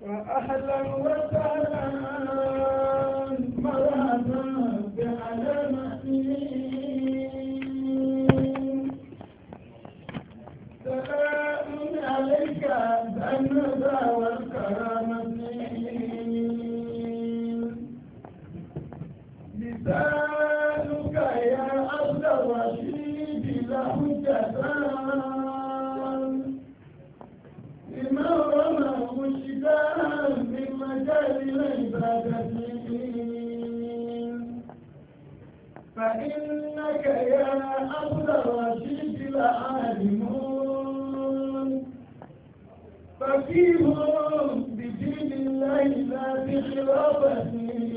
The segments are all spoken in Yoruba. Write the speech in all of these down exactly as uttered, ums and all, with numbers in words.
وأهلا وسهلا مرحبا بعلامتي سلام عليك بالندى والكرامة لسانك يا عبد الرشيد له جزاء لمن رمى مشتاقا من مجال العبادة فإنك يا عبد الرشيد لعالم فقيه بدين الله لا بخلافته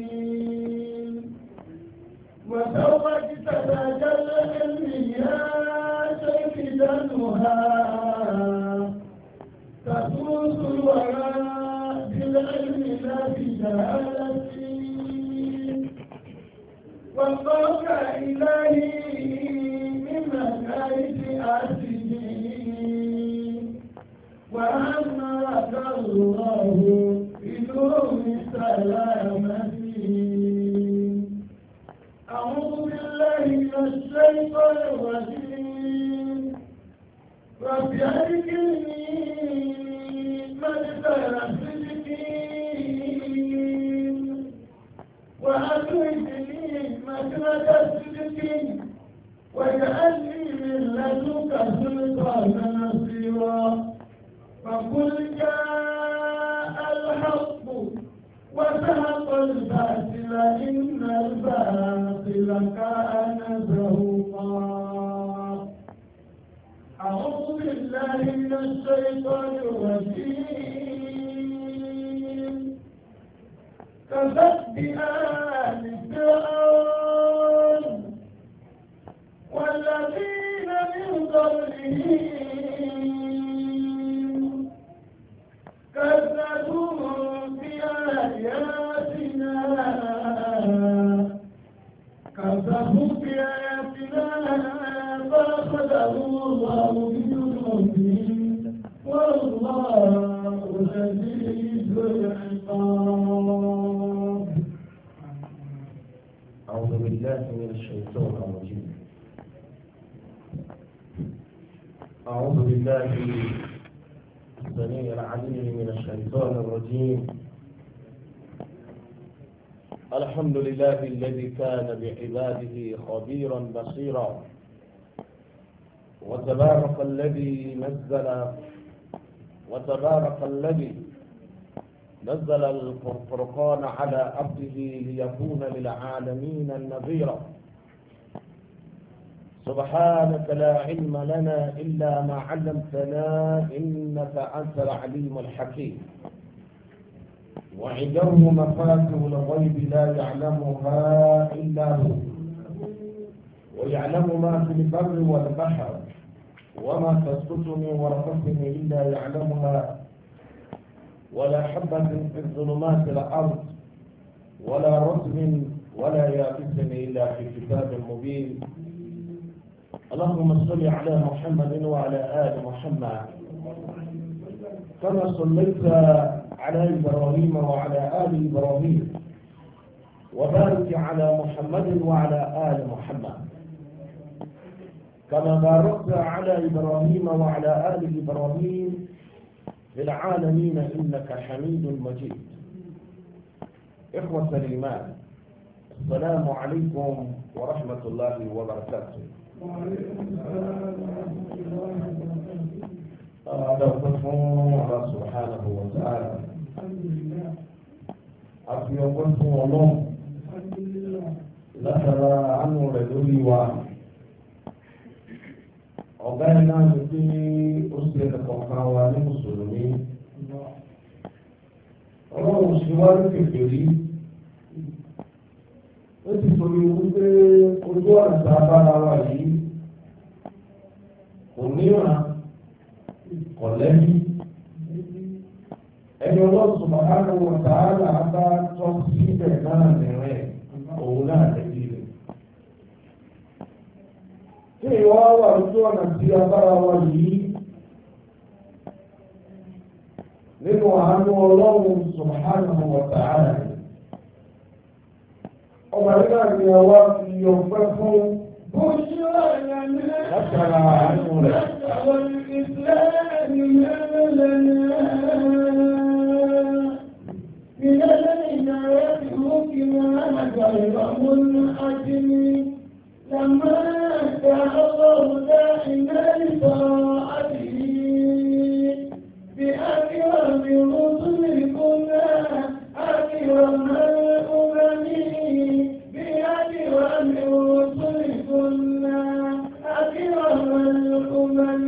وسوف تتجل العلميات بدنها تفوز الوراء بالعلم لا بجهالة وفوق إلهي من مكائد آسفين وأمرك الله بدون سلامتي أعوذ بالله من الشيطان الرجيم رب أركني مجدر صدقين وأخرجني مخرج صدق واجعل لي من لدنك سلطانا نصيرا فقل جاء الحق وزهق الباطل إن الباطل كان زهوقا أعوذ بالله من الشيطان الرجيم كذب آل فرعون والذين من قبلهم كذبوا بآياتنا كذبوا بآياتنا فأخذهم الله بذنوبهم والله شديد العقاب. أعوذ بالله من الشيطان الرجيم. أعوذ بالله السميع العليم من الشيطان الرجيم. الحمد لله الذي كان بعباده خبيرا بصيرا وتبارك الذي نزل وتبارك الذي نزل الفرقان على عبده ليكون للعالمين نذيرا. سبحانك لا علم لنا إلا ما علمتنا إنك أنت العليم الحكيم. وعنده مفاتيح الغيب لا يعلمها إلا هو ويعلم ما في البر والبحر وما تسقط من ورقة إلا يعلمها ولا حبة في ظلمات الأرض ولا رطب ولا يابس إلا في كتاب مبين. اللهم صل على محمد وعلى آل محمد كما صليت على إبراهيم وعلى آل إبراهيم وبارك على محمد وعلى آل محمد كما باركت على إبراهيم وعلى آل إبراهيم في العالمين إنك حميد مجيد. إخوة الإيمان، السلام عليكم ورحمة الله وبركاته. أدعوكم الله سبحانه وتعالى أفيكم الله لترى عنه لدولي واحد ọ̀gá ẹ̀ náà ní pé ó ṣe ẹ̀kọ̀ọ̀kan wa ní mùsùlùmí ọlọ́run ṣe wá ní kékeré ó sì torí wípé ojú àṣà bára wa yìí kò níran kò lẹ́bí ẹni ọlọ́run subhanahu wa ta'ala bá tọ́ síbẹ̀ náà nìrẹ̀ òun náà lẹ́bí rẹ̀. Kí ìwọ́ wà lójú ọ̀nà tí a bára wa yìí nínú àánú ọlọ́run subhanahu wa ta'ala ọba nígbà ni ọwá fi ọpẹ́ fún látara àánú rẹ̀. من العناية ممكنا غير منعدم لما تعرض دائما لطاعته بأكرم رسل كنا أكرم الأمم بأكرم رسل كنا أكرم الأمم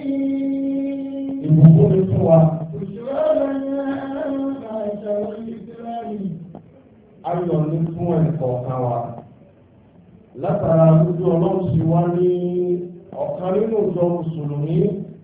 ayọ̀ ní fún ẹnìkọ̀ọ̀kan wa látara lójú ọlọ́run sí wá ní ọ̀kan nínú ìjọ mùsùlùmí.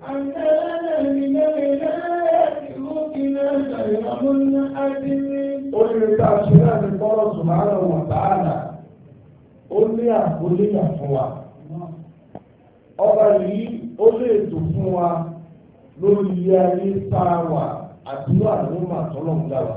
ó lè ta ṣe náà ní bọ́lọ̀ subhanahu wa ta'ala ó ní àkóléyà fún wa ọba yìí ó lè tò fún wa lórí ilé ayé sáà wà àti wà ní màtọ́lọ̀ ń dà wá.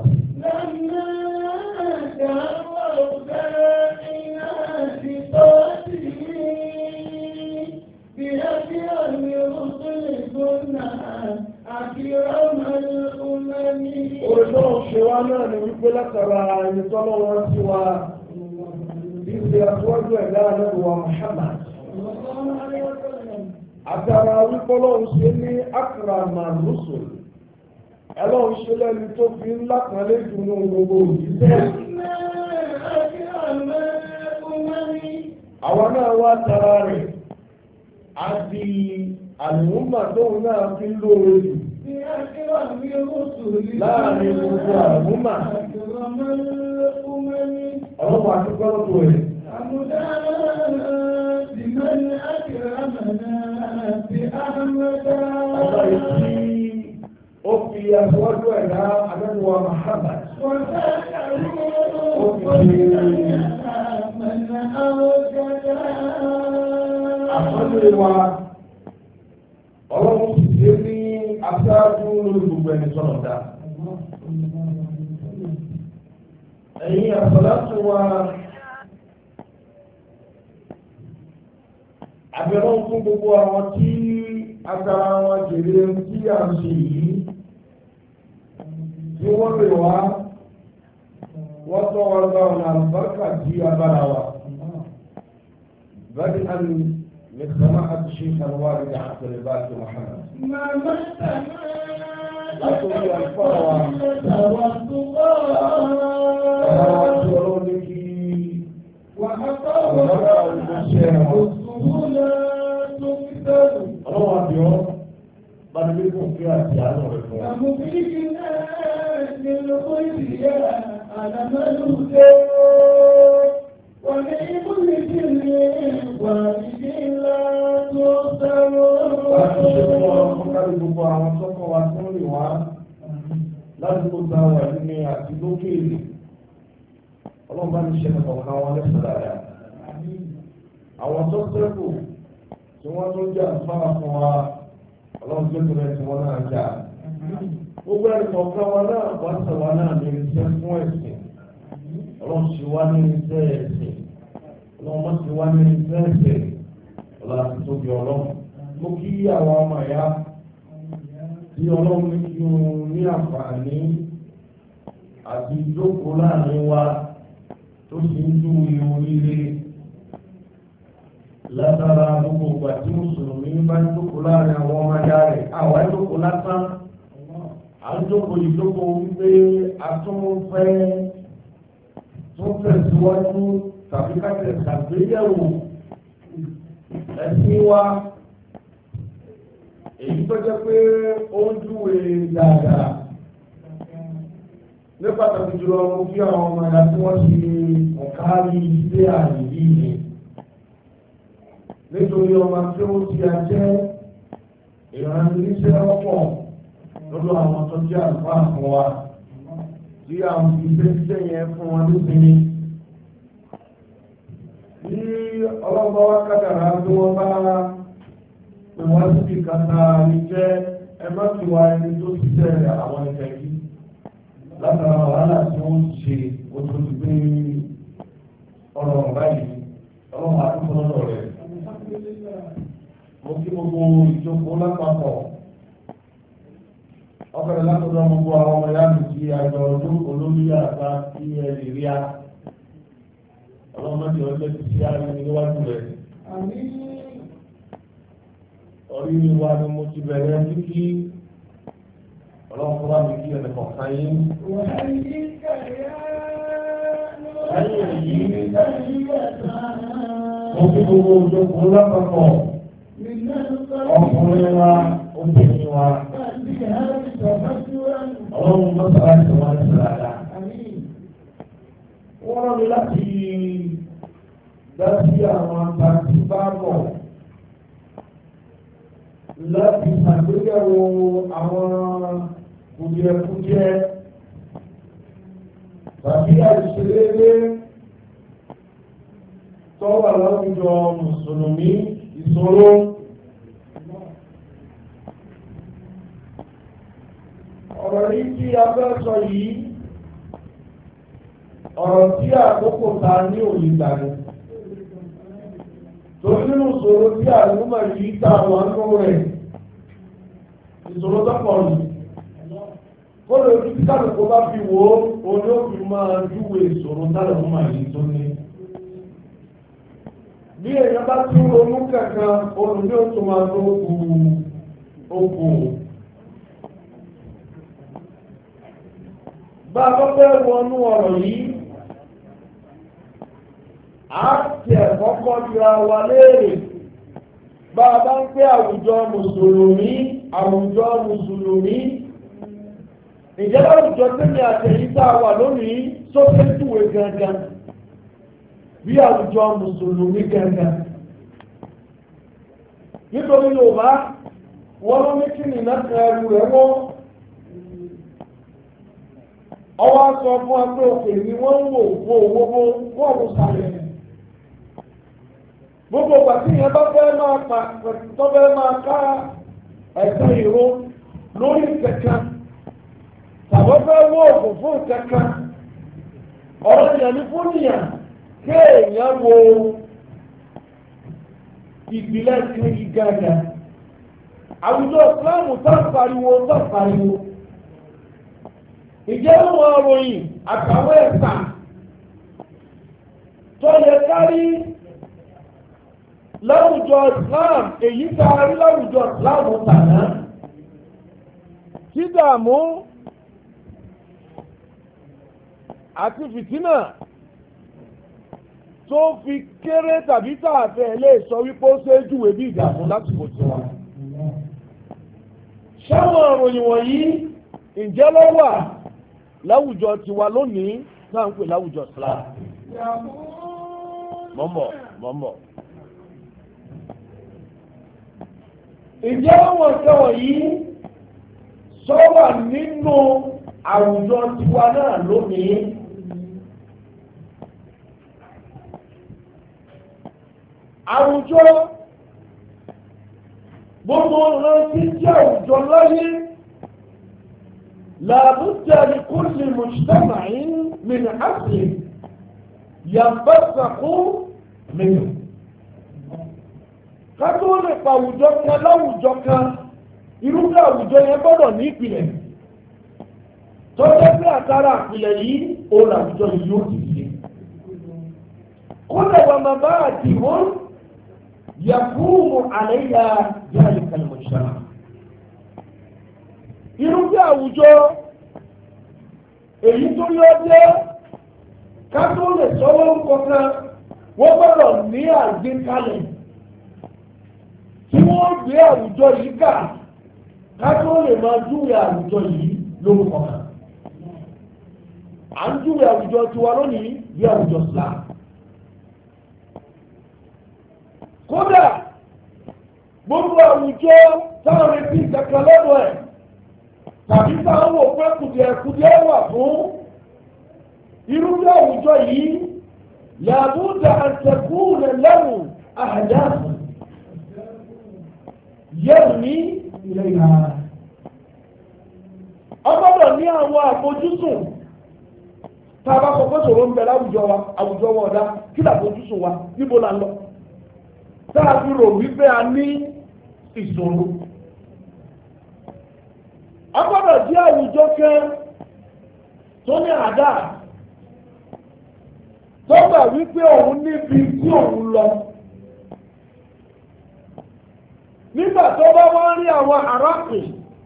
Oríṣọ́ ṣe wá náà ni wípé látara ẹni tọ́lọ́ wọn sí wa bí ṣe àtúwájú ẹ̀dá alẹ́rùwà Muhammad. Àtàrà wípé Ọlọ́run ṣe ní akrama rusul. Ọlọ́run ṣe lẹ́ni tó fi ń lápàálé dùnú gbogbo òjíṣẹ́. Àwọn náà wá tara rẹ̀ àti àlùmọ́ tóun náà fi ń lóore jù. Láàrin gbogbo àlùmọ́. Ọlọ́run àti gbọ́dọ̀ rẹ̀. Ọba ìsí ó fi àwọ́dú ẹ̀dá àdẹ́wà Muhammad. Ó fi àwọ́dú wa ọlọ́run ti ṣe ní aṣáájú lórí gbogbo ẹni sọ̀rọ̀ dá. Ẹ̀yin àṣàlátù wa àbẹ̀rọ̀ fún gbogbo àwọn tí agbára wọn jèrè tí a ń ṣe yìí tí wọ́n lè wá wọ́n tọ́ wọn gba ọ̀nà àlùbáríkà tí agbára wa. bẹ́ẹ̀ni a ní mẹ́sàn-án àti ṣe ìṣàlùwárí ní àtẹ̀lẹ́ bá ti Muhammad. látòrí àlùfáà wa ọ̀rọ̀ àti ọlọ́run ní kí ọ̀rọ̀ àwọn ìgbésẹ̀ wọn. Ọlọ́wọ́ àbíọ́ bá ní lẹ́kùn kí àti àánú rẹ̀ fún wa. Àmùbíkì náà ní lókó ìdíyà àdàmẹ́lúdé. Wà ní ìbúlé kí ní wà ìdí ńlá tó sẹ́wọ́. Wà ní ṣe fún ọmọ kárí gbogbo àwọn tọ́kọ̀ wa tó rìn wá láti kó ta wà ní àti lókèèrè. Ọlọ́run bá ní ṣe ọ̀kan wọn lẹ́sẹ̀ dáadáa. Àwọn tó sẹ́kù tí wọ́n tó jà fáwà fún wa ọlọ́run tó tó rẹ̀ tí wọ́n náà jà. Gbogbo ẹni kọ̀ọ̀kan wa náà wá sọ wa náà ní iṣẹ́ fún ẹ̀sìn. Ọlọ́run ṣe wá ní iṣẹ́ ẹ̀sìn. Ọlọ́run má ṣe wá ní iṣẹ́ ẹ̀sìn. Ọlọ́run ti tóbi ọlọ́run. Mo kí àwọn ọmọ ẹ̀yà tí ọlọ́run ní kí n ní àǹfààní àti ìjókòó láàrin wa tó sì ń dún ìwò líle. Látara gbogbo ìgbà tí mùsùlùmí bá ń jókòó láàrin àwọn ọmọ ẹ̀yà rẹ̀ àwọn ìjókòó lásán à ń jókòó ìjókòó wípé a tún fẹ́ tún tẹ̀síwájú tàbí káṣẹ̀ ṣàgbéyẹ̀wò ẹ̀sìn wa èyí tó jẹ́ pé ó ń júwe dáadáa ní pàtàkì jùlọ mo kí àwọn ọmọ ẹ̀yà tí wọ́n ṣe ọ̀kárí ilé àyè yìí nítorí ọmọ tí ó ti ajẹ́ ìrànlẹ́sẹ̀ ọ̀pọ̀ lọ́dọ̀ àwọn tó jẹ́ àlùfáà fún wa tí àwọn ìgbésẹ̀ yẹn fún wọn lóbìnrin. Ní ọlọ́gbọ́n wá kádàrá tí wọ́n bá pè wọ́n síbi kàtà ní jẹ́ ẹ má ti wá ẹni tó ti tẹ́ àwọn ẹ̀fẹ́ yìí látara wàhálà tí wọ́n ń ṣe oṣù tó gbé ọ̀rọ̀ ọ̀gá yìí ọlọ́run àdúgbò lọ́dọ̀ rẹ̀. mo kí gbogbo ìjókòó lápapọ̀ ọ̀fẹ́rẹ́ látọ̀dọ̀ gbogbo àwọn ọmọ ìyá mi ti àjọ ọdún olórí àgbà tí ẹ lè rí a ọlọ́mọdé ọjọ́ ti ṣe àárín níwájú rẹ̀. orí wa ni mo ti bẹ̀rẹ̀ kíkí ọlọ́run fún wa mi kí ẹnì kọ̀ọ̀kan yín. lẹ́yìn èyí mo kí gbogbo ìjókòó lápapọ̀ ọkùnrin wa obìnrin wa ọlọ́run mọ́sára ti wọ́n ti rárá. wọ́n rán mi láti dá sí àwọn àgbàtí bá bọ̀ láti ṣàgbéyẹ̀wò àwọn kùdìẹ̀kùdìẹ tàbí àìṣedéédé tó wà láwùjọ mùsùlùmí ìṣòro. ọ̀rọ̀ yìí tí a fẹ́ sọ yìí ọ̀rọ̀ tí àkókò ta ní òyìnbá ni torí nínú ìṣòro tí àlùmọ̀ yìí ta àwọn akọ́ rẹ̀ ìṣòro tọ́pọ̀ ni kó lè ojú tí kálukú bá fi wò ó olóògbé máa júwe ìṣòro tálùmọ̀ yìí tó ní. bí èèyàn bá tún ronú kankan olùdó tó máa tó kú okò. bá a bá fẹ́ wọnú ọ̀rọ̀ yìí a tẹ̀ kọ́kọ́ jura wa léèrè bá a bá ń pẹ́ àwùjọ mùsùlùmí àwùjọ mùsùlùmí ìjẹ́ àwùjọ tẹ́lẹ̀ àtẹ̀yìn tá a wà lónìí sọ́fẹ́tùwé gangan bí àwùjọ mùsùlùmí gangan nítorí Yorùbá wọ́n ló ní kí nìyẹn kan ẹrù rẹ̀ wọ́n. ọwọ́ sọ fún wa pé òkè ni wọ́n ń wò wò wò wò wọ́n wò sàlẹ̀. gbogbo ìgbà tí yẹn bá fẹ́ máa pa tó fẹ́ máa ká ẹ̀sẹ̀ ìró lórí kẹ̀kẹ́ tàbí fẹ́ wó òògùn fún kẹ̀kẹ́ ọ̀rọ̀ yẹn ní fún yàn kéèyàn wo ìgbìlẹ̀ kan ìgàgà àwùjọ ìsìláàmù tó ń pariwo tó ń pariwo. ìjẹ́ àwọn òròyìn àtàwọn ẹ̀sà tó yẹ kárí láwùjọ Islam èyí kárí láwùjọ Islam tàná tí dààmú àti fìtínà tó fi kéré tàbí tààfẹ́ lè sọ wípé ó ṣe é júwe bí ìdààmú lásìkò tiwa. ṣáwọn òròyìn wọ̀nyí ǹjẹ́ ló wà láwùjọ tiwa lónìí náà ń pè láwùjọ Islam. mọ́mọ́ mọ́mọ́. ìjẹ́ àwọn ìkẹwọ̀ yìí sọ́wà nínú àwùjọ tiwa náà lónìí. àwùjọ gbogbo rántí jẹ́ àwùjọ láyé. لابد لكل مجتمع من أصل ينبثق منه. kátó lè pa àwùjọ kan láwùjọ kan irúfẹ́ àwùjọ yẹn gbọ́dọ̀ ní ìpìlẹ̀ tó jẹ́ pé àtàrà ìpìlẹ̀ yìí òun àwùjọ yìí yóò ti ṣe. kódà wà má bá àdìwọ́n yakumu àlẹ́yà jáde kàlùmọ̀ṣáà. irúfẹ́ àwùjọ èyí tó yọ jẹ́ ká tó lè sọ́wọ́ nǹkan wọ́n gbọ́dọ̀ ní àgbékalẹ̀ tí wọ́n gbé àwùjọ yìí kà ká tó lè máa júwe àwùjọ yìí lórúkọ kan. à ń júwe àwùjọ tiwa lónìí bí àwùjọ Islam. kódà gbogbo àwùjọ táwọn retí kankan lọ́dọ̀ ẹ̀ tàbí táwọn wò pé kùdìẹ̀kùdìẹ̀ wà fún irúfẹ́ àwùjọ yìí làbúdà àtẹkùn lẹ́wù àdáàbò yẹ́rù ní ilé ìhà ọgbọ́dọ̀ ní àwọn àfojúsùn tá a bá sọ pé ṣòro ń bẹ láwùjọ wa àwùjọ wa ọ̀dá kí làfojúsùn wa níbo la ń lọ tá a fi rò wípé a ní ìṣòro. ọgbọ́dọ̀ jẹ́ àwùjọ kẹ́ tó ní àdá tó gbà wípé òun níbi tí òun lọ. nígbà tó bá wọ́n rí àwọn arákùn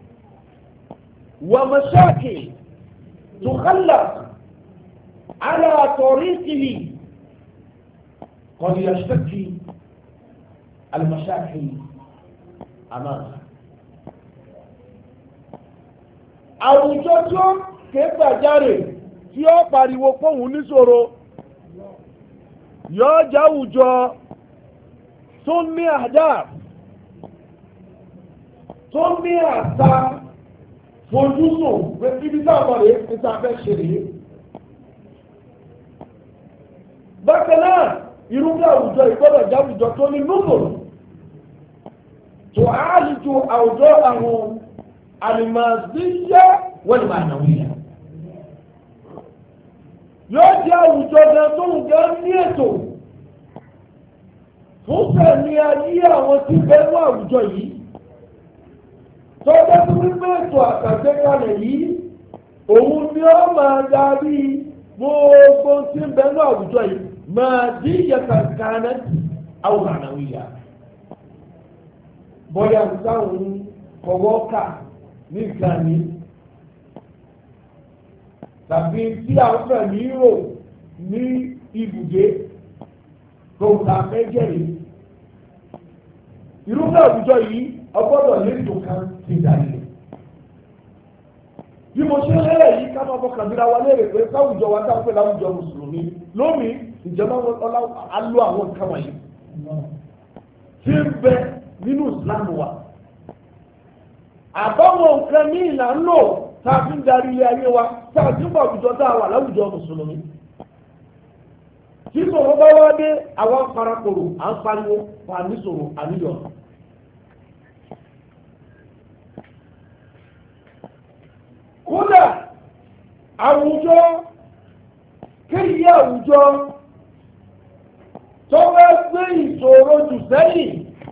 wa mashakil tukhallaq ala tariqihi qad yashtaki al-mashakil amama. àwùjọ tí ó kégbàjáre tí ó pariwo fóun níṣòro yóò jẹ́ àwùjọ tó ní àdáàb tó ní àṣà fojúsùn pé ibi táwọn rèé níta fẹ́ ṣe rèé. bákan náà irúfẹ́ àwùjọ ìgbọ́dọ̀ jẹ́ àwùjọ tó ní nùsùn tó àálùjù àwùjọ àwọn àlùmọ̀síyá wọ́n lè máa nàwó yà. yóò jẹ́ àwùjọ gan tó ń gan ní ètò fún tẹ̀lé ayé àwọn tí bẹ́ẹ̀ ní àwùjọ yìí. tọ́jọ́ tó wípé ètò àkàgbékalẹ̀ yìí òun ni ó máa darí gbogbo tí ń bẹ ní àwùjọ yìí máa dí ìyẹ̀kàkànnà àwọn ànáwìyà. bọ́yá táwọn kọ̀wọ́ kà ní ìkànnì tàbí tí àwọn fẹ̀mí rò ní ibùdó tó ta méjèèrè. irúfẹ́ àwùjọ yìí ọgbọ́dọ̀ lẹ́tọ̀ kan ti dàrí. bí mo ṣe lérè yìí ká máa bọ́kàn bíra wa lérè pé káwùjọ wa dáhùn pé láwùjọ mùsùlùmí lónìí ìjọba alú àwọn nǹkan wọ̀nyí tí ń bẹ nínú ìsìlámù wa. àbáwọn nǹkan ní ìlànà tá a fi ń darí ilé ayé wa tá a ti ń bọ̀ àwùjọ tá a wà láwùjọ mùsùlùmí. tí sọ̀rọ̀ bá wá dé àwọn parakòrò à ń pariwo pa níṣòro àníyàn. kódà àwùjọ kéyìí àwùjọ tó wá gbé ìṣòro jù sẹ́yìn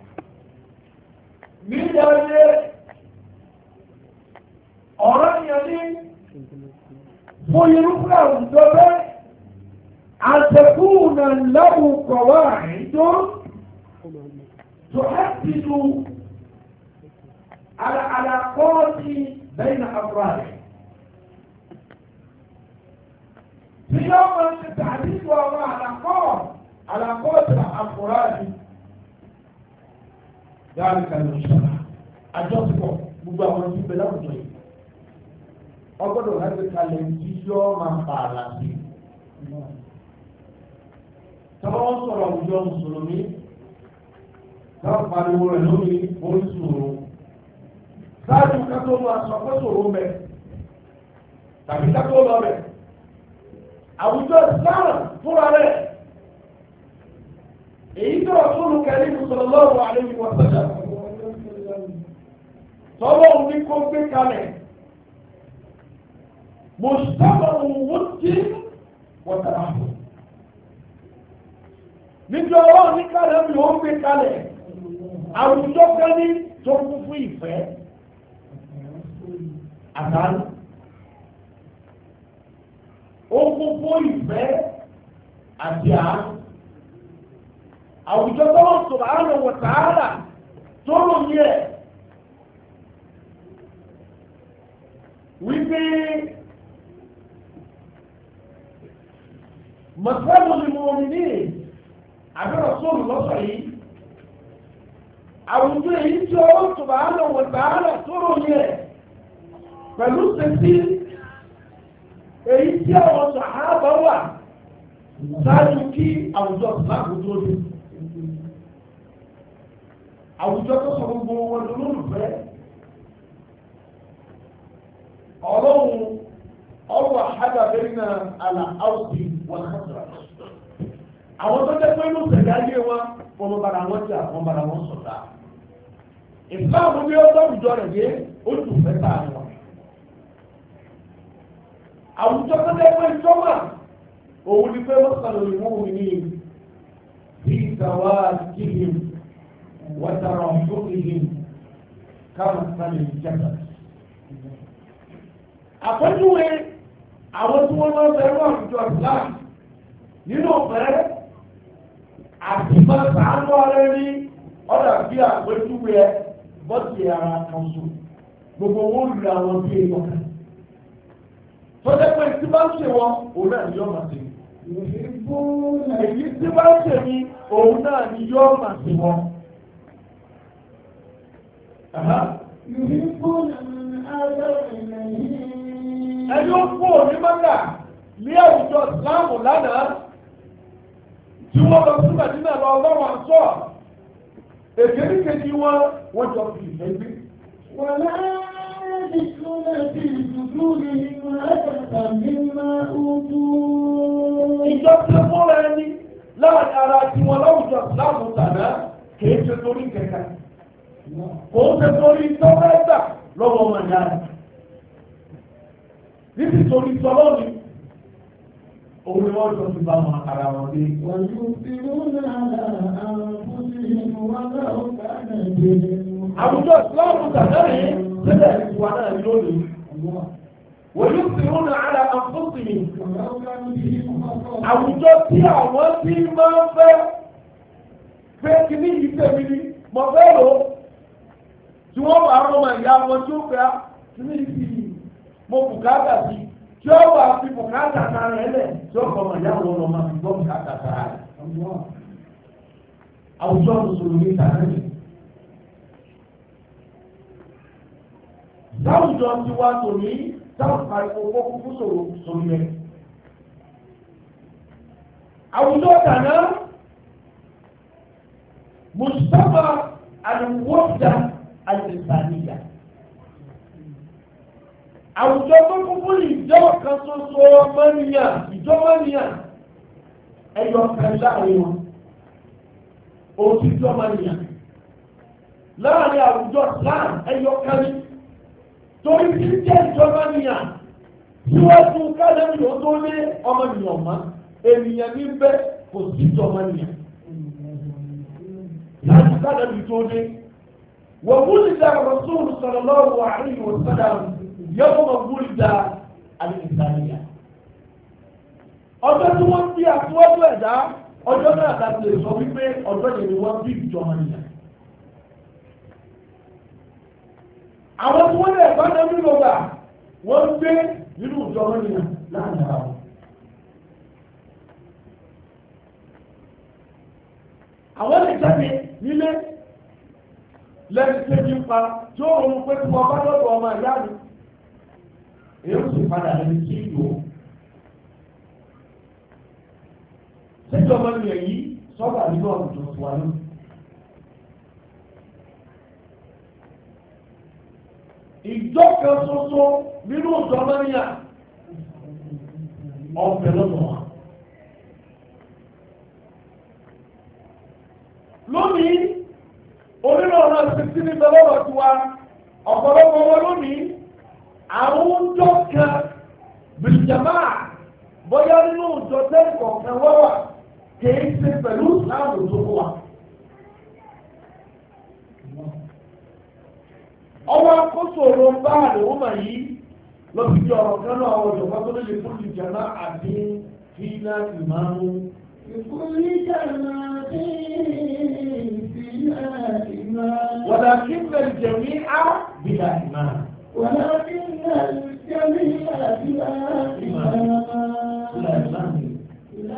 nílẹ̀ ọ̀rọ̀ yẹn ní fún irúfẹ́ àwùjọ bẹ́ẹ̀ àtẹ̀kùnà lẹ́wù kọ̀wá àìjọ tó ẹ́pìlú àlàkọ́ọ̀tì bẹ́ẹ̀ ní àbúrò في يوم التعديد وهو علاقات علاقات الأفراد ذلك المجتمع àjọṣepọ̀ gbogbo àwọn tí bẹ láwùjọ yìí ọgbọ́dọ̀ láti kalẹ̀ tí yóò máa pa àlà sí. tọ́wọ́ wọn sọ̀rọ̀ àwùjọ mùsùlùmí táwọn pariwo rẹ̀ lórí oríṣiríṣi sáájú kátó máa sọ pé sòrò mẹ́ tàbí kátó lọ bẹ̀. àwùjọ islam fúnra rẹ̀ èyí tó Rasulu Karim sallallahu alaihi wa sallam tọ́lọ́ ní kó gbé kalẹ̀ mujtama'un wuddi wa tarahum níjọ́ ọwọ́ ní kalẹ̀ mi ó gbé kalẹ̀ àwùjọ kẹ́ni tó kún fún ìfẹ́ àtàlù. ó kún fún ìfẹ́ àti àánú. àwùjọ tó wọ́n subhanahu wa ta'ala tó lò ní ẹ̀ wípé masalul mu'minin àbẹ̀rẹ̀ sóòlù lọ́sọ̀ yìí àwùjọ èyí tí ó subhanahu wa ta'ala tó lò ní ẹ̀ pẹ̀lú sẹ́sí èyí tí àwọn sàhábà wà sáájú kí àwùjọ ìsìláàmù tó dé. àwùjọ tó sọ gbogbo wọn lólùfẹ́ ọlọ́run ọwọ́ àhábàbẹ́rìnà àlà áùsì wọn kásìrà. àwọn tó jẹ́ pé lóṣèlú ayé wọn fọmọ bára wọn jà wọn bára wọn sọ̀tà. ìsìláàmù bí ó tọ́jọ́ rẹ̀ dé ó tún fẹ́ sáà wọn. àwùjọ tó lẹ́gbẹ́ ìjọba òun ni pé wọ́n sọ̀rọ̀ ìmú mi ní bí ìtawà kíhìn wọ́tara ọ̀ṣọ́kìhìn káwọn sáré ìjẹta. àpẹjúwe àwọn tí wọ́n máa bẹ̀rù àwùjọ islam nínú ọ̀fẹ́ àti máa sàánú ara ní ọ̀dà bí àpẹjúwe ẹ bọ́ọ̀tì ara kan so gbogbo wọn rí àwọn bí èèyàn kan tó dẹ́pẹ́ tí bá ń ṣe wọn òun náà ni yọ́ máa ṣe èyí tí bá ń ṣe ní òun náà ni yọ́ máa ṣe wọn. ẹni ó kú òní mọ́gà ní àwùjọ ìsìláàmù lánàá tí wọ́n lọ sí Mẹ́dínà lọ ọlọ́run àṣọ èkéríkèjì wọn wọ́n jọ fi ìfẹ́ gbé. wọ́n láàrín ìṣúná sí ìdúdú ní inú ẹ̀kẹta mímọ́ ojú. ìjọ tí ó fọ́ra ẹni láàrín ara tí wọ́n láwùjọ ìsìláàmù tàná kìí ṣe torí kẹ̀kẹ́ kò ń ṣe torí tọ́lẹ́gbà lọ́wọ́ ọmọ ìyá rẹ̀ níbi torí tọ́lọ́ni òun ni wọ́n jọ ti bá wọn ara wọn dé. wọ́n yóò fi wọ́n náà àwọn fúnṣe wọn náà ó ká nàìjíríà. àwùjọ ìsìláàmù tàbí sílẹ̀ ìwà náà lónìí. wọ́n yóò fi wọ́n náà ara àwọn fúnṣe. àwùjọ tí àwọn tí máa ń fẹ́ fẹ́ kí ní yìí tẹ̀mí ni mo fẹ́ lò ó tí wọ́n bá rọ́mọ ìyá wọn tí ó fẹ́ kí ní yìí mo bùkátà sí tí ó wà fi bùkátà sára rẹ̀ lẹ̀ tí ó kọ̀ọ̀mọ̀ ìyá wọn lọ máa fi gbọ́ bùkátà sára rẹ̀. àwùjọ mùsùlùmí tàbí rẹ̀. láwùjọ ti wá tòní táwọn pariwo kó kúkú sọ̀rọ̀ sórí rẹ̀. àwùjọ tàná mùsùlùmá àlùwọ́dà àlùsàníyà. àwùjọ tó kúkú ní ìjọ kan ṣoṣo mọ́níyà ìjọ mọ́níyà ẹyọ kan láàrin wọn òtítọ́ mọ́níyà láàrin àwùjọ Islam ẹyọ kan ní torí tí ń jẹ́ ìjọ mọ́níyà síwájú kálẹ́mì ó tó lé ọmọnìyàn mọ́ ènìyàn ní bẹ́ kò sí ìjọ mọ́níyà láti kálẹ́mì tó dé wọ́n wúlìdá Rasul sallallahu alaihi wa sallam yọ́wọ́ ma wúlìdá alìsàníyà ọjọ́ tí wọ́n bí àtúwọ́jú ẹ̀dá ọjọ́ náà láti lè sọ wípé ọjọ́ yẹn ni wọ́n bí ìjọba nìyà àwọn tí wọ́n lè bá náà nínú ọgbà wọ́n gbé nínú ìjọba nìyà láàrin ara wọn. àwọn lè jáde nílé lẹ́ni tẹ́jú pa tí ó rọrùn pé tí wọ́n bá lọ́dọ̀ ọmọ ìyá mi èyí ó sì padà lẹ́ni tí ìlú síjọba ní èyí sọ́gbà nínú àwùjọ tó wà ní. ìjọ kan ṣoṣo nínú ìjọba níyà ọ̀fẹ́ lọ́dọ̀ wa. lónìí onínú ọ̀nà sixty ní bẹ́lọ́rọ̀ tí wa ọ̀pọ̀lọpọ̀ wọn lónìí àwọn oúnjọ kan bìrìjàmá bóyá nínú ìjọ tẹ́lifọ̀ kan wá wà kìí ṣe pẹ̀lú ìsìláàmù tó wà. ọwọ́ akóso ọ̀rọ̀ bá àdéhùn mà yìí lọ sí ìjọ ọ̀rọ̀ kan náà àwọn ìjọba tó lè fún ìjàmá àti fílà ìmáàmù. ìkúlí jàmá sí ولكن الجميع بلا إمام ولكن الجميع بلا إمام بلا إمام بلا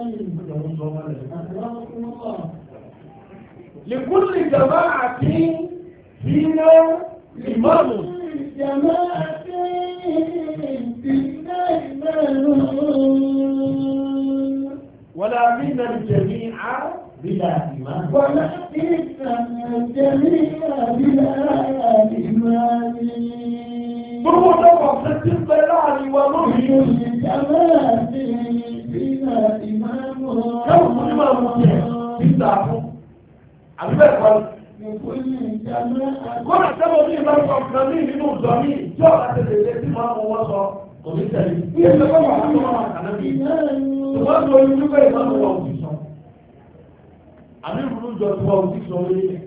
إمام لكل جماعة فينا إمام جماعة فينا إمام ولكن الجميع بلا إمام ولكن الجميع بلا إمام gbogbo ọjọ́ ọ̀sẹ̀ tí ń bẹ láàrin wa lórí ìjàmẹ́ bílá ìmáàmù káwọn fún ní máa mú jẹ títà fún àbíbẹ̀ ẹ̀kọ́ kọ́nà tẹ́lọ̀ ní ìbáṣọ kan ní nínú ìjọ ní tí ọ̀gá tẹ̀lé tí máa mú wọ́n sọ kò ní tẹ̀lé ní ẹgbẹ́ bá wà tó wà ànábì wọ́n tó ní wípé ìmáàmù wa ò ti sọ àmì ìrúlú jọ tí wọ́n ò ti sọ orí ẹ̀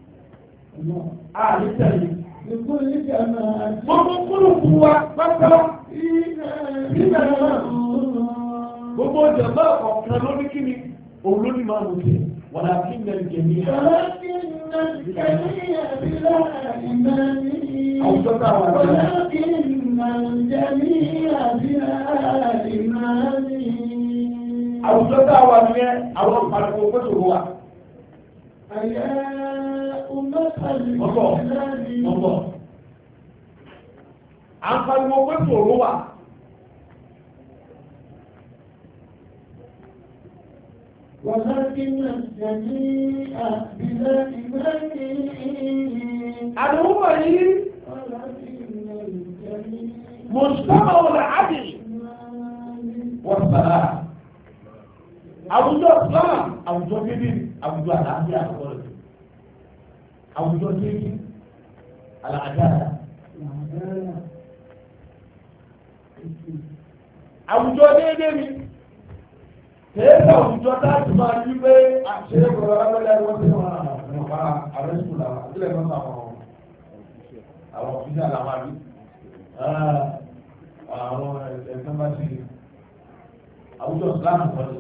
à ní tẹ̀lé gbogbo kúrò fún wa pátá nígbà náà gbogbo jẹ̀mọ́ ọ̀kan ló ní kíni òun ló ní máa mú sí wọ́n á kí ní ẹ̀jẹ̀ ní àwùjọ táwọn àti àwùjọ táwọn ní àwọn ìpàdé pẹ̀lú wa. Ọ̀pọ̀ ọ̀pọ̀ àǹfààní wọn pẹ̀lú òru wa. ولكن الجميع بلا إيمان àdúgbò yìí mùsùlùmí العدل والسلام àwùjọ Islam àwùjọ bíbí àwùjọ àlàáfíà àkọọ́lẹ̀ àwùjọ bíbí àlàáfíà àwùjọ déédéé mi tẹ́lẹ̀ àwùjọ táàtì máa yí pé àṣírí kọ̀ọ̀rọ̀ lábẹ́lẹ́ wọ́n ti wọ́n nípa àrẹ́sùn làwọn àtìlẹ́ mọ́ta àwọn àwọn òfìsí àlàmà bí àwọn ẹ̀sán bá ti àwùjọ Islam kọ́lẹ̀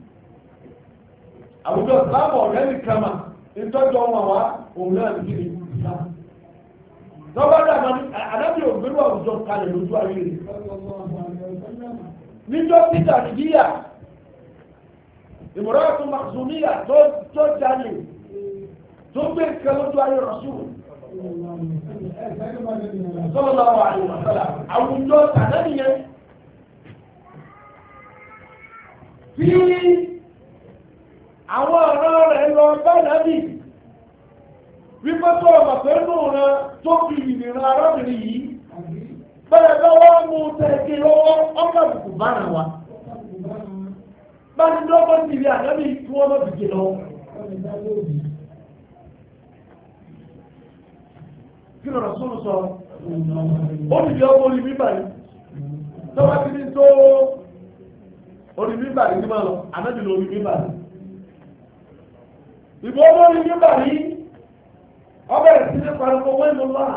àwùjọ Islam ọ̀rẹ́ nìkan mà ìtọ́jú ọmọ wa òun náà ní kí ni Islam lọ́wọ́ dàgbà ní àdábì ògbérú àwùjọ kalẹ̀ lójú ayé rẹ̀ níjọ́ peter nìjíríà ìmọ̀ràn tó Makhzumiyya tó tó jalè tó gbé nǹkan lójú ayé Rasul sallallahu alaihi wasallam àwùjọ tàdánìyẹn tí àwọn ọ̀rọ̀ rẹ̀ lọ bá nàbì wípé tó ọmọ pé nù rẹ̀ tó fi ìrìnà arábìnrin yìí bẹ́ẹ̀ lọ́wọ́ mú tẹ̀kẹ́ lọ́wọ́ ọkọ̀ àbùkù bá nà wa bá ní lọ́wọ́ ti rí ànábì tí wọ́n lọ́ dìde lọ́wọ́ kí lọ́rọ̀ sọ́nù sọ ó dìde ọmọ orí bíbà yìí tọ́wọ́ ti ní tó orí bíbà yìí ní máa lọ ànábì lọ orí bíbà yìí ìbò ọmọ orí bíbà yìí ọbẹ̀ sí ní pariwo wẹ́nu lọ́la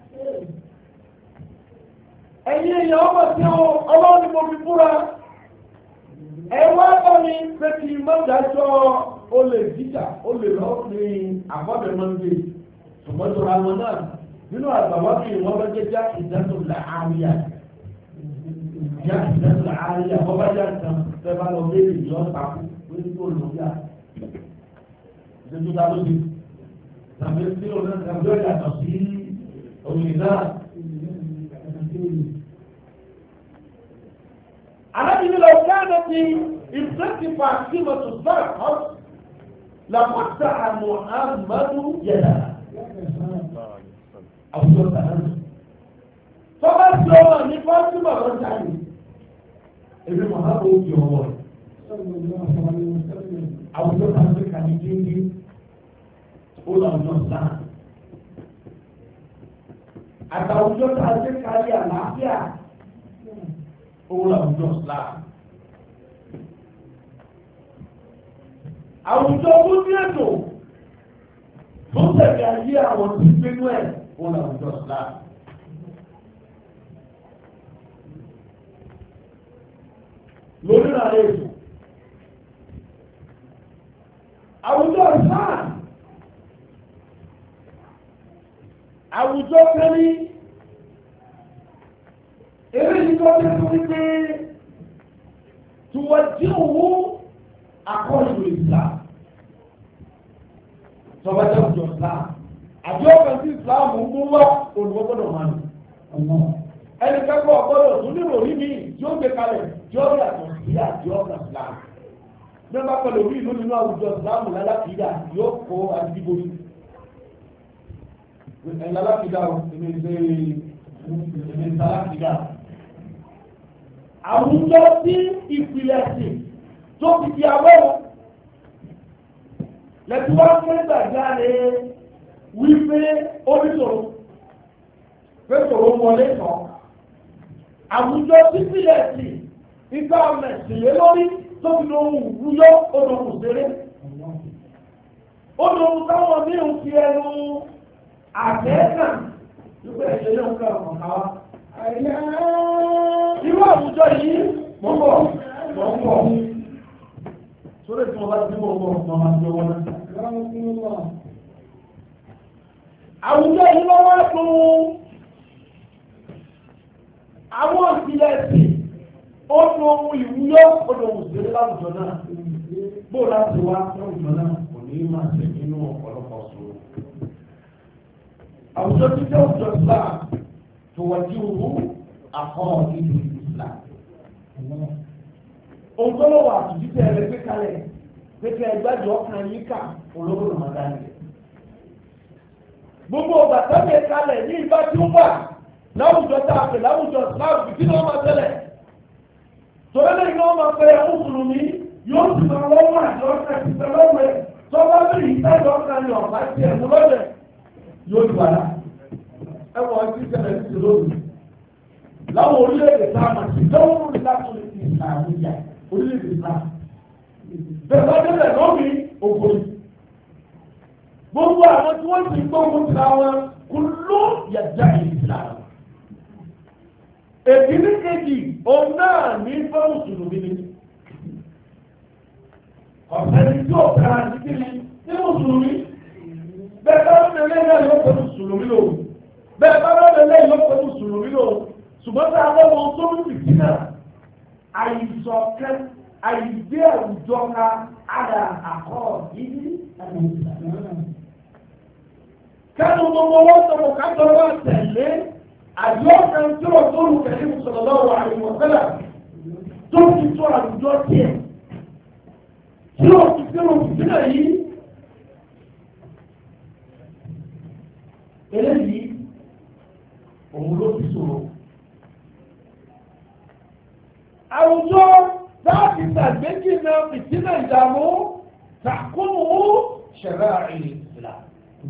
ẹ̀yin èèyàn ọmọ tí ọlọ́run ni mo fi fúra ẹwà bọ́ mi pé kí mọ́jájọ́ olè jíjà olè lọ ní àkọ́bẹ̀ mọ́ndé ṣùgbọ́n àwọn náà nínú àgbàwá kí wọ́n bá jẹ́ já ìdájọ́ làáríà já ìdájọ́ làáríà wọ́n bá já ìtàn tẹ́ bá lọ bẹ́ẹ̀ lè yọ ọ́tàkù lórí tó lò yá ìdájọ́ ta ló di tàbí tí ó náà tàbí ó yàtọ̀ sí òyìn náà. الذي لو كانت ارتكب قيمة الزرق لقطع محمد يده أو يده فما سوى نفاطمة رجعني ابن محمد يوم أو يده كان يجي ولا يصنع àtàwùjọ tá a ṣe kárí àlàáfíà òun làwùjọ Islam àwùjọ tó ní ètò tó tẹ̀lé ayé àwọn tó gbénú ẹ̀ òun làwùjọ Islam lórí ààrẹ ètò àwùjọ Islam àwùjọ kẹ́rí eré yìí tó ṣe fún wípé tùwọ̀dí òwú àkọọ́lù Islam tọ́wọ́dé àwùjọ Islam àjọ kan sí Islam ń mú wá olùwọ́gbọ́dọ̀ máa nù ẹni kẹ́kọ̀ọ́ ọgbọ́dọ̀ tó nírò rí mi tí ó gbé kalẹ̀ tí ó rí àtọ̀ sí àjọ kan Islam bí wọ́n bá pẹ̀lú orí ìlú nínú àwùjọ Islam lálàkìdá yóò kó àdìgbò yìí ẹ̀yìn alákìdá ìmẹ̀ ìṣẹ́ ìmẹ̀ ìṣàlákìdá àwùjọ tí ìpìlẹ̀ sí tó fi di awẹ́wọ̀ lẹ́tí wọ́n fẹ́ gbàgbáre wípé oníṣòro pé ṣòro wọlé kan àwùjọ sísílẹ̀ sí ìgbà mẹ̀sìlẹ̀ lórí tó fi lóhun wúyọ́ odòkù séré odòkù táwọn ní ń fi ẹnu àtẹ́ẹ̀kàn nígbà ìṣẹ̀lẹ̀ nǹkan ọ̀kọ̀ọ̀ká wa. irú àwùjọ yìí mọ̀ ń bọ̀ mọ̀ ń bọ̀ sórí tí wọ́n bá ti mọ̀ ń bọ̀ mọ̀ máa ń gbé wọn náà. àwùjọ yìí lọ́wọ́ fún àwọn ìpìlẹ̀ ẹ̀sìn ó ní ohun ìwúyọ́ olóhùn sí láwùjọ náà bó láti wá láwùjọ náà kò ní máa ṣe nínú ọ̀pọ̀lọpọ̀ sọ̀rọ̀. àwùjọ tí jẹ́ òjò Islam tó wájú owó àkọ́ ìlú Islam. ohun tó lọ́wọ́ àtúntìtẹ̀ rẹ̀ gbé kalẹ̀ pé kí ẹgbẹ́jọ ọkàn yín kà olówó Ramadan rẹ̀. gbogbo ọgbà tó gbé kalẹ̀ ní ìbá tí ó wà láwùjọ tá a pè láwùjọ Islam kí ni wọ́n máa tẹ́lẹ̀ torí lẹ́yìn náà máa pẹ́ mùsùlùmí yóò sì máa lọ́wọ́ àti ọ̀sẹ̀ ti tẹ lọ́wọ́ ẹ̀ tó bá bí ìtẹ́jọ́ ọ̀sẹ̀ ni ọ̀bá ti ẹ̀ mú lọ́dẹ̀ yóò ju àlá ẹ̀wọ̀n ti tẹ̀lẹ̀ ti lónìí láwọn orílẹ̀-èdè tá a máa ti lọ́wọ́ lórí láti ìsàmìyà orílẹ̀-èdè tá a bẹ̀rẹ̀ lọ́dẹ̀ lómi ògbóni gbogbo àwọn tí wọ́n ti gbógun ti àwọn kúló yàjà ìsìlámù èkìní kejì òun náà ní fẹ́ mùsùlùmí ni ọ̀sẹ̀ni tí ó kára sí kí ni ní mùsùlùmí bẹ́ẹ̀ bá lọ́dẹ lẹ́yìn ló pẹ̀lú mùsùlùmí lò bẹ́ẹ̀ bá lọ́dẹ lẹ́yìn ló pẹ̀lú mùsùlùmí lò ṣùgbọ́n tí a lọ́wọ́ tó ń bìtì náà àìsọ̀kẹ́ àìdé àwùjọ ká àdà àkọ́ ìdí kẹ́nu gbogbo wọn sọ̀rọ̀ ká tọ́wọ́ tẹ̀lé àjọ kan tí ó tó rú kẹ̀lé sallallahu alaihi wa sallam tó ti tó àwùjọ tiẹ̀ tí ó ti tó rú sílẹ̀ yìí eléyìí òun ló ti sọ̀rọ̀ àwùjọ láti tàgbéjì náà fìtínà ìdààmú tàkùnù shara'i al-Islam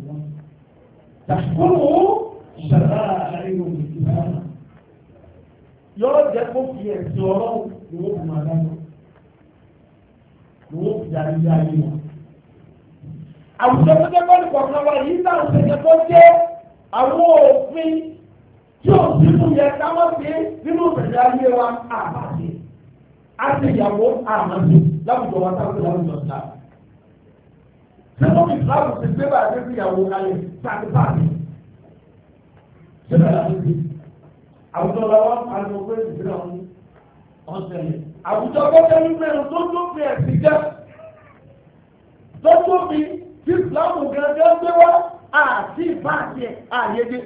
tàkùnù shara'i al-Islam yóò jẹ́ kó fi ẹ̀sìn ọlọ́run ni wọ́n fi máa dáná ni wọ́n fi darí ilé ayé wọn. àwùjọ tó jẹ́ kọ́ni kọ̀ọ̀kan wa yìí náà ṣẹ̀yẹ tó jẹ́ àwọn òfin tí ò sínú yẹ ká má fi nínú ìṣẹ̀lẹ̀ ayé wa àbáṣe àti ìyàwó àmàṣe láwùjọ wa táwọn láwùjọ sílá. sẹ́wọ́n ìsìláàmù ti gbé bá àdé ìyàwó kalẹ̀ sáàtìpáàtì. síbẹ̀ láti fi àwùjọ la wá pariwo pé ìdílé ọ̀hún ọ̀sẹ̀lẹ̀. àwùjọ gbọ́dọ̀ ní mẹ́rin tó tóbi ẹ̀sìn jẹ́ tó tóbi tí ìsìláàmù gẹ́gẹ́ gbé wá àti ìbáàtì ẹ̀ àyèdè.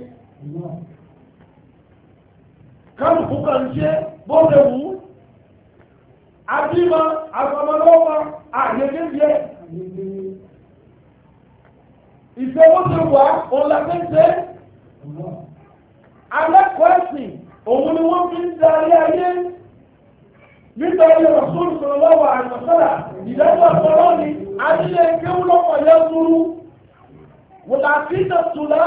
kálukú kan ṣe bó lè wù ú. àbímọ àgbàmọlọ́wọ́ àyèdè yẹ. ìfowópamọ́ wà ọ̀làkẹ́sẹ̀. alẹ́kọ̀ọ́ ẹ̀sìn òun ni wọ́n fi ń darí ayé. nítorí Rasul sallallahu alaihi wasallam ìdájọ́ ọ̀sọ̀rọ̀ ni àdílé kéwú lọ́pọ̀ yẹ dúró. wòlàkínà tùlá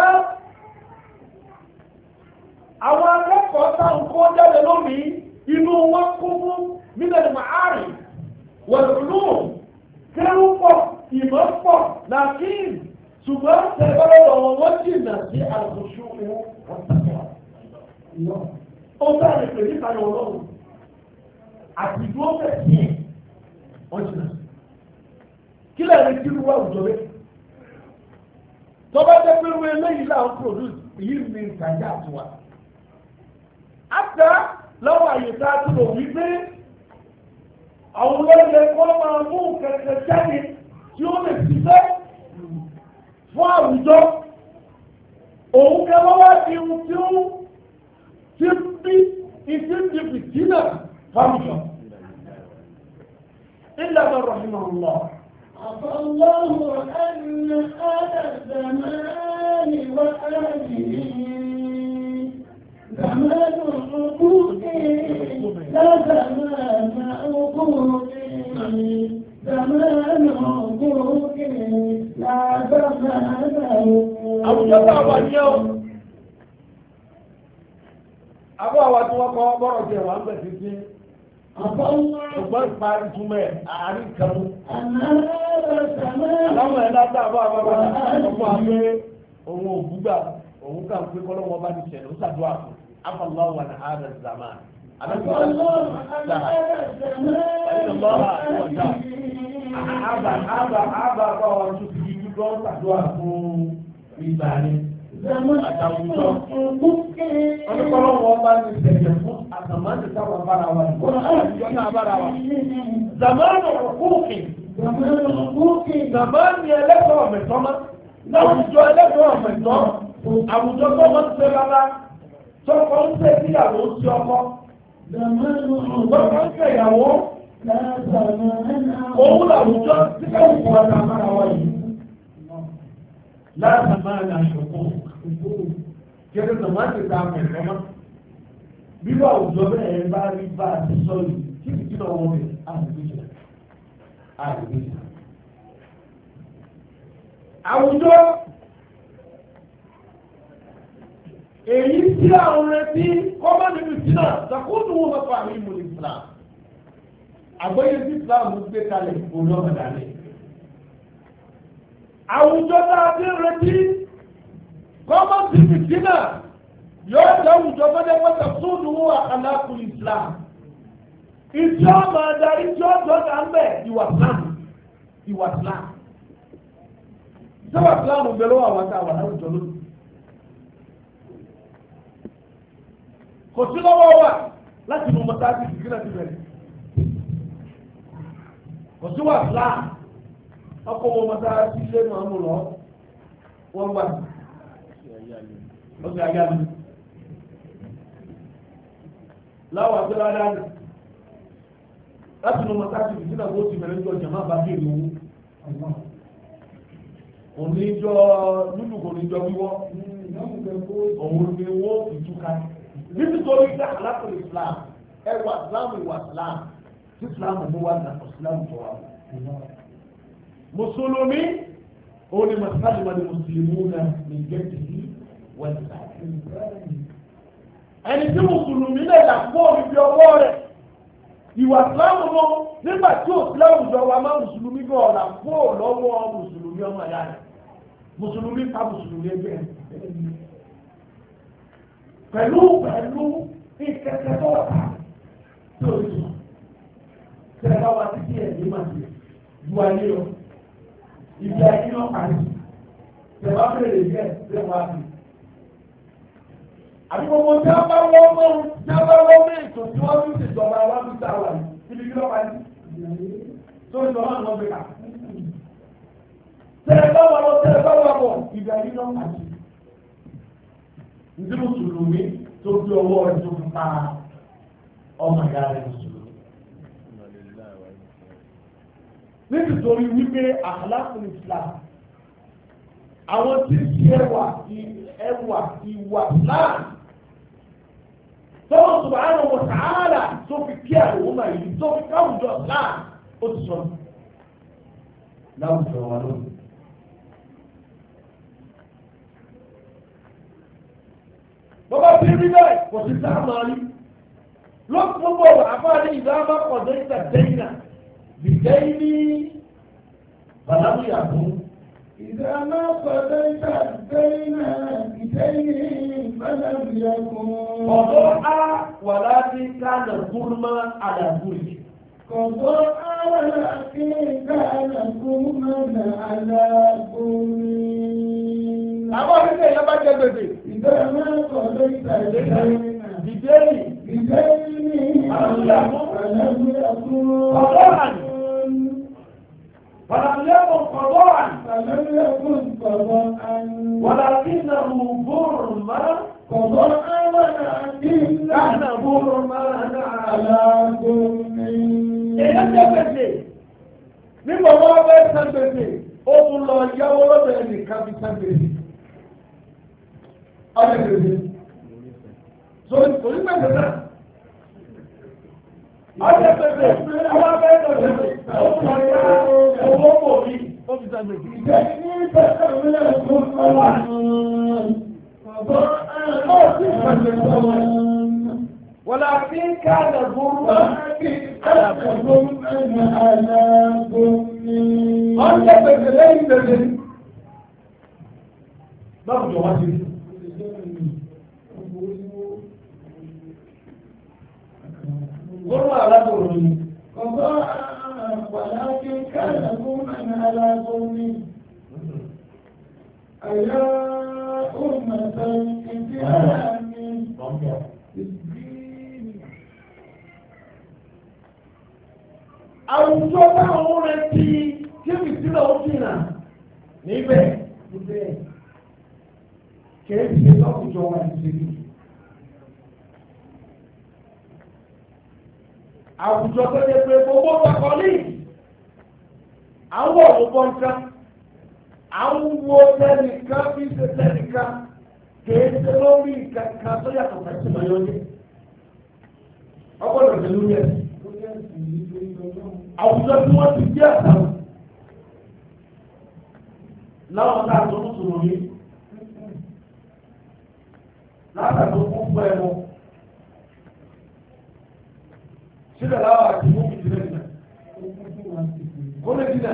àwọn akẹ́kọ̀ọ́ táwọn kó jáde lónìí inú wọn kún fún mílíọ̀nù màárì wọ̀lúlù kéwú pọ̀ ìmọ̀ pọ̀ làkín ṣùgbọ́n tẹ̀gbọ́n lọ́wọ́ wọ́n jìnnà sí àlùkòṣù wọn tàbí ó sáré pè nípa yọ̀ lọ́wọ́ àti ìdúró bẹ̀ sí ẹ̀ wọ́n jìnnà kí lẹ́yìn tí wọ́n àwùjọ rẹ̀ tọ́ba jẹ́ pé wọ́n eléyìí là ń produce yìí ní ìtajà àtiwá. àtà lọ́wọ́ àyè tá a tún lò wípé àwọn olóyè kọ́ máa mú kẹ̀kẹ́ jáde tí ó lè ṣiṣẹ́ fún àwùjọ. òun kẹ́wọ́ wá di ohun tí ó ti bí ìdí ti fìtínà fáwùjọ. illa man rahimahullah. عفى الله أن هذا الزمان وآله زمان الركود لا زمان عقود زمان عقود لا زمان àwùjọ tá a wà ní ọ́ àbọ̀ àwa tí wọ́n kọ́ bọ́rọ̀ jẹ́ wà ń bẹ̀ títí ṣùgbọ́n ìpa ìtumọ̀ ẹ̀ àárín kẹmú aláwọ̀ ẹ̀ látà bá àbábá ọmọ àgbé ohun òbúgbà òun kà ń pé kọ́lọ́wọ́ bá ti ṣẹlẹ̀ ó ṣàdúrà fún afọláwà ní ààrẹ zàmà àbà àbà àbà bá wọn tún fi yí lọ ṣàdúrà fún ìgbà ni àtàwùjọ ọlọ́pọ̀lọpọ̀ bá ní ṣẹlẹ̀ fún àtàmáàdì táwọn bára wa ní àjọ náà bára wa zamanu òkúùkì zamani ẹlẹ́tọ̀ọ́ mẹ́tọ́mọ́ láwùjọ ẹlẹ́tọ̀ọ́ mẹ́tọ́ àwùjọ tó wọ́n ṣe rárá tọ́kọ ń ṣe ìyàwó sí ọkọ tọ́kọ ń ṣe ìyàwó òun làwùjọ tí káwọn kọ́ ọ̀dà bára wa yìí láti máa ń aṣọ́kọ́ kẹ́kẹ́ tó máa ń tètè àmọ̀ ẹ̀kọ́ mọ́ bí wọ́n àwùjọ bẹ́ẹ̀ bá rí bá a ti sọ yìí kí ni kí lọ́wọ́ mi àdìgbèsè àdìgbèsè àwùjọ èyí tí àwọn retí kọ́mọ́ níbi tí náà sàkóso wọn bá fa àmì ìmọ̀ Islam àgbẹ̀yẹ tí Islam gbé kalẹ̀ òun lọ́mọ dání. àwùjọ náà ti retí kọ́mọ́ níbi tí náà yóò jẹ́ àwùjọ fẹ́lẹ́ pẹ́sẹ̀ sóòdù wọn àkàlàkùn Islam. ìjọ ọmọ adarí tí ó dọ́ta ń bẹ̀ ìwà Islam ìwà Islam. ìjọba Islam ń bẹ lọ́wọ́ àwọn àtàwọn àwùjọ lónìí. kò sí lọ́wọ́ wà láti mú mọ́tàkì ìgbìnà ti bẹ̀rẹ̀ kò sí wà fúlá ọkọ̀ wọn mọ́tàkì ilé mọ́mú lọ wọ́n gbà lọ́sí ayé àmì láwọ̀ àti ládàá ní láti mú mọ́tàkì ìgbìnà bó ti bẹ̀rẹ̀ jọ jàmá bá bèèrè owó oníjọ nínú kò níjọ wíwọ́ òun ni wọ́n fi túká nítorí ká alákòó Islam ẹwà Islam ìwà Islam tí Islam mú wá nà Islam tó wà. mùsùlùmí òun ni màsálìmá ni mùsùlùmí náà ní gẹ́gẹ́ bí wọ́n ti sá. ẹni tí mùsùlùmí náà là kó ibi ọwọ́ rẹ̀ ìwà Islam mọ́ nígbà tí ò Islam jọ wa má mùsùlùmí gan là kó lọ́wọ́ mùsùlùmí ọmọ ìyá rẹ̀ mùsùlùmí ká mùsùlùmí ẹgbẹ́ rẹ̀. pẹ̀lú pẹ̀lú ìkẹ̀kẹ́ tó wà tó rí sùn tẹ́lẹ̀ bá wá títí ẹ̀ ní màtí ju ayé lọ ìdí ayé náà parí tẹ́lẹ̀ bá bẹ̀rẹ̀ yẹ tẹ́lẹ̀ wá sí. àbí gbogbo tí wọ́n bá wọ́n mọ́ tí wọ́n bá wọ́n mọ́ ètò tí wọ́n fi ṣèjọba wá fi ta wà yìí ibi kí ló parí tó ń sọ wọn lọ bẹ̀rẹ̀ tẹ́lẹ̀ bá wà lọ tẹ́lẹ̀ bá wà bọ̀ ìdí ayé náà parí. Ndí mùsùlùmí tó fi ọwọ́ rẹ̀ tó fi pa ọmọ ìyá rẹ̀ mùsùlùmí. Nítorí wípé àkàlàkùn Islam, àwọn tí ń ṣe ẹwà ẹwà ìwà Islam, tọ́wọ́ subhanahu wa ta'ala tó fi kí àwọn ọmọ yìí tó fi káwùjọ Islam ó ti sọ. Láwùjọ wa lónìí. bọ́bá bí rí bẹ́ẹ̀ kò sí sáà máa rí lọ́pọ̀ bọ̀ àfáàní ìdáàmà kọ̀dọ̀ ìta dẹ́yìnà bìdẹ́yìní bàlámùyà fún. ìdáàmà kọ̀dọ̀ ìta dẹ́yìnà bìdẹ́yìní bàlámùyà fún. kọ̀dọ̀ á wà láti kánà gúrmá àdàgúrì. kọ̀dọ̀ á wà láti kánà gúrmá àdàgúrì. àbọ̀ nígbà yẹn bá jẹ gbèdè. ìdáàmà kọ̀dọ̀ ìta dẹ́yìnà. Bìdẹ́yì. Bìdẹ́yì. Àlàmúyà fún. Kọ̀dọ̀ràn. Fàlàmúyàkùn kọ̀dọ̀ràn. Fàlàmúyàkùn kọ̀dọ̀ràn. Wàlàkínàhù bùrùmá. Kọ̀dọ̀ràn wàlàkínàhù Kánà bùrùmá àlàgùnmí. Èyí jẹ́ gbèsè. Nígbà wọ́n bẹ́ san gbèsè, ó tún lọ yáwó lọ́dọ̀ ẹnìkan fi san gbèsè. Ọ̀dẹ̀ gbèsè. So orí pẹ̀lú náà ọjọ́ pẹ̀lú àwọn abẹ́rẹ́ ọ̀dẹ́ ọ̀pọ̀ ọ̀yá owó kò rí ó fi sàgbè sí ìjẹ́ ní ìpẹ̀lú ìpínlẹ̀ tó kọ́wà ó sì pẹ̀lú ọ̀wọ̀ ولكن كان ظلما على ظلما على ظلم wọ́n jẹ́ pẹ̀lú lẹ́yìn tẹ̀lé báwo jọ wá sí i. ظلما على ظلم قضاء ولكن كان ظلما على ظلم أيا أمة الإسلام àwùjọ táwọn retí kébì sílẹ̀ ó jìnnà níbẹ̀ níbẹ̀ kẹ́ẹ̀sì láwùjọ wa ti ṣe bí. àwùjọ tó yẹ pé gbogbo kakọ́lì àwọn òwúbọ̀ nǹkan àwọn wo tẹnìkan bí ṣe tẹnìkan kẹ́ẹ̀sì lórí kankan tó yàtọ̀ fẹ́sì lọ́yọ́dé ọgbọ́dọ̀ tẹ̀lé lórí ẹ̀sìn. àwùjọ tí wọ́n ti jẹ́ àtàwọn láwọn tá a tó ń sọ̀rọ̀ yìí látàtò fún fún ẹ̀mọ́ síbẹ̀ láwọn àti mú ìdílé nìyà kó lè dínà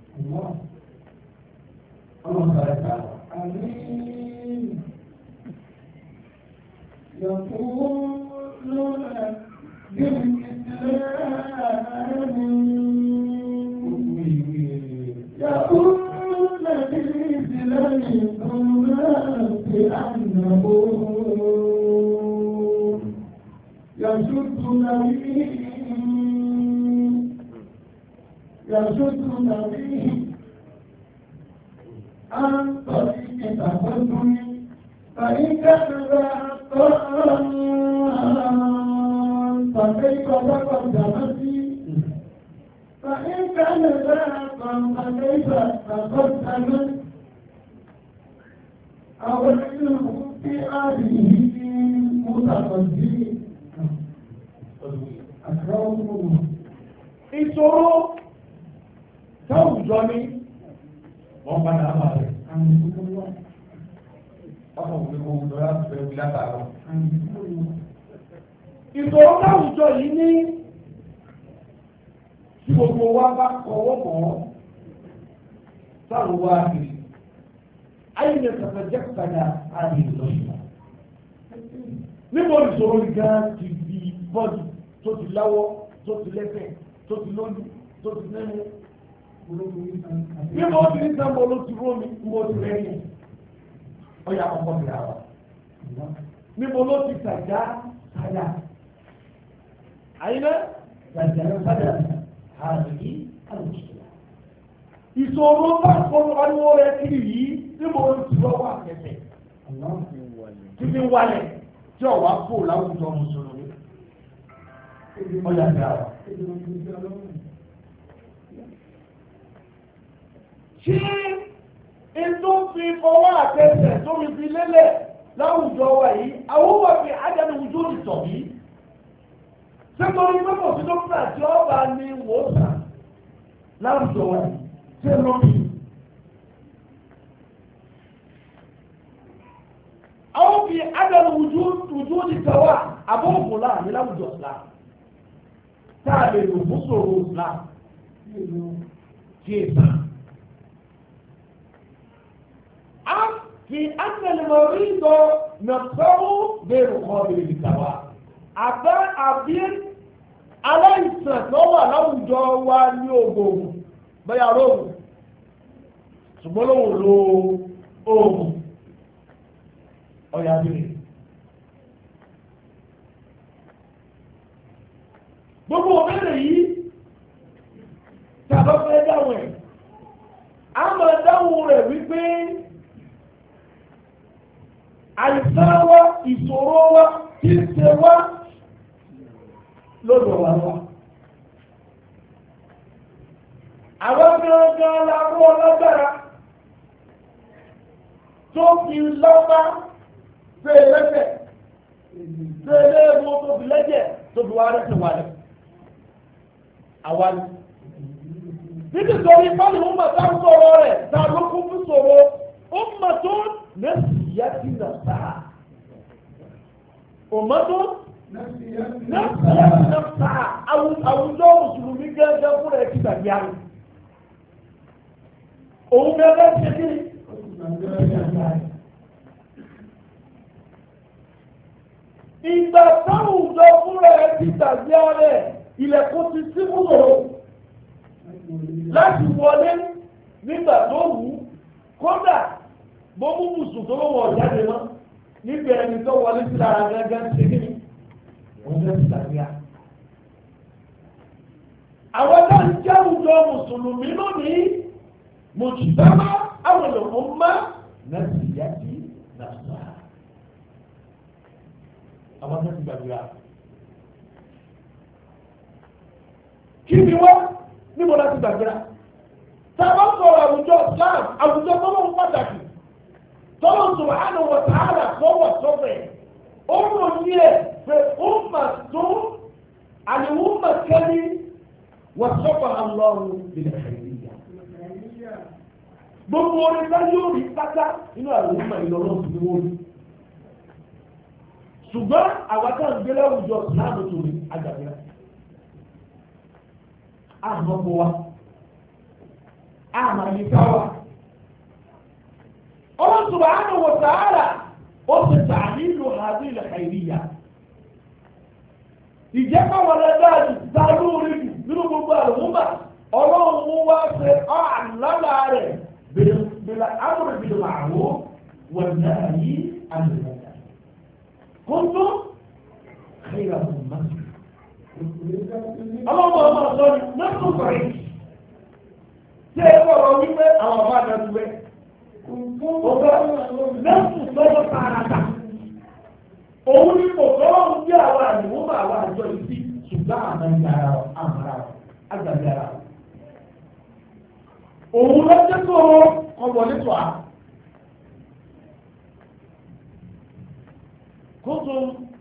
ọlọ́run sáré ká يقولون بالإسلام يقولون بالإسلام ثم بأنه يشد نبيه يشد نبيه عن طريق تقدم فإن كان فكيف تقدمت فإن كان ذاقا فكيف تقدمت أو العلم في هذه متقدم أكرمكم الله. ìṣòro táwùjọ ní wọ́n padà bá rẹ̀ ọkọ̀ òfin kò wùdọ̀ láti fẹ́ wí látàrọ̀. ìṣòro táwùjọ yìí ní tí gbogbo wa bá kọwọ́ mọ́ sáwọn wa kiri ayé ní ẹ̀sẹ̀ jẹ́ padà àdé ìlọ́sùn. níbo ìṣòro ìgbà ti di bọ́ọ̀dù tó ti láwọ́ tó ti lẹ́sẹ̀ tó ti lójú tó ti nẹ́nu. níbo ti ní sábà ló ti rómi níbo ti rẹ́yìn ọ̀yà ọkọ̀ ti rà wá. níbo ló ti tàjá sáyà. àyìnbá tàjá sáyà àbí àlùsùlà. ìṣòro bá fọwọ́ ariwo rẹ̀ kiri yìí níbo ló ti lọ́wọ́ àkẹ́kẹ́. tí fi wálẹ̀ tí ọ̀wá fò láwùjọ mùsùlùmí. ọ̀yà ti rà wá. ṣé ètò fi fọwọ́ àtẹsẹ̀ tó fi fi lélẹ̀ láwùjọ wa yìí àwọn wà fi ájáde wùjọ ìtọ̀ yìí sẹ́kọ̀ọ́ ìgbẹ́ pọ̀ sí dókítà tí ó bá ní wòsàn láwùjọ wa yìí ṣé lóbi. àwọn fi ájáde wùjọ ìtọ̀ wa àbọ̀wò láàrin láwùjọ Islam tá a lè lò fún sòrò Islam kí èsà. في أن المريض نفسه غير قابل للدواء. àbá àbí aláìsàn tó wà láwùjọ wa ní ògùn bẹ́yà róògùn ṣùgbọ́n lóhùn lo oògùn ọ̀yà bìrì. gbogbo òbẹ̀rẹ̀ yìí tàbá fẹ́ dáhùn ẹ̀ a máa dáhùn rẹ̀ wípé àìsàn wa ìṣòro wa tí ń ṣe wá lọ́dọ̀ wa wá. àwọn gangan la rú ọlọ́gbára tó fi lọ́pá fẹ́ lẹ́sẹ̀ fẹ́ lẹ́ẹ̀mú tó fi lẹ́jẹ̀ tó fi wá rẹ́sẹ̀ wà lẹ́. àwa ni. nítorí báyìí wọ́n máa dá sọ̀rọ̀ rẹ̀ ta ló kún fún sọ̀rọ̀ ó máa tó lẹ́sìn. يأتي نفسها أمة nọ́ọ̀sà àwùjọ mùsùlùmí gẹ́gẹ́ fúnra ẹ̀ ti gbàgbé àrùn òun gẹ́gẹ́ ṣe kí ìgbà táwùjọ fúnra ẹ̀ ti gbàgbé àrẹ̀ ilẹ̀kùn ti sí múlò láti wọlé nígbà tó wù ú kódà bó mú mùsùlùmí tó lówó ọ̀jáde mọ́ níbi ẹni tó wọlé sí lára gẹ́gẹ́ ṣe kí ni wọ́n fẹ́ ti gbàgbé àrùn. àwọn náà ń jẹ́ àwùjọ mùsùlùmí lónìí mùsùlùmá àwọn èèyàn má nàìjí yàtí nàìjíríà àwọn náà ti gbàgbé àrùn. kí ni wọ́n níbo láti gbàgbé àrùn. sábà sọ̀rọ̀ àwùjọ Islam àwùjọ tó lóun pàtàkì tó lóun subhanahu wa ta'ala fọwọ́ sọ́fẹ̀ ó rò ní ẹ̀ pé ó mà tó àlèwò mà kẹ́lí wọ́n sọ́kọ̀ àlọ́run nílẹ̀ nàìjíríà. gbogbo orin náà yóò rí pátá nínú àlèwò mà ìlọ́lọ́ sí wọ́n rí. ṣùgbọ́n àwọn kan gbé láwùjọ Islam tó rí àgbàgbé àmọ́ bọ́ wa àmọ́ yìí ká wa. Allah subhanahu wa ta'ala ó ti ta'lilu hadhihi al-khayriyya. ìjẹ́ káwọn ẹgbẹ́ dá lórí jù nínú gbogbo àlùmọ́bà ọlọ́run mú wá ṣe ọ́ àlálà rẹ̀ bìlà amri bil ma'ruf wan nahyi 'anil munkar. kuntum khayra ummatin. ọlọ́run ọmọ ọ̀sọ́ ni mẹ́tò sọ̀rọ̀ ṣé ẹ wọ̀rọ̀ wípé àwọn ọba àdàlùwẹ̀ ọ̀gá mẹ́tò sọ́wọ́ tààràtà. òun ní kò tọ́wọ́ ń gbé àwọn àdìmọ́ bá àwọn àjọ ìdí ṣùgbọ́n àmàlì ara ọ̀ àmàrà ọ̀ àgbàdì ara ọ̀. òun ló jẹ́ tó ọwọ́ nítò á. kótó.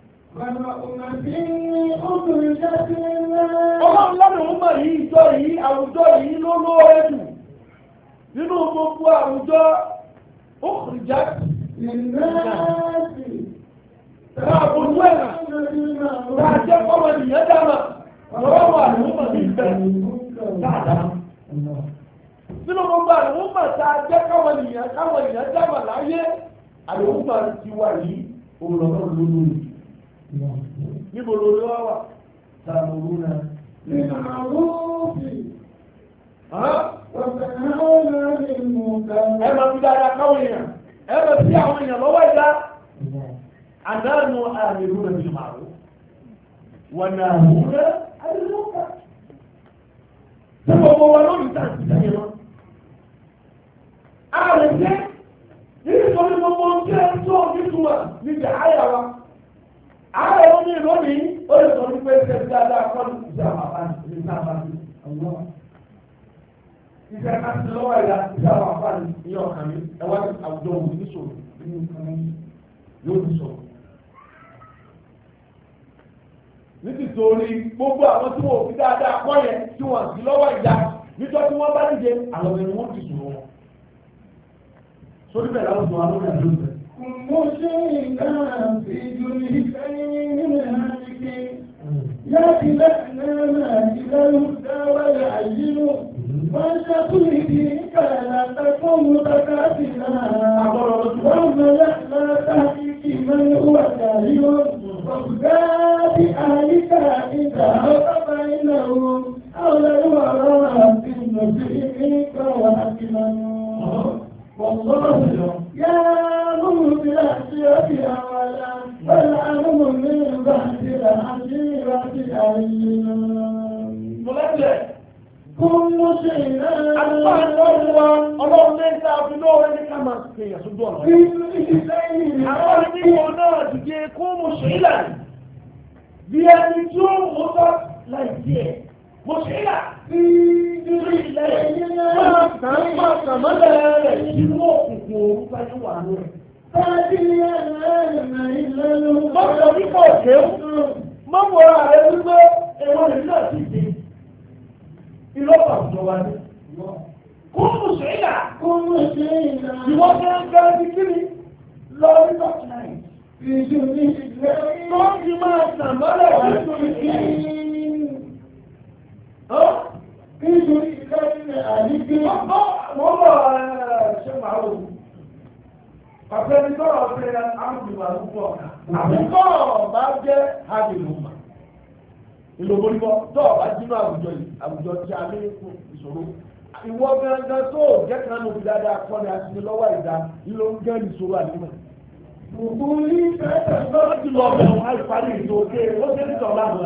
ọlọ́run lọ́nà òun mọ̀ yìí ìjọ yìí àwùjọ yìí ló lóore jù nínú gbogbo àwùjọ ó kìí já Káàbùn wẹ́nà láàjẹ́ ọmọ ènìyàn dáma lọ́wọ́ wà ní ọmọ ní ìfẹ́ dáadáa. Nínú gbogbo àlùmọ́ tààjẹ́ káwọn ènìyàn káwọn ènìyàn dáma láyé àlùmọ́ ti wà yìí olùlọ́rọ̀ lórí. Níbo lórí wá wà? Tààmùrú náà. Nínú àwọn òfin. Ẹ máa fi dáadáa káwọn èèyàn. Ẹ máa fi àwọn èèyàn lọ́wọ́ ìdá. أنانو آمرون بالمعروف وناهون عن المنكر. سبب ولون تنسينا. أعلم ذلك يقول المنكر سوء نسوة نجعيها. أعلم من لوني ويقول لك سيدنا قل زعفان زعفان الله. إذا كانت لو إذا زعفان يوم خميس أول أو دوم نسوة yóò ní sọ. nítorí gbogbo àwọn tí wọn ò fi dáadáa kọ́ yẹn tí wọn sì lọ́wọ́ ìjà nítorí tí wọ́n bá díje àwọn ẹni wọ́n ti sùn wọn. sórí bẹ́ẹ̀ láwọn sọ àwọn ọmọ ìlú rẹ̀. mo ṣe nǹkan fi ju ní sẹ́yìn nínú àríkè láti lẹ́nà ìlẹ́nu dáwọ́lẹ̀ àyínú wọ́n ṣàtúnyí bí kàlà tẹ́kọ̀ọ́ mú tẹ́kọ̀ sí náà. wọ́n mẹ́lẹ́ lọ́ta من هو كريم وابدأ بأهلك إذا أصب إنهم حول الوراء في المسلمين وأكملوا والله يأمر بالعشرة أولا والأمر من بعد العشيرة أيضا kún mú sí iná. Àtúbà lọ́wọ́ wa ọlọ́run ní ìta fi lóore ní ká máa ṣe ìyàsójú ọ̀nà. Àwọn onímọ̀ náà dìde kún mú sí ilà. Bí ẹni tí ó mú tọ́ láì díẹ̀. Mo sí ilà. Ìdílé ilẹ̀ máa tàn máa tàn mọ́lẹ̀ rẹ̀ sínú òkùnkùn orúkọ ayé wà lórí. Báyìí ẹ̀rọ ìlẹ́nu. Mọ́tò nípa òkè ń. Mọ́mọ́ ààrẹ wípé ẹ̀wọ̀n ìlú náà ti dé. Ìlọ́pàá ìjọba ní. Kó mú ṣe ìlà. Kó mú ṣe ìlà. Ìwọ́n fẹ́ ń gbẹ́ ní kíni lọ ní tọ́kìláì. Ìjọ ní ìgbẹ́. Tó ti máa tàn mọ́ pàrọ̀ òun. Ọ̀sẹ̀ ní tọ́rọ̀ ọ̀sẹ̀ àmúgbìmọ̀ àdúgbò ọ̀nà. Àbíkọ́ bá jẹ́ àdìlùmọ̀. Ìlòmọ̀lùmọ̀ tó bá jínú àwùjọ yìí, àwùjọ tí a ní ìṣòro. Ìwọ gangan tó jẹ́ kan ló fi dáadáa kọ́ ni a ti ní lọ́wọ́ ìdá ìlò ń gẹ́ ìṣòro àdìmọ̀. Gbogbo ní ìfẹ́ Lọ́wọ́ ti lọ bẹ̀rù àìparí ìtò òkè ó ṣe ní sọ̀rọ̀ àbúrà.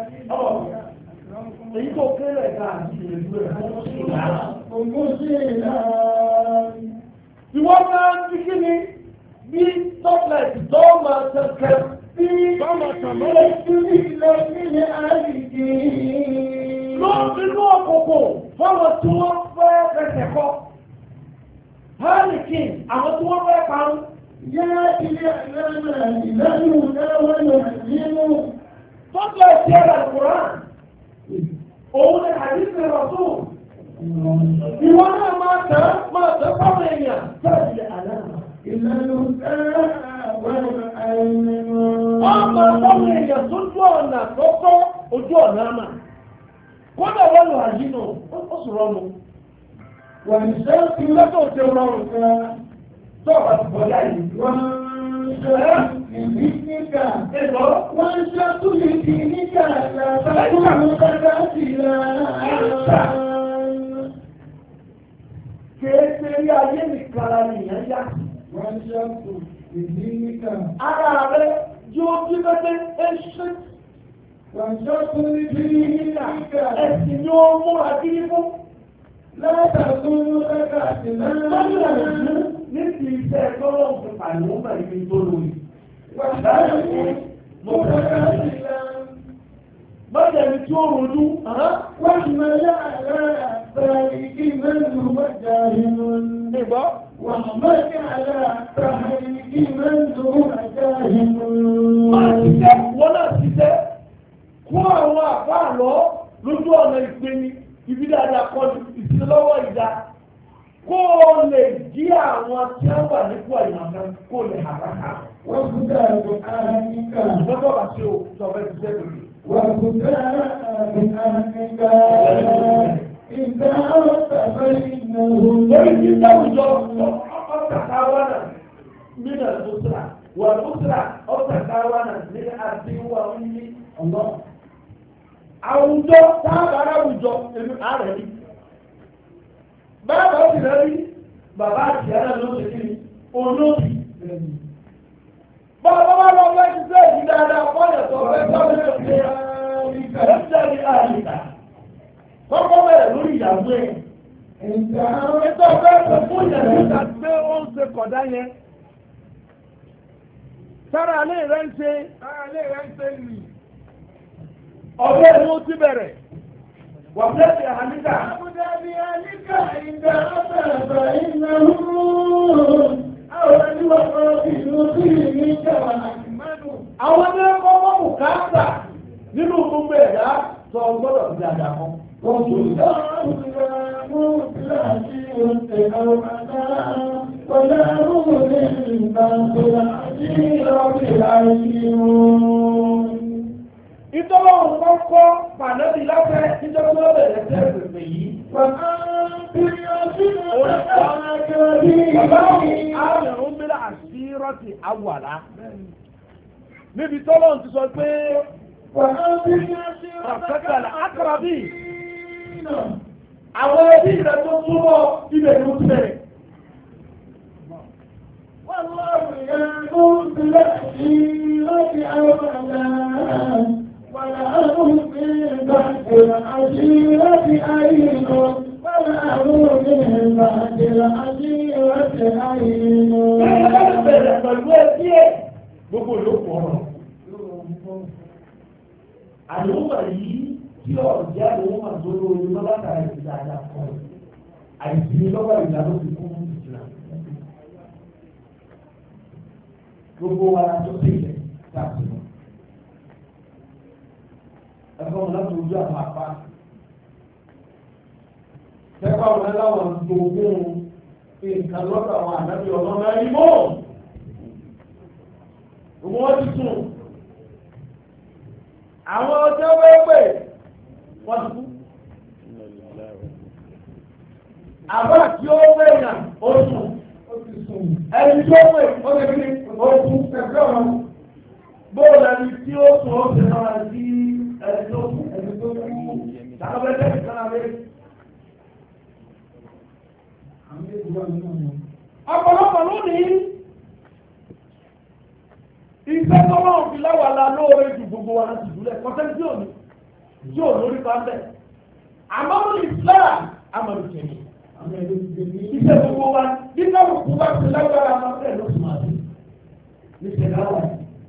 Èyí tó kéré ẹ̀ka àti ìrìnlú ẹ̀ Gbogbo sí ìlà. Ìwọ́n máa ń kí ni bí tọ́pẹ̀tì tó máa tẹ̀kẹ́ bí Bọ́mọ̀ tàmílẹ̀ ìtúrí ilẹ̀ nílẹ̀ àríkì. ló inú òkùnkùn fọ́wọ́ tí wọ́n fẹ́ fẹsẹ̀ kọ́. Hálìkì àwọn tí wọ́n fẹ́ parun. Yá ilé àlànà ìlànà ìdáwọ̀ nínú. Tọ́pẹ̀tì ẹ̀rọ Kùrán. Òun ni àdìsí Rasul. Ìwọ náà máa tẹ̀ máa tẹ̀ fáwọn èèyàn. Tẹ́lẹ̀ àlànà. Ìlànà ìdáwọ̀ àìmọ̀. Ọmọ ọmọ èèyàn tó ojú ọ̀nà tó kọ́ ojú ọ̀nà àmà. Kọ́dà wọ́n lọ àyínú, ó sì rọrùn. Wà ní sẹ́ẹ̀kì Lọ́tọ̀ òjò rọrùn kan. Tó ọ̀bá ti bọ̀ láyé. wọ́n ṣe ìbí níkà. Èlò Wọ́n ṣe túlì kì níkà látàkùn kọ́kọ́ sí láàá. kéèké rí ayé nìkan la nìyẹn yá. Wọ́n ṣe ìbí níkà. Ara rẹ̀ yóò bí pẹ́pẹ́ ẹ̀ṣẹ́. Wọ́n ṣe túlì kì níkà. Ẹ̀sìn ni ó múra kí ní fún. Látàkùn kọ́kọ́ sí láàá. Níbi iṣẹ́ tọ́lọ́ fún àlùmọ́ ìbí tó lórí. Wọ́n ṣe kọ́kọ́ sí láàá. Bọ́dẹ̀ ni tí ó rojú. Wọ́n máa yára àtàrí kí mẹ́lú mọ́jà inú ní. Ìgbọ́. Wọ́n máa yára àtàrí kí mẹ́lú mọ́jà inú. Máa ṣiṣẹ́, wọ́n náà ṣiṣẹ́. Kó àwọn àbá lọ lójú ọ̀nà ìpeni, ibi dáadáa kọ́ ìsinlọ́wọ́ ìdá. Kó o lè jí àwọn tí wọ́n wà nípò àyànfẹ́ kó o lè àbáta. Wọ́n kú dáàbò àníkà. Ìgbọ́dọ̀ bá ṣe o, sọ̀rọ̀ ìṣiṣẹ́ lórí. Wọ́n kú dáàbò àníkà. Ìgbà ọ̀tàfẹ́ ìnáwó. Lórí ti dáwùjọ ọ̀tàkáwánà nínú ìbùsùlà, wà ìbùsùlà ọ̀tàkáwánà ní àdínwá wíwí ọ̀nà. Àwùjọ táàbàrà àwùjọ èmi ààrẹ rí. Bàbá ó sì rẹ́ rí bàbá àti ẹ̀rọ ló ṣe kí ni olóòbí. Bàbá bá lọ fẹ́ ṣiṣẹ́ ìdí dáadáa fọ́yẹ̀ tó fẹ́ tọ́jú ṣe ẹ̀ṣẹ́ ní àyíká. Kọ́kọ́ bẹ̀rẹ̀ lórí ìyàwó ẹ̀. Ìgbà Ètò ọ̀fẹ́ tó fún ìyàwó ìgbà pé ó ń ṣe kọ̀dá yẹn. Sára alẹ́ rẹ̀ ń ṣe. Sára alẹ́ rẹ̀ ń ṣe nì. Ọ̀fẹ́ ni ó ti bẹ̀rẹ̀. Wà fẹ́ ṣe àníkà. àbúdá bí àníkà ìgbà ọ̀tàfẹ́ ìnáwó. Àwọn ẹniwọ̀n ìlú sí ìníkà àmàdù. Àwọn ní kọ́kọ́ bùkátà nínú gbogbo ẹ̀dá sọ gbọ́dọ̀ fi dáadáa kan. Wọ́n tó dáa mú láti oṣù ọ̀pàdá. Wọ́n lárú ní ìgbàgbọ́ àti ìrọ̀lẹ́ àìyíwò. Ìtọ́lọ́run kọ́kọ́ pàdébí láfẹ́ nítorí wọ́n bẹ̀rẹ̀ sí ẹ̀sẹ̀ yìí. Wọ́n á bí ọdún ọ̀pàdá kẹ́rí. Bàbá àrùn bí àṣírọ́tì àwàlá. Níbi tọ́lọ́run ti sọ pé Wọ́n á bí ọdún ọ̀pẹ́kẹ̀lẹ̀ ákàràbí. Àwọn ẹbí rẹ̀ tó túnmọ̀ ibẹ̀ ló ti bẹ̀rẹ̀. والله يقول بالعشيرة أولا ولأمر من بعد العشيرة أيضا ولأمر من بعد العشيرة أيضا. Bẹ̀rẹ̀ pẹ̀lú ẹbí ẹ̀ gbogbo ìlókùn ọ̀rọ̀. Àlùmọ̀ yìí tí ọ̀jẹ́ àlùmọ̀ tó lórí lọ́wọ́ tàbí ìdáadáa kan. Àìsí lọ́wọ́ ìdádó ti kún fún ìsìlá. Gbogbo wa tó tẹ̀lé káàkiri. Ẹ̀fọ́ wọn láti ojú àwọn apá. Tẹ́fà wọn láwọn gbogbo nǹkan lọ́dọ̀ àwọn àdábì ọlọ́run ẹ̀rí mọ́. Gbogbo wọn ti sùn. Àwọn ọjọ́ wẹ́pẹ̀ wọ́n ti kú. Àbá tí ó wẹ̀yàn ó sùn. ẹni tí ó pè ó lè fi ojú ẹgbẹ́ ọ̀rọ̀ bóòlù ẹni tí ó sùn ó sì máa di ẹni tó kú ẹni tó kú lábẹ́lẹ́ ìkànnì. ọ̀pọ̀lọpọ̀ lónìí iṣẹ́ tó wọ́n fi láwàlá lóore ju gbogbo wa láti dúlẹ̀ kọ́tẹ́ tí ò ní tí ò lórí bá ń bẹ̀. àmọ́ ní Islam amadu kẹ́mi iṣẹ́ gbogbo wa bí káwọn kú bá ti lágbára máa bẹ̀rẹ̀ ló sì máa bí ní ṣẹ̀dáwà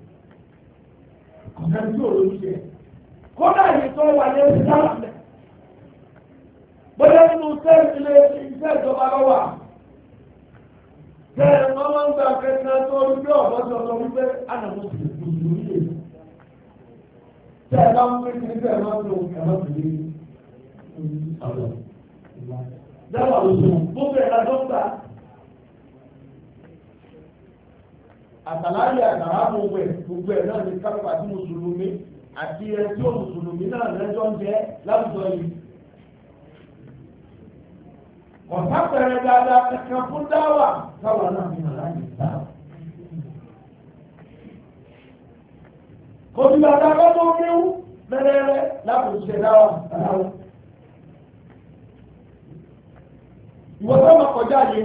kọ́tẹ́ tí ò lórí ṣe kódà yìí tó wà ní ẹ̀sìn dáwà mẹ́. bóyá nínú sẹ́ẹ̀lì iṣẹ́ ìjọba lọ́wọ́ Bẹ́ẹ̀ wọ́n máa ń gba akẹ́kọ̀ọ́ tó rí bí ọ̀bọ̀ tó sọ wípé ànàmọ́ sì gbùgbù nílé. Tẹ́ ẹ bá ń pín ní bẹ́ẹ̀ máa ń lo ẹ̀rọ ìdílé ọ̀dọ̀. Dáwà ló sọ, gbogbo ẹ̀ lájọ́ gbà. Àtàláyé àtàrà gbogbo ẹ̀ gbogbo ẹ̀ náà ní kápẹ́ àti mùsùlùmí àti ẹ̀ tí ó mùsùlùmí náà lẹ́jọ́ ń jẹ́ láwùjọ yìí. Ọ̀sá pẹ̀rẹ̀ dáadáa kankan fún dáwà káwà náà ní àláyé dáwà. Kò sí dáadáa bá tó kéwú mẹ́rẹ́rẹ́ láti ṣe dáwà dáwà. Ìwọ tó máa kọjá yé.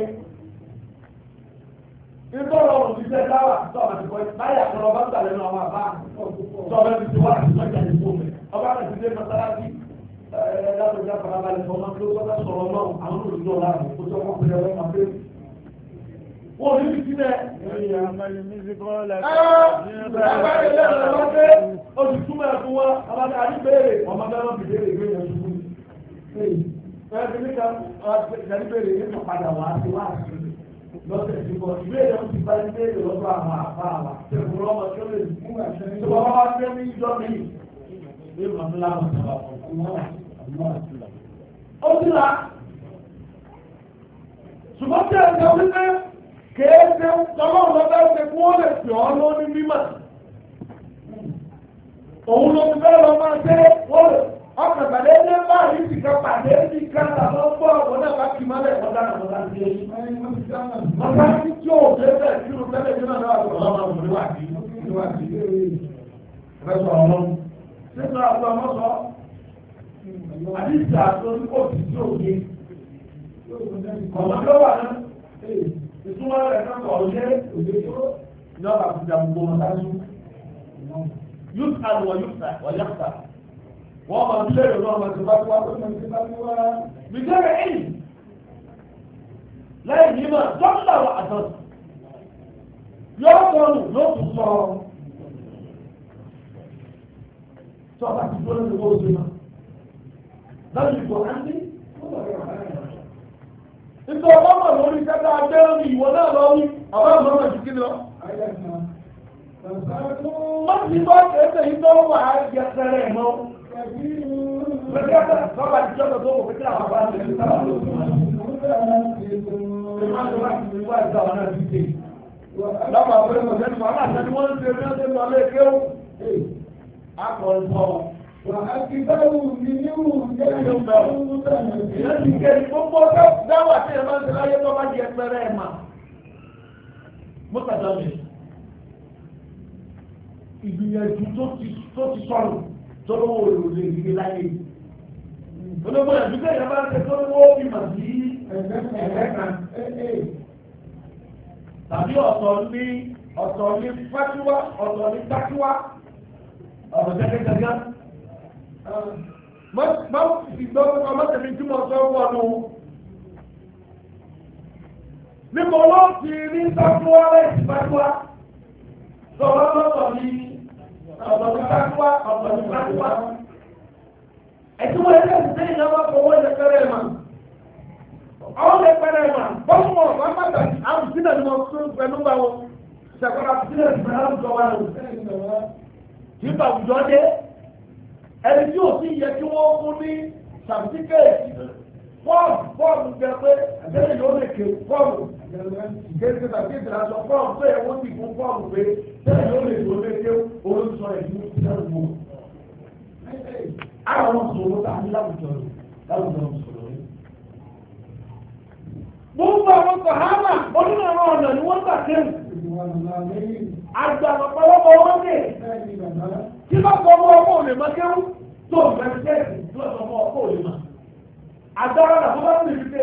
Nítorí ọ̀rọ̀ òṣìṣẹ́ dáwà tó ọ̀rọ̀ ti kọ́ báyà kan ọba ń tàlẹ́ nù àwọn àbá tó ọba ti ti wá àti lọ́jà ní fún mi. Ọba rẹ̀ ti dé mọ́sálásí. Láti ọjà farabalẹ̀ fọmọ tó sọ́dọ̀ sọ̀rọ̀ náà àwọn olùdó láàbò kó tó wọ́n pèlè wọ́n máa fẹ́. Wọ́n ní bí sílẹ̀. Ẹ̀yà àmàlì mísíkọ́ lẹ́kọ̀ọ́. Ẹ̀ẹ́ àbáyé lẹ́nu lọ́wọ́ pé oṣù túmọ̀ ẹ̀fún wọn, àbájá àdìbéèrè, ọmọ bẹ́ẹ̀ wọ́n fi béèrè ìwé yẹn ṣubú. Ẹ̀ẹ́ fi níta àdìbéèrè nípa padà wá sí wá sí lọ́sẹ̀ tí kò ìbéèrè wọn ti bá ìbéèrè lọ́dọ̀ àwọn àbá wa. Ṣèkùn lọ́mọ tí ó lè fún àṣẹ ní ìjọba wá sí ní ìjọ mi. Ilé ìmọ̀ ńlá wọn ti wà fún wọn. Ó ti la ṣùgbọ́n tí ẹ̀sẹ̀ wípé kéèké lọ́wọ́ lọ́gbẹ́ ṣe kí wọ́n lè fi ọ́ lóní mímọ̀ òun ló ti fẹ́ lọ máa ṣe wọ́n lè ọkàn pàdé ní báyìí ti kan pàdé ní kan tàbí ọgbọ́ ọ̀gbọ́n náà bá kì í mọ́lẹ̀ ọ̀dà náà lọ́dà sí èyí. Ọ̀gá tí tí ò dé bẹ́ẹ̀ kí ló fẹ́lẹ̀ nínú àwọn àwọn ọmọ ọmọ níwájú níwájú rẹ̀ sọ̀rọ̀ lọ́wọ́. Nígbà àwọn ọmọ sọ àdìsí àtọ́jú kò sí sí òye ọ̀nà tó wà náà ìtumọ̀ rẹ̀ náà kọ̀ ọ̀yẹ́ òye tó ní ọ̀bà fìjà gbogbo wọn dájú yóò ká lọ yóò ká ọ̀yá ká wọ́n máa ń lérò náà máa ti bá tó wá tó máa ti bá tó wá. bìjẹ́rẹ̀ ẹ̀yìn lẹ́yìn yìí máa dọ́kítà wà àtọ́jú yóò sọnù yóò tún sọ tọ́ba ti dúró ní owó oṣù náà. Láti ìbò àndí, nítorí ọmọ ọmọ lórí kẹta ajẹ́ ní ìwọ náà lọ rí, àwọn ọmọ ọmọ ìdíkí lọ. Wọ́n ti bọ́ kéèké yìí tó wà á jẹ sẹ́rẹ̀ mọ́. Pẹ̀lú ọba ti jọ́tọ̀ tó kò pé kí àwọn bá ń tẹ̀lé sábà lóṣù wọn. Ìmáàlú wà ní ìwà ìgbà wọn náà ti dé. Lọ́pàá pẹ̀lú ọ̀sẹ̀ ni wọ́n láti wọ́n ń ṣe bí wọ́n ṣe lọ lé kéwù. Akọ̀ọ̀lù sọ̀rọ̀. Àkìbáwò ní níwò jẹ́ ìjọba ìyẹn ti kẹ́ gbogbo dáwà tí ẹ máa ń ṣe láyé tó bá di ẹgbẹ́rẹ́ ẹ̀ mà. Mọ́tàdá mi, ìgbìyànjú tó ti sọ̀rọ̀ tó lówó òròlé ìdílé láyé. Olóògbé ìyànjú tẹ̀ yẹn bá ń ṣe tó lówó bímọ sí ẹ̀rẹ́ kan. Tàbí ọ̀tọ̀ ní ọ̀tọ̀ ní fásiwá ọ̀tọ̀ ní tásiwá ọ̀tọ̀ jẹ́gẹ́jẹ́gẹ́. Má fi gbọ́ pé ọmọ tẹ̀mí tí mo sọ wọ́n nù. Níbo ló ti rí sáfúwá rẹ̀ ìfàdúwá? Sọ̀rọ̀ lọ́tọ̀ ní ọ̀tọ̀ ní sáfúwá, ọ̀tọ̀ ní sáfúwá. Ẹ̀tí wọ́n ẹgbẹ́ ti sẹ́yìn náà wọ́n fọwọ́ ẹ̀jẹ̀ pẹ́rẹ́ mà. Àwọn lè pẹ́rẹ́ mà. Bọ́sù wọn wọ́n pàtàkì àwọn ìdílé ni wọ́n fún pẹ̀lú bá wọn. Ṣàkóso àti ìdílé ìgbà àwùjọ wa lò. Kì í bá àwùjọ dé. Ẹni tí ò sí yẹ kí wọ́n fún ní sàmìtíkẹ́ẹ̀tì fọ́ọ̀mù fọ́ọ̀mù jẹ pé àtẹ́lẹ̀ yóò lè ké fọ́ọ̀mù kéèké tàbí ìdílásọ fọ́ọ̀mù tó yẹ wọ́n ti fún fọ́ọ̀mù pé tẹ́lẹ̀ yóò lè tó lé ké olóṣọ ìlú ìṣẹ́lú. Àwọn ọmọ sọ̀rọ̀ tá a ní láwùjọ láwùjọ sọ̀rọ̀ rẹ̀. Gbogbo gbogbo àwọn sàhábà onírànà ọ̀nà ni wọ́n gbà kéwù. àgbà ọ̀pọ̀lọpọ̀ wọn dé kí bá sọ ọmọ ọmọ òlè máa kéwù tó ìgbẹ́ni tẹ́ẹ̀sì tó sọ ọmọ ọmọ òlè máa. àgbàrá làwọn bá sì rí pé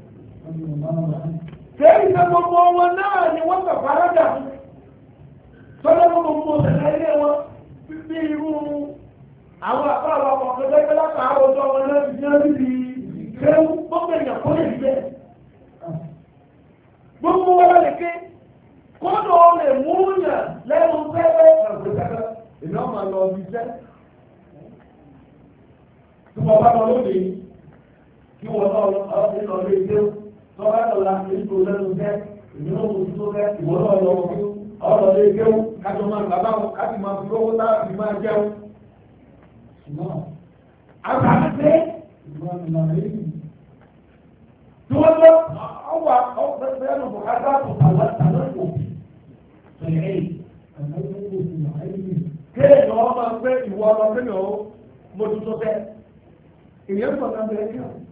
kéwì ṣe gbogbo wọn náà ni wọ́n gbà farajà fún. tọ́lá gbogbo gbogbo ọ̀sẹ̀ ilé wọn bí irú àwọn àpáàlọ́ ọkọ̀ kẹgbẹ́ látàárọ̀ ọjọ́ wọn náà ti jẹ́ níbi kéwù gbogbo èèyàn kó lè rí bẹ́ẹ̀. gbogbo wọn lè ké kódò lè mú yàn lẹ́nu pẹ́pẹ́ ọ̀gbẹ́sẹ̀ èmi ọmọ lọ bí iṣẹ́ tí wọ́n bá lọ lóde kí wọ́n lọ ọdún lọ lé dé tọ́lá lọ́la ètò lẹ́nu jẹ́ èmi náà mo tó fẹ́ ìwọ́n náà lọ ọ̀rọ̀ lé kéwù kájọ máa ń bàbá wọn káàkiri máa fi lówó láti máa jẹun. àwọn àgbẹ̀ tí wọ́n lọ ọwọ́ ọ̀pẹ̀pẹ̀ ẹnu bùkátà tó tàwọn tàwọn òbí tẹ̀lé kéèyàn ọmọ máa ń pé ìwọ ọmọ kéèyàn ó mójútó bẹ́ẹ̀ èyàn ń sọ̀tàn bẹ́ẹ̀ kí ọ̀.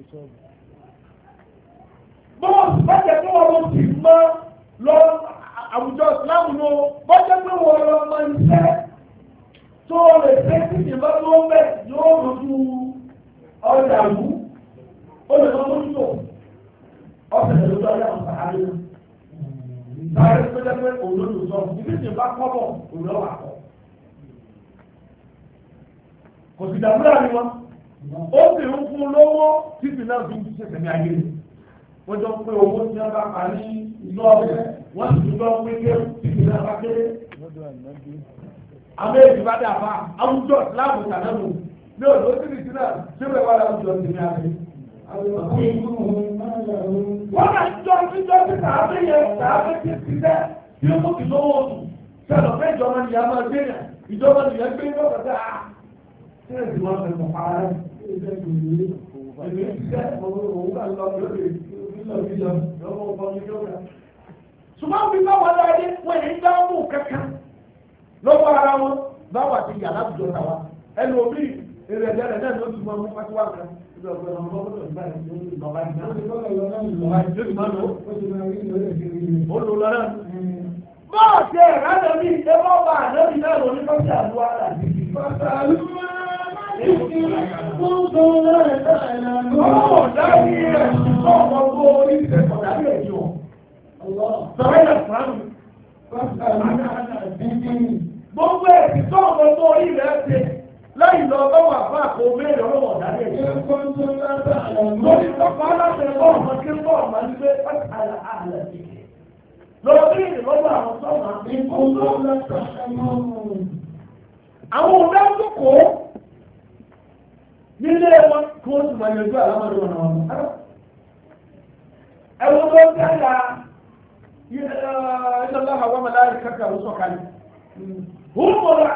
bọ́ọ̀sì bọ́jẹ̀ pé wọ́n lọ sí mọ́ lọ àwùjọ ìsìláàmù ló bọ́jẹ̀ pé wọ́n lọ mọ iṣẹ́ tó lè fẹ́ sí ìbá tó ń bẹ̀ yóò lójú ọjà wù ó lè lọ mójútó ọ̀sẹ̀ lè lọ́jọ́ ayé àwọn sàárè náà. sàárè tó jẹ́ pé òun ló sọ ibi tí ìbá kọ́ bọ̀ òun lọ́wọ́ àkọ́. kò sì dàbúrà ni wọn ó sì ń fún lówó títí náà fi ń ṣe tẹ̀mí ayé rẹ̀ wọ́n jọ pé owó tí wọ́n bá pa ní ìlú ọ̀bẹ wọ́n sì jọ pé ké títí náà bá kéré. àmọ́ èyí bá dà bá àwùjọ láàbù tànàmù ní òdò títí náà síbẹ̀ wà láwùjọ tẹ̀mí ayé. wọ́n náà jọ jíjọ́ sí tàbí yẹn tàbí tí ti tẹ́ tí ó mú kí lówó oṣù sẹ́lọ̀ pé ìjọba nìyà máa gbé yẹn ìjọba nìyà gbé yẹn lọ́kọ̀ọ́sẹ́ à ṣé èdè wọn fẹ́ mọ̀ para rẹ̀ èdè ìṣẹ́ òun kà lọ lórí ìlọ ìjọ lọ́wọ́ ọkọ̀ ní ìjọba. ṣùgbọ́n bí báwọn dáadé wọ́n yẹn dáhùn kankan lọ́wọ́ ara wọn báwa ti yà láwùjọ tàwa ẹnu omi èrè ẹ̀dẹ́ rẹ̀ náà ló ti mọ ọmọ pátí kan. Bọ́ọ̀sì ẹ̀rọ àdàbí ẹgbẹ́ ọba àdàbí náà lọ ní kọ́sí àdúrà àdàbí. Ọ̀pọ̀ dábí rẹ̀ ọ̀pọ̀ tó orí ìṣẹ̀kọ̀ dábí ẹ̀jọ́. Sọ̀rọ̀ ẹ̀yà fúnránù. Gbogbo ẹ̀sì tó ọ̀pọ̀ tó orí rẹ̀ ṣe láì lọ bọ́wọ́ àbá àpò mẹ́rin ọlọ́wọ̀ dábí ẹ̀jọ́. Lórí tọ́pọ̀ aláṣẹ bọ́ọ̀mọ kí bọ́ọ̀mọ ní pé àlà àlà ìkẹ́. Lọ́wọ́ bí ìrìnlọ́wọ́ àwọn sọ́mà ní kókó àwọn òdájúkò nílé wọn kí wọ́n ti máa yọjú àlámọ́dé wọn àwọn ẹwọ́n tó ń tẹ́lá ìlọ́lá àwọn mẹ́láàrí kàkà ló sọ̀kalẹ̀ wọ́n mọ̀lá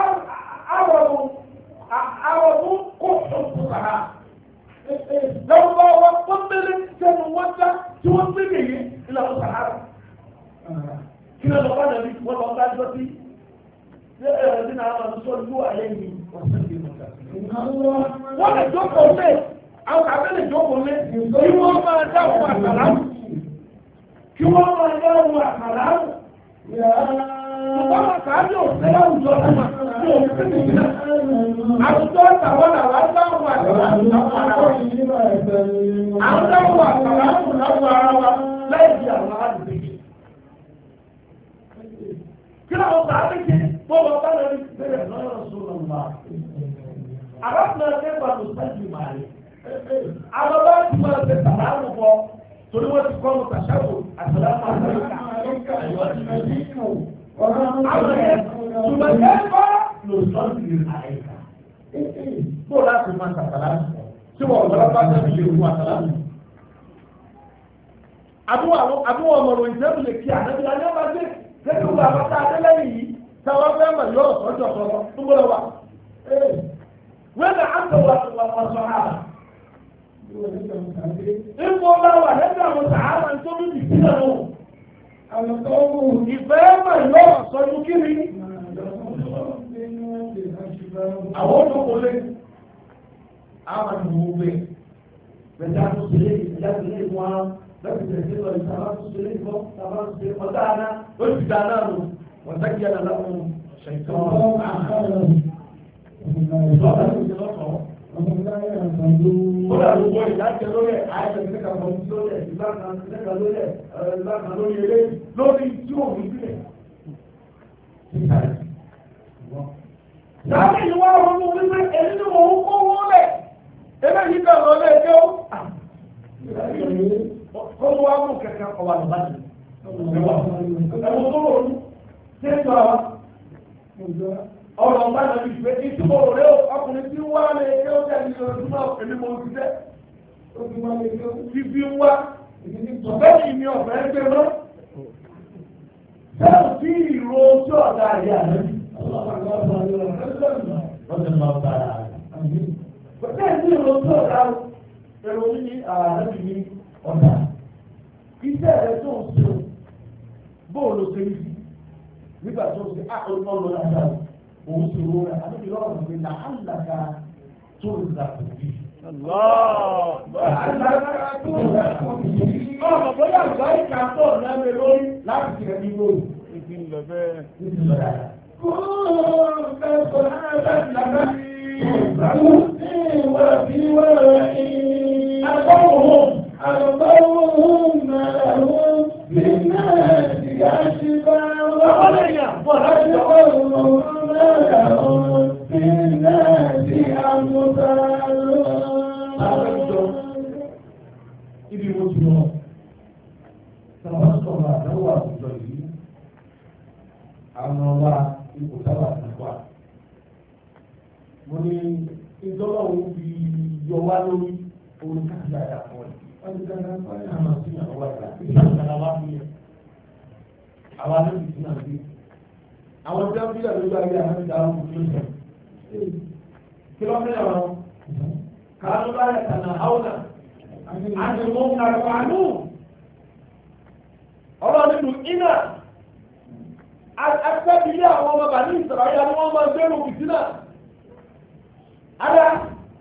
àwọ̀mú kó ọ̀pọ̀ sàrá lọ́wọ́ wọn wọ́n mẹ́lẹ̀ sẹ́nu wọ́n dá tí wọ́n gbé nìyí ìlànà sàrá kí ló lọ́wọ́ nàbí wọ́n lọ́ bá jọ sí الذين آمنوا صلوا عليه وسلموا wọ́n lè jókòó lé àwọn àbẹ́ lè jókòó lé kí wọ́n máa dáhùn àkàlámù kí wọ́n máa dáhùn àkàlámù ṣùgbọ́n àkàlámù ò sí àwùjọ ọmọ tí ò sí nìyí àwùjọ àtàwọn àwọn dáhùn àkàlámù láwọn ara wa àwọn dáhùn àkàlámù láwọn ara wa láì di àwọn àdùgbò kí làwọn bá a bẹ Bọ́lá bá lọ rí bẹ́rẹ̀ lọ́rọ̀ sọ́nà wà. Àrọ́pìnà ẹgbẹ́ ló sáájú máa rí. Àwọn bá ti máa ṣe sàlámù bọ̀ torí wọ́n ti kọ́nu kàṣàwò àtàlámù àtàlámù àyíká àyọ̀ àti àyíká. Àwọn ẹ̀ ṣùgbọ́n ẹ bá lò sọ́ọ̀tì àyíká. Bọ́lá ti máa sàlámù tí wọ́n lọ́rọ́ bá tẹ̀lé lè fún àtàlámù. Àbúrò ọmọ ròyìn tẹ́lẹ̀ lè kí àdájọ́ ayé bá dé gẹ́gẹ́ bí àwọn tá a dé lẹ́yìn yìí. Sáwọn fẹ́ mọ̀ yóò sọ́jọ́ sọ́jọ́ tó gbọ́dọ̀ wà. Wọ́n náà á tọ̀wọ̀ àwọn sọ̀hárà. Ipò bá wà lẹ́gbẹ̀ẹ́ àwọn sàárà tó bí bìbí náà nù. Ìfẹ́ mọ̀ yóò sọ́jú kiri. Àwọn olóko lé. Àwọn àdúgbò gbé. Bẹ̀dá tó ṣe lé ìjà tó lé wọn lẹ́yìn tẹ̀sí lọ ìtàbá tó ṣe ní ìfọ́ tàbá tó ṣe ọ̀dá àná ó ti dá náà nù wọ́n tẹ́kí ẹ̀dá láwọn ṣẹ̀tọ́ ọ̀dá ó dà gbogbo ìdájẹ́ lórí ẹ̀ àìsàn nígbà kan lórí ẹ̀ ìgbà kan nígbà lórí ẹ̀ ìgbà kan lórí eré lórí tí ò ní sílẹ̀. Ìyáàbí ni wọ́n ronú wípé èyí ni mò ń kó wọ́n lẹ̀ ebe yìí kan lọ lẹ́ẹ̀kẹ́ ó. Kó mú wá mú kẹ̀kẹ́ ọ̀wà lọ́ba jù. Ẹ̀wọ̀n tó rò ní ṣé ń tọ́ àwa. Ọ̀rọ̀ ọ̀gbá náà yìí pé ìtumọ̀ rẹ̀ ọkùnrin tí ń wá lẹ́ẹ̀kẹ́ ó jẹ́ ìlú ọdún èmi mo ti jẹ́. Fífi ń wá. Bẹ́ẹ̀ni mi ọ̀fẹ́ gbé lọ. Sẹ́wọ̀n tí ìró ojú ọ̀dà àyà rẹ̀. Lọ́sẹ̀ máa bá a rẹ̀. Bẹ́ẹ̀ ní ìró ojú ọ̀dà ẹ̀rọ ní ààrẹ ní ọ̀dà. Iṣẹ́ rẹ̀ tó ń ṣe bóòlù ṣe ní nígbà tó ń ṣe àkọ́kọ́ lọ dáadáa òun ṣe owó rẹ̀ àbí ìlọ́run ṣe là á làkà tó ń gbà kò bí. Ọmọ bóyá àgbà ìka tó náà mi lórí láti ṣe ní lórí. Ìpínlẹ̀ bẹ́ẹ̀. Kó kẹ́kọ̀ọ́ náà láti lábẹ́ ìwà bí wọ́n rí. Àgbọ̀wọ̀n àgbọ̀wọ̀n mẹ́rẹ̀wọ̀n bí náà ti yá sí bá wà. Àgbọ̀wọ̀n mẹ́rẹ̀wọ̀n bí náà ti àmúta lọ. Ibi mo ti lọ, sábà sọ̀rọ̀ àdáwò àwùjọ yìí, àwọn ọba ipò sábà ti wà. Mo ní ìjọba òun fi yọ wá lórí orí káàkiri àyà fún ẹ̀. Wọ́n ti dáná fún ẹ̀ àwọn sí àwọn wá ìgbà tí ìjọba ìjọba wá fún yẹn. Àwọn alẹ́bí ti náà gbé. Àwọn tí wọ́n fi yà lójú ayé àwọn ìjà àwọn kò tó kìlọ́mítà wọn. Kàánú bá yẹ kàná àwọn náà. Àti mú kàrùkàánú. Ọlọ́run nínú iná. Akẹ́bílé àwọn ọmọ bàbá ní ìsọ̀rọ̀ ayé àwọn ọmọ ẹgbẹ́ òkú sínú. Ada.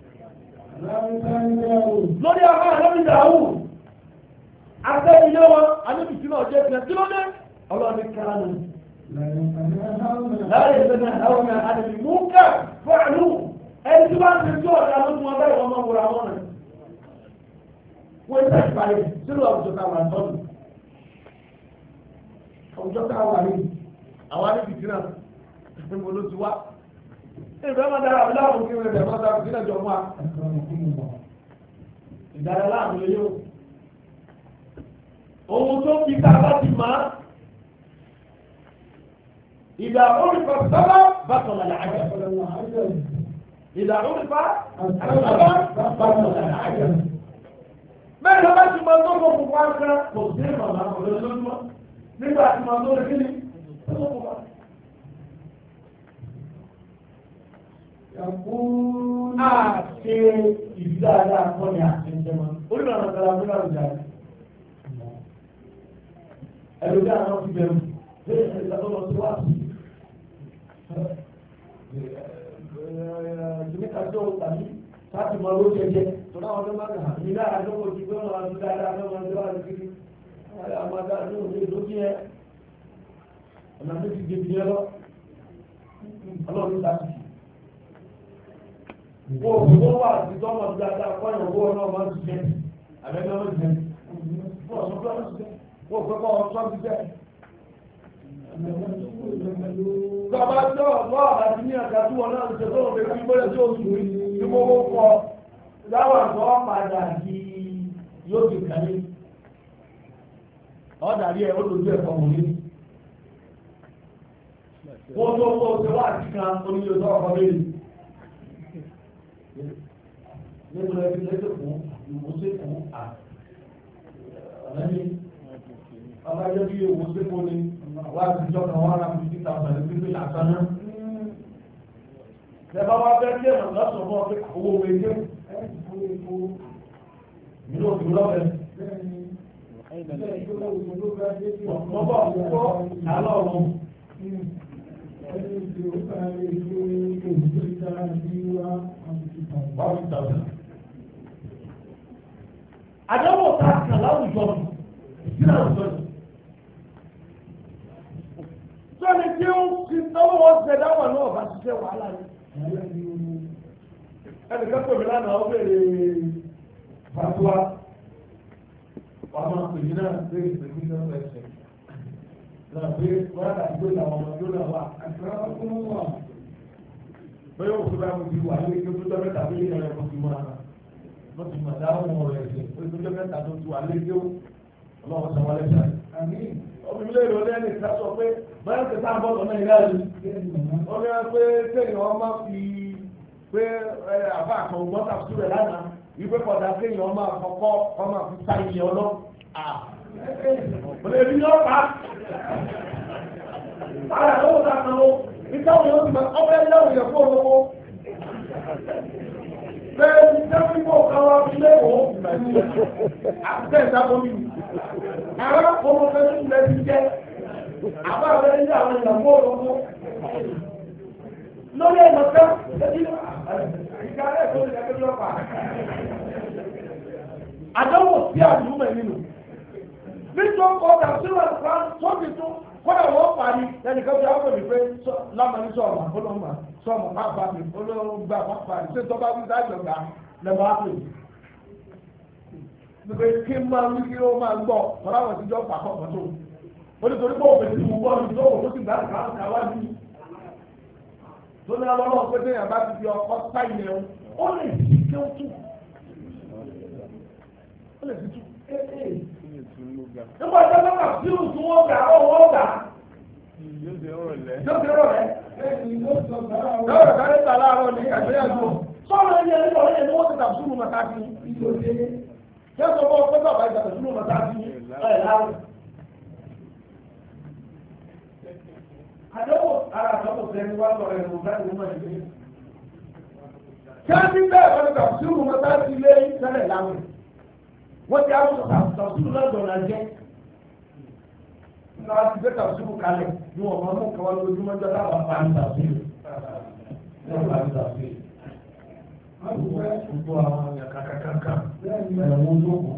Lórí àwọn àlọ́bí ìdáhù. Akẹ́bílé wọn, àlọ́bí sínú ọjọ́ ìpínlẹ̀ tí ló dé. Ọlọ́run ní kàánú. Láyé ìsẹ́nà àwọn àdìmí mú kà fún àlú. Ẹni tí wọ́n ti tí ọ̀dà lójú wọn bẹ́ẹ̀ wọ́n máa wúra wọn rẹ̀. Wọ́n ti parí sínú àwùjọ káwà tọ́lù. Àwùjọ káwà ní àwọn àdìbì tí náà ìpínlẹ̀ olú ti wá. Ìgbẹ́ máa dára àbí láàbù kí wọ́n rẹ̀ máa dára sílẹ̀ jọ fún wa. Ìdára láàbù lè yóò. Ohun tó fi ká bá ti máa. Ìdá orífà sábà bá tọ̀lá làájá. Ìdá orífà sábà bá tọ̀lá làájá. Bẹ́ẹ̀ lọ bá ti máa tó fún wa kan kò sí màmá ọ̀rẹ́ lójúmọ́ nígbà tí máa tó rí kí ni tó tó fún wa. A ṣe ìdáadáa kọ́ ni àti ìjẹmọ́. Orílẹ̀ àwọn ọ̀gá ọ̀gá ọ̀gá ọ̀gá ẹ̀rọ bí àwọn ti bẹ̀rù bẹ́ẹ̀ ni ìgbà tó lọ sí wá sí. Ìjọba tó tàbí láti máa ló jẹjẹ tó náà tó máa kà ní lára tó kò sí pé wọn máa ti dáadáa tó máa ti wá sí kiri àmàdá ní òní lókè ẹ ọ̀nà tó ti gbèsè ẹ lọ ọlọ́run láti kó òkú tó wà sí tó máa ti dáadáa kọ́ ìyàwó ọ̀nà máa ti jẹ àbẹ́gbẹ́ máa ti jẹ fún ọ̀sán tó máa ti jẹ fún òkú tó máa ti jẹ. Bàbá tó ọ̀pọ̀ àti ní àkàtú wọn náà ṣe tó ọ̀pẹ̀ kí bọ́lẹ̀ tí ó sùn ní gbogbo kọ láwọn àtọ́ padà di yóò fi kàní. Ọ̀dàrí ẹ̀ ó lójú ẹ̀kọ́ wò ní. Wọ́n tó kó ṣe wá àti kan onílé tó ọkọ̀ méjì. Nígbà tí lẹ́sẹ̀ fún ìwòsàn fún à. Ọ̀nàmí. Ọba jẹ́ bí ìwòsàn fún ni. Wá àtijọ́ kan wọ́n rà fifty thousand ní pípé lásán náà. Lẹ́bàá wá bẹ́ẹ̀ tí èèyàn lọ́sọ̀ fún ọ pé owó owó ẹgbẹ́ nínú òkú lọ́bẹ̀. Mo bọ̀ kó àlọ́ ọ̀run. Àdéhùn ta kàn láwùjọ náà sọ̀rọ̀. Sọ́ni tí ó ti tọ́wọ́ wọn ṣe dáwọ̀ náà bá ṣiṣẹ́ wàhálà ni. Ẹnìkan pè mí lánàá ó béèrè fàtúwà. Wàá máa pè mí náà pé ìpèkí náà fẹ́ ṣe. Náà pé wọ́n á dàgbé làwọn ọmọ tó náà wà. Àgbà fún wọn. Bẹ́ẹ̀ òkú bá mi ti wà ní ike tó tọ́lẹ̀ tàbí ilé ẹ̀rọ tó ti máa ló ti máa dáhùn ọ̀rọ̀ ẹ̀sìn pé tó tọ́lẹ̀ tàbí tó ti wà lédè ó ọlọ́run sọ wọlé sáré. Ọmọ mi lè rọ lẹ́nu ìta sọ pé báyọ̀ ti sáà bọ́ọ̀lù náà ìlà rí. Ó ní wọ́n pé kéèyàn máa fi pé àbá àkàn gbọ́n tàbí rẹ̀ lánàá ìgbé kọ̀dà kéèyàn máa kọ́kọ́ kọ́ máa fi sá ilé ọlọ́. Òlè mi yóò pa. Báyọ̀ ló ń sàkàn ó. Ìtàwọn yóò ti máa ọbẹ̀ lẹ́wọ̀n yẹ̀ fún olówó. Bẹ́ẹ̀ ni sẹ́fíkò kan wá fi léwò. Àbẹ́ ìdábọ̀ mi. Àwọn ọmọ fẹ́ẹ́ tún lẹ́bi jẹ́. Àbá rẹ̀ ń yà àwọn ìyàwó olówó. Lórí ẹ̀nà kan, ìgbà rẹ̀ tó lè ẹgbẹ́ lọ́pàá. Àdánwò sí àdúgbò nínú. Nítorí ọ̀dà sílẹ̀ kan tó ti tún. Kọ́dà wọ́n parí ẹnìkan bí wọ́n pè pé lámàní sọ̀rọ̀ àbólọ́mà sọ̀rọ̀ pápá mi olóńgbà pápá mi ṣé tọ́ba wí dájọ́ gbà lẹ́mọ̀ á pè mí. Nígbà kí n máa wí kí ó máa gbọ́ tọ́lá wọn ti jọ fà kọ́kọ́ tó. Ó ní torí pé òfin ti mú bọ́ọ̀lù tó wò ó sì gbà ká wá bí. Tó ní ọlọ́wọ́ pé téèyàn bá ti fi ọkọ sáyẹn o, ó lè fi kí ó tù. Ó lè fi tù. Nígbà tí wọ́n bá fi oṣù wọn gbà ó wọ́n gbà. Yóò ṣe rọ̀ lẹ́. Yóò ṣe rọ̀ lẹ́. Lọ́rọ̀ kárí ta láàárọ̀ ní àgbéyàwó. Sọ́ọ̀rọ̀ ẹni ẹni lọ́rọ̀ ẹni wọ́n ti tà sùúrù mọ́ta sí. Ṣé sọ fún ọ pé bàbá ìgbà sùúrù mọ́ta sí ẹ̀ láàrọ̀? Àdéhùn ara àtọ́kọ̀ sẹ́ni wá sọ̀rọ̀ ẹ̀rù láti mú ẹ̀mí. Ṣé ní bẹ́ẹ̀ wọ́n ti tà sùúrù mọ́ta sí ilé ìṣẹ̀lẹ̀ láwọn? Wọ́n ti àwọn tàbùsùrù lọ́dọ̀ náà jẹ́. Nígbà tí bẹ́ẹ̀ tàbùsùrù kalẹ̀ ní wọ́n máa mú kawá lójúmọ́ jọ láwọn àpárí tàbùsùrù. Ní àpárí tàbùsùrù. Wọ́n ti fẹ́ gbogbo àwọn èèyàn kàkàkàkà ẹ̀wọ̀n ológun.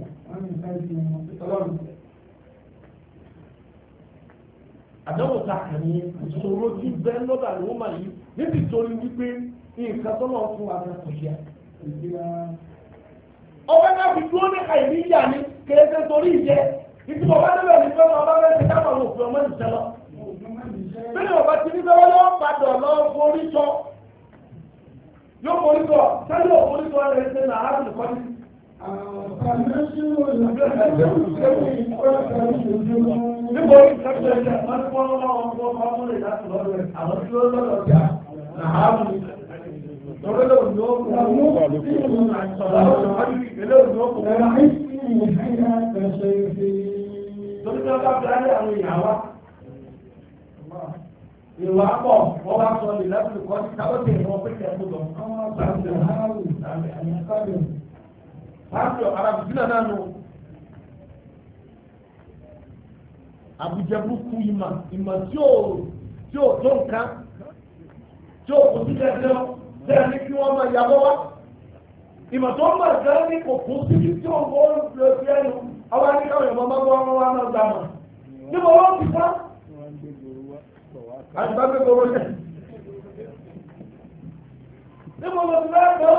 Àdánwò ta kàn ní ìṣòro tí bẹ́ẹ̀ lọ́dọ̀ àlùwọ́ máa yí níbi torí wípé nǹkan tó lọ́wọ́ fún wa bẹ́ẹ̀ kò ṣe. Ọbẹ̀ náà fi dúró ní àìní ìyá ni kéèké torí ìjẹ. Ìtì bàbá níbẹ̀ ní pé ọba bẹ́ẹ̀ ti dábàá lò fún ọmọ ìṣẹ́ lọ. Bẹ́ẹ̀ni ọba ti ní bẹ́ẹ̀ lọ́wọ́ padà lọ forí sọ. Yóò forí sọ, sẹ́yìn ò forí sọ rẹ̀ ṣe nà áàbì kọ́ ní. Níbo ìṣẹ́jú ẹ̀jẹ̀ wọ́n ti wọ́n lọ́wọ́ wọn fún ọmọ ọmọ rẹ̀ láti lọ́dọ̀ rẹ̀. Àwọn tí ó lọ́dọ̀ ọjà nà áàbì. Torí lóòrùn ni ó kù. Torí tí wọ́n bá fi ayé àwọn ìyàwó. Ìwà pọ̀, wọ́n bá sọ lè láti kọ́ sí káwọ́tì ìwọ̀n pé kẹ́ ẹ̀kú lọ. Pásítọ̀ Arábìsílẹ̀ náà nù. Àbújá burúkú ìmọ̀ ìmọ̀ tí ò tí ò tó nǹkan tí ò kò sí kẹ́kẹ́ bẹ́ẹ̀ ni kí wọ́n máa yàgò wá. Ìmọ̀ tó ń bọ̀ jẹ́ ní kò kún sí tí ò ń bọ́ lọ sí ẹnu. Àwọn akíkàwé ọmọ máa ń wọ́n wá náà gbà mọ̀. Níbo wọ́n ti sá? Àtìbá gbé gbogbo jẹ́. Níbo lọ sí bẹ́ẹ̀ gbọ́?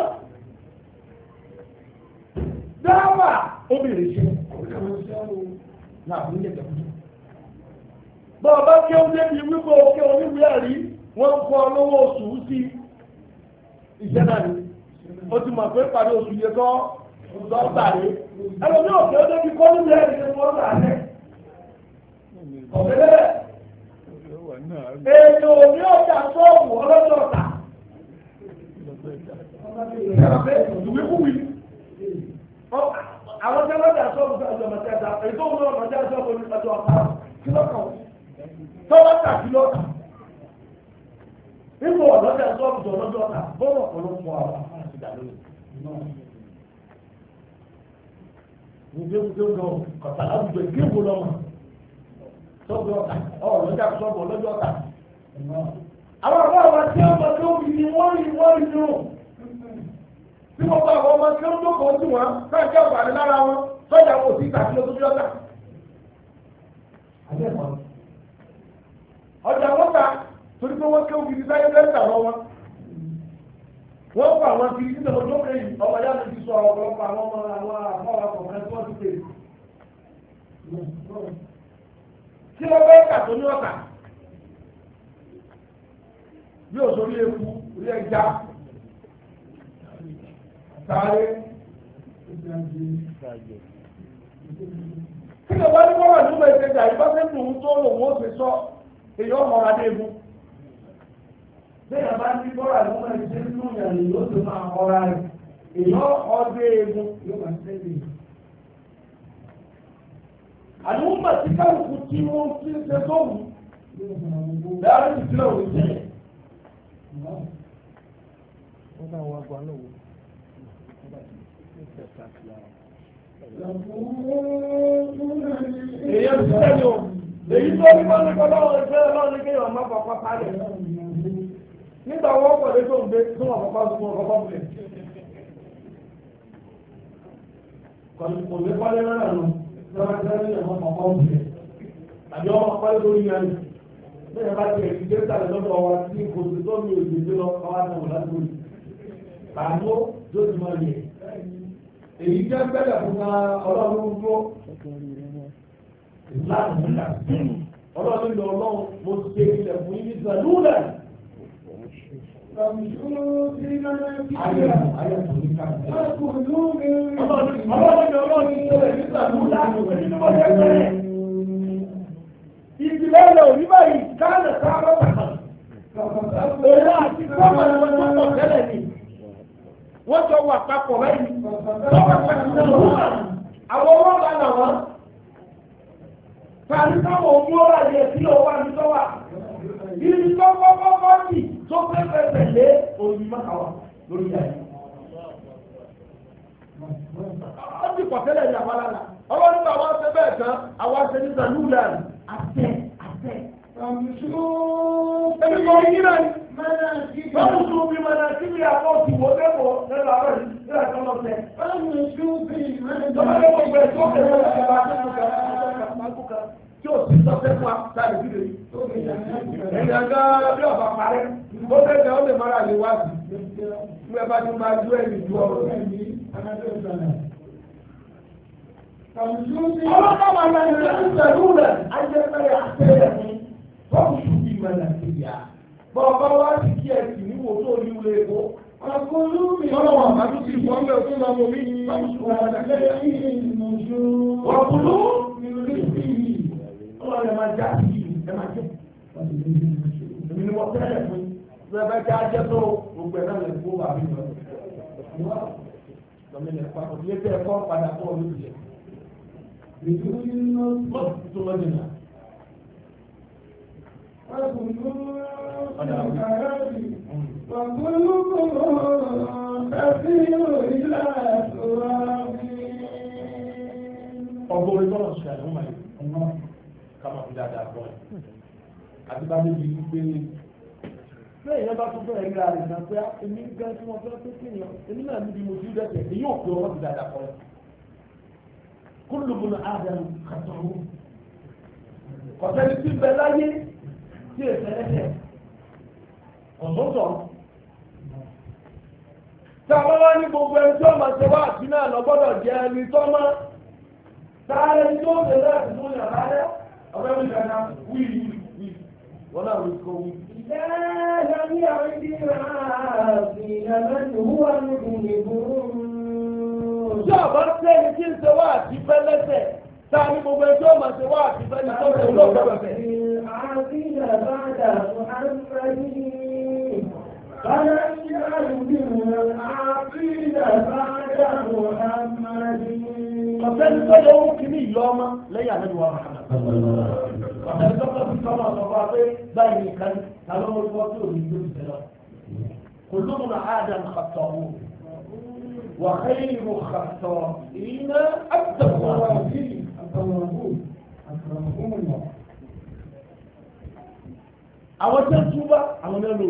Dáwà obìnrin ṣe. Náà fún ilé ìjọba. Bọ́ọ̀ bá kí ó débi wípé òkè oníwé ẹ̀rí wọ́n fọ́ lówó oṣù sí iṣẹ́ náà ni. Ó ti mọ̀ pé pàdé oṣù yẹ kọ́ lọ́gbàdé. Ẹlò ní òkè ó débi kọ́ níwé ẹ̀rí ni wọ́n gbà rẹ̀. Ọ̀gẹ́dẹ́ èèyàn ò ní ọjà sọ́ọ̀bù ọlọ́jọ́ ọ̀tà. Ìwékúwì. Àwọn tí wọ́n jà sọ́ọ̀bù ọjọ́ mọ̀tẹ́ta, èyí tó ń lọ ọjà sọ́ọ̀bù ọjọ́ ọ̀tà kí lọ́kàn. Tọ́wọ́ tà kí lọ́kàn. Nígbà ọ̀lọ́jà sọ́ọ̀bù ọjọ́ ọ̀tà, bọ́ọ̀lù ọ̀pọ̀lọpọ̀ àwọn àti ìdàlóyè. Nígbà tó ń lọ kọ̀tà láwùjọ ìgbéwò lọ́mọ. Sọ́ọ̀bù ọ̀tà, ọ̀lọ́jà sọ́ọ̀bù ọlọ́jọ́ ọ̀tà. Àwọn àwọn àwọn tí ọmọ tó bí ni wọ́n rí wọ́n rí nù. Bí wọ́n bá àwọn ọmọ tí ó ń dókòó sí wọn, káàkiri ọ̀pàdé lára wọn, sọ́jà kò sí ìtàkì lóṣù yọ́tà. ọjà wọn ta torí pé wọ́n kéwù gidi sáyé lẹ́tà lọ́wọ́ wọ́n kọ́ àwọn kiri nígbà tó kéyì ọmọ yá mi ti sọ ọ̀pọ̀lọpọ̀ àwọn ọmọ àwọn àfọwọ́ kọ̀ọ̀kan tí wọ́n ti pè kí ló bẹ́ẹ̀ kà tó ní ọ̀tà bí òṣòrí eku orí ẹja sáré kí ló bá ní wọ́n wà nígbà ìkẹjà ìbáṣẹ́ nù tó lòun ó ti sọ èyí ọmọ ọ̀rọ̀ adé egun bẹ́ẹ̀ bá ní bọ́ọ̀rọ̀ àlùmọ́ ìṣe nínú ìyàlè yóò tó máa kọ́ra rẹ̀ èèyàn ọdẹ egun yóò máa tẹ́lẹ̀. àlùmọ́ tí kálukú tí wọ́n ti ń ṣe tó wù láàrin ìdílé òun tẹ́lẹ̀. wọ́n bá wọn gbọ́ náà wò. èèyàn ti tẹ́lẹ̀ o èyí tó ní kọ́ ní kọ́ lọ́wọ́ ìfẹ́ lọ́wọ́ ní kéèyàn má bọ̀ pápá rẹ̀. nígbà wọ́n pọ̀ lé tó ń gbé tó wọ́n kọ́kọ́ tó wọ́n kọ́kọ́ bulẹ̀. kò ní kọ́lé náà nù lọ́wọ́ tí wọ́n ní ẹ̀wọ̀n kọ́kọ́ bulẹ̀. àbí ọmọ kọ́lé lórí yẹn ni. bẹ́ẹ̀ bá ti ẹ̀rí dé sàlẹ̀ lọ́dọ̀ wa tí kò sí tó mi ò lè dé lọ káwá náà wò láti wòlé. kàánú tó ti máa yẹ. èyí jẹ́ bẹ́ẹ̀ fún wa ọlọ́run dúró. ìlànà ńlá ọlọ́run lọ ọlọ́run mo ṣe ilẹ̀ fún yín ní sàlúùlẹ̀. Ìdílé rẹ̀ òní báyìí káàlẹ̀ sáárọ̀ tàkàn. Èrè àti sọ́mọ̀ ni wọ́n tó pọ̀ tẹ́lẹ̀ ni. Wọ́n jọ wà papọ̀ báyìí. Sọ́mọ̀ pẹ̀lú ìwúrà. Àwọn ọmọ ọ̀gá nà wọ́n. Tàbí káwọn òmú ọ̀rọ̀ àyè sí ọwọ́ àmì tọ́wà. Ibi tó kọ́kọ́ bọ́ọ̀dì tó fẹ́ fẹ́ lé òyìn mákàwá lórí ayé. Ó ti pọ̀ tẹ́lẹ̀ ní àwọn alára. Ọwọ́ nígbà wá ṣe bẹ́ẹ̀ tán, àwọn aṣẹ ní Zanúlà àtẹ àtẹ. Ẹni kò ní náà ni. Báwo tún bí mọ̀nà tí bí àpọ̀ ti wò lẹ́wọ̀ lẹ́nu àárọ̀ yìí ní àjọ lọ tẹ̀. Tọ́lá ló gbẹ tó kẹ̀ lọ́wọ́ ti bá tó kẹ̀ tí o ti sọ fẹ́ fún wa sáré bí lèyí. Ẹ̀yà gan-an bí ọ̀bà parẹ́, ó fẹ́ ó lè mara lè wá sí. Bí ẹ bá ti máa dúró ẹ̀mí ju ọ̀rọ̀ ẹ̀mí. Ọlọ́pàá wà láyé lẹ́yìn pẹ̀lú rẹ̀, ajẹ́pẹ̀rẹ̀ àtẹ̀rẹ̀ ní fọ́ọ̀mù ṣùgbọ́n ìmọ̀ Nàìjíríà. Bọ́ọ̀bá wá sí kí ẹ sì ní wò tó ní ilé epo. Ọkùnrin ọlọ́wọ́ àbájú ti fọ́n bẹ́ẹ̀ fún ọmọ mi. Ọkùnrin ọlọ́run ẹ máa já sí ẹ máa jẹ́. Èmi ni wọ́n tẹ́lẹ̀ fún bí ẹ bá já jẹ́ tó gbogbo ẹ̀ náà lè kó wà mí lọ. Lọ́mọdé ẹ̀kọ́ àkọsí lé tẹ́ ẹ̀kọ́ padà fún ọdún ìjẹ́. Mọ̀ tó lọ́dún náà. Ọgbọ́n orí tọ́lọ̀ ṣe àdéhùn máa yẹ kama fi dáadáa bọ́ ẹ̀. Àti bá débi wípé lẹ́yìn yẹn bá tún fẹ́ rí ara rẹ̀ náà pé èmi gan tí wọ́n fẹ́ pé kéèyàn èmi náà níbi mo ti dẹ́sẹ̀ èyí ò pé ọmọ fi dáadáa bọ́ ẹ̀. Kullu Ádámù kàtọ́rù. Kọ̀sẹ́ni tí ń bẹ láyé tí èsẹ̀ ẹsẹ̀ ọ̀sọ̀tọ̀. Tí a bá wá ní gbogbo ẹni tí ó máa ṣe wá àti náà lọ gbọ́dọ̀ jẹ́ ẹni tó mọ́. Táyé tí ó ṣe láti mú yàrá rẹ̀. Ọ̀rẹ́ mi kàná wí wí wí wọ́n náà wí kó wí. Ìdájọ́ ní àwọn ìdí máa fi àmẹ́tò wúwà níbi ìbò. Tí ọ̀bá sẹ́ni tí ń ṣe wá àti fẹ́ lẹ́sẹ̀, táà ní gbogbo ẹjọ́ máa ṣe wá àti fẹ́ ní tó ṣe olóògbé bẹ̀rẹ̀. Àbíyà bá dà fún àǹfààní. Bàbá ìyá ìdíwọ̀n àbíyà bá dà fún àǹfààní. Ọ̀sẹ́ni tó yẹ owó kìíní ìlú ọmọ lẹ́yìn àlejò wa máa. Ọ̀sẹ̀ni tó kọ́ sí sọ́mọ̀ ọ̀sọ̀fọ́ pé báyìí nìkan ta ló ń wọ́n tí ò ní tó ti tẹ̀lọ. Kò lóun náà Ádám xatọ̀ wò. Wà khayru xatọ̀'īna at-tawwābūn. Àwọn tẹ́ túbá àwọn mẹ́lò.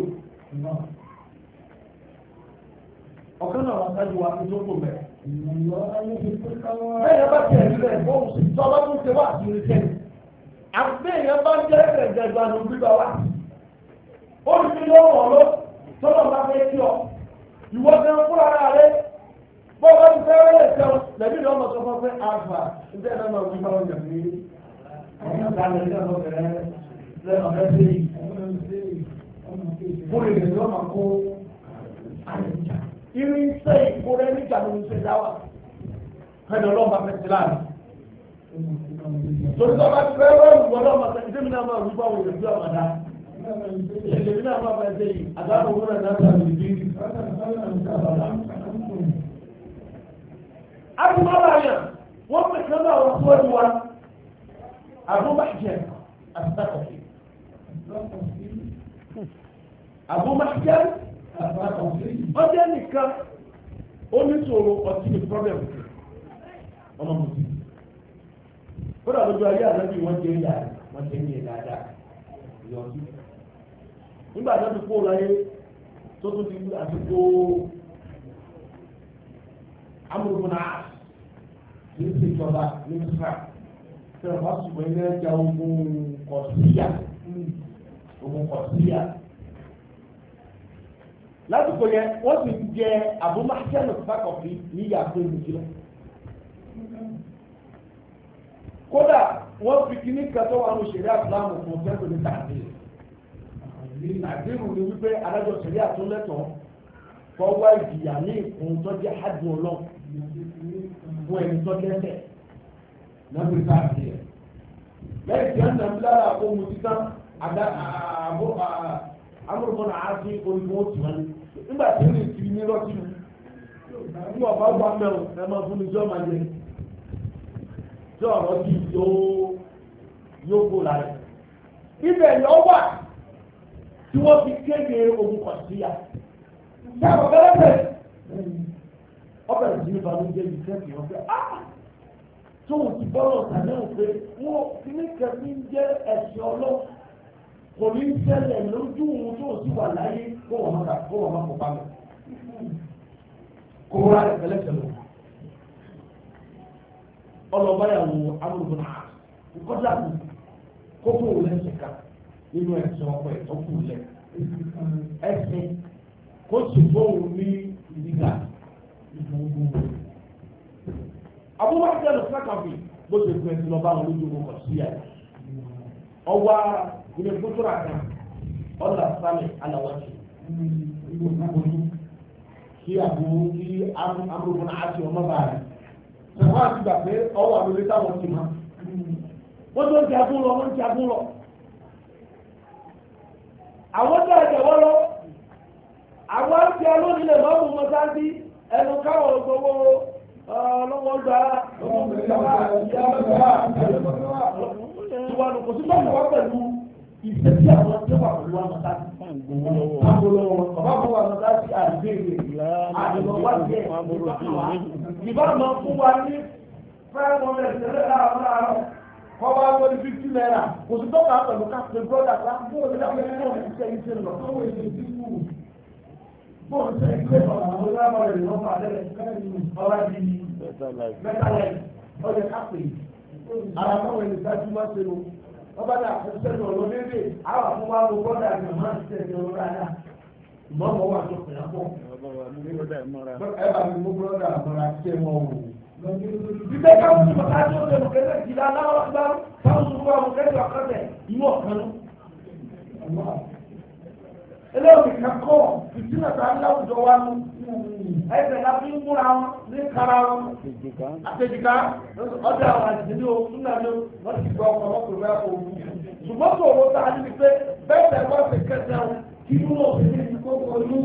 Ọ̀kan náà wọ́n sáájú wa ní tó kò mẹ́. Bẹ́ẹ̀ bá tẹ̀ ẹ̀rí rẹ̀ bọ́ọ̀lù sí tọ́lá tó ṣe wá àti oríṣẹ́ àbẹ́yẹn bá jẹ́ ẹ̀jẹ̀gbà ló gbígbà wá ó ti lọ́wọ́ lọ tọ́lọ̀ bá fẹ́ kí ọ ìwọ gan fún ara rẹ bọ́ọ̀bá ti fẹ́ rẹ̀ jẹun lẹ́bí ni ọmọ sọ fún pé àfà ìdẹ́ ẹ̀rọ máa gbígbà wọn yàn ní àwọn ọ̀gá rẹ̀ ní ọ̀gá rẹ̀ lẹ́nu ọ̀gá sí fún ìrìn ní ọmọ kó àyíjà irin iṣẹ́ ìkórè níjà ló ń ṣe dáwà ẹni ọlọ́mọ fẹ́ ti láàrin torí tó bá ti fẹ́ rẹ̀ ìwọ ọlọ́mọ fẹ́ ìdí mi náà máa gbígbà wọn yàn ní ọmọdá ìdí mi náà máa fẹ́ ṣe yìí àdáwọ̀ owó rẹ̀ náà sàbí ìdí Abúmọ́láyà wọ́n pè kán náà wọ́n tó ẹ̀dùn wa Abúmájẹ́ àtàkọ̀fì. Abúmájẹ́ àtàkọ̀fì. Ọjọ́ nìkan oníṣòro ọtí ní problem ọmọ mọ̀tí. Kódà lójú ayé àdábì wọ́n jẹ́ ìyá rẹ̀ wọ́n jẹ́ ní ẹ̀dá dáa ìyọ̀tí. Nígbà tó ti kó láyé tó tó ti àsìkò amúrúfúnà ní ìṣèjọba ní mísírà tí wọn bá ṣùgbọ́n ilé ẹja ogun kọ̀ọ̀síyà ogun kọ̀ọ̀síyà lásìkò yẹn wọ́n sì jẹ àbúmáṣẹ́nù fákọ̀fì ní yàtọ̀ ìmùsílẹ̀ kódà wọ́n fi kíní kẹtọ́ wà ní òṣèré àbúlámù fún fẹ́ẹ́ ní tàbílì nàìjíríà ní wípé adájọ́ òṣèré àtúnlẹ̀tọ̀ fọwọ́ ìjìyà ní ìkùn tó jẹ́ hajj ọlọ́run fún ẹni tó kẹsẹ̀ lọ́dún káàkiri ẹ̀. lẹ́yìn tí wọ́n ń lára àpò mùtítà amúrúbọ̀nà àti onígbò tì wọ́n ní. nígbà tí wọ́n ti ní lọ́tì mú ní ọ̀bá gbà mẹ́rin ẹ máa fún mi jọ́ máa jẹ tí ọ̀rọ̀ ti yóò kó lára. ibẹ̀ yọ wà tí wọ́n fi kéde ogun kọ̀ sí ya. sábà bẹ́ẹ̀ bẹ́ẹ̀ ọbẹ̀ ìdílé bá ló ń jẹ́ ìfẹ́ kì í wọ́n fẹ́ ah tóun ti bọ́lọ̀ tàbí òfin wọn kíní kẹfí ń jẹ́ ẹ̀sìn ọlọ́ kò ní ṣẹlẹ̀ lójú òun tó sì wà láyé kó wọ́n máa kó wọ́n máa kó pa mọ́ kó wọ́n rárẹ̀ pẹ̀lẹ́sẹ̀ lọ. ọlọ́bàyàwó amúlùmọ́ náà kọjá kù kó fún òun lẹ́sẹ̀ ká nínú ẹ̀sìn ọkọ̀ ẹ̀ tó kù lẹ̀ ẹ̀sìn kó sì fóun ní ìdíga. Abubakar lọ sákàfì bó ṣe fún ẹsìn lọ́ba àwọn olójú ọkọ̀ sí ẹ̀. ọwọ́ ilé gbósòrò àká ọ̀là sálẹ̀ aláwọ̀tì ìgbòho kí àbúrò kí amúrúfún àti ọmọ bàárẹ̀. sọ̀rọ̀ àti gbà pé ọwọ́ àlọ́ lẹ́tà wọn ti mọ́. wọ́n tó ń jagun lọ wọ́n ń jagun lọ. àwọn tó ń jẹ̀wọ́ lọ àwọn àti alónílẹ̀ lọ́mú mọ́sáàsì ẹnu káwọn gbogbo ọlọ́wọ́ gba ìwà kò sí tọ́jú wá pẹ̀lú ìṣesí àwọn tí wà pẹ̀lú àmọ́sáàsì. bàbá fún wa mọ́sáàsì àdìgbèrè àdìgbòwá jẹ́ ìbá máa fún wa ní five hundred ṣẹlẹ̀ láàárọ̀ láàárọ̀ kọ́ wá lórí fifty naira kò sí tọ́jú pẹ̀lú káfíń brọ́dà ká bóòlù ní àwọn ẹgbẹ́ wọn ṣe iṣẹ́ lọ. bóòlù ṣe ìgbé ọ̀nà àwọn ọlọ́mọ rẹ̀ ló fà lẹ́lẹ̀ ọ̀rá di mẹ́tàlẹ́ ọ̀jẹ̀ kápẹ́ ara táwọn ẹni sáájú máa ṣe lò wọ́n bá dà fún sẹ́nu ọ̀lọ́ lédè àwọn àfún wa ló bọ́dà ní ọ̀nà àti ẹ̀jẹ̀ ọ̀rọ̀ dáadáa ìmọ̀ ọmọ wa tó pẹ̀lú àpọ̀ ẹ bá mi mú bọ́dà àmọ́ra ṣé wọn wò. Bíbẹ́ káwọn tó bá tó ṣe lùkẹ́lẹ́ jìlá aláwọ̀ gbá káwọn tó bá lùkẹ́lẹ́ ọ̀kọ́tẹ̀ ìwọ̀ kan lọ. eléyìí kakọ́ ìdílé ta láwùjọ wa nù ẹsẹ̀ la fi ń múra wọn ní kara wọn àtẹ̀jìká ọjà àwọn àjèjì o nínú àná wọ́n ti gbọ́ ọkọ̀ ọkọ̀ bẹ́ẹ̀ kó o ṣùgbọ́n tó o ta ni pé bẹ́ẹ̀ bẹ́ẹ̀ wọ́n ti kẹsẹ̀ wọn kí inú òfin ní ìdíkó olú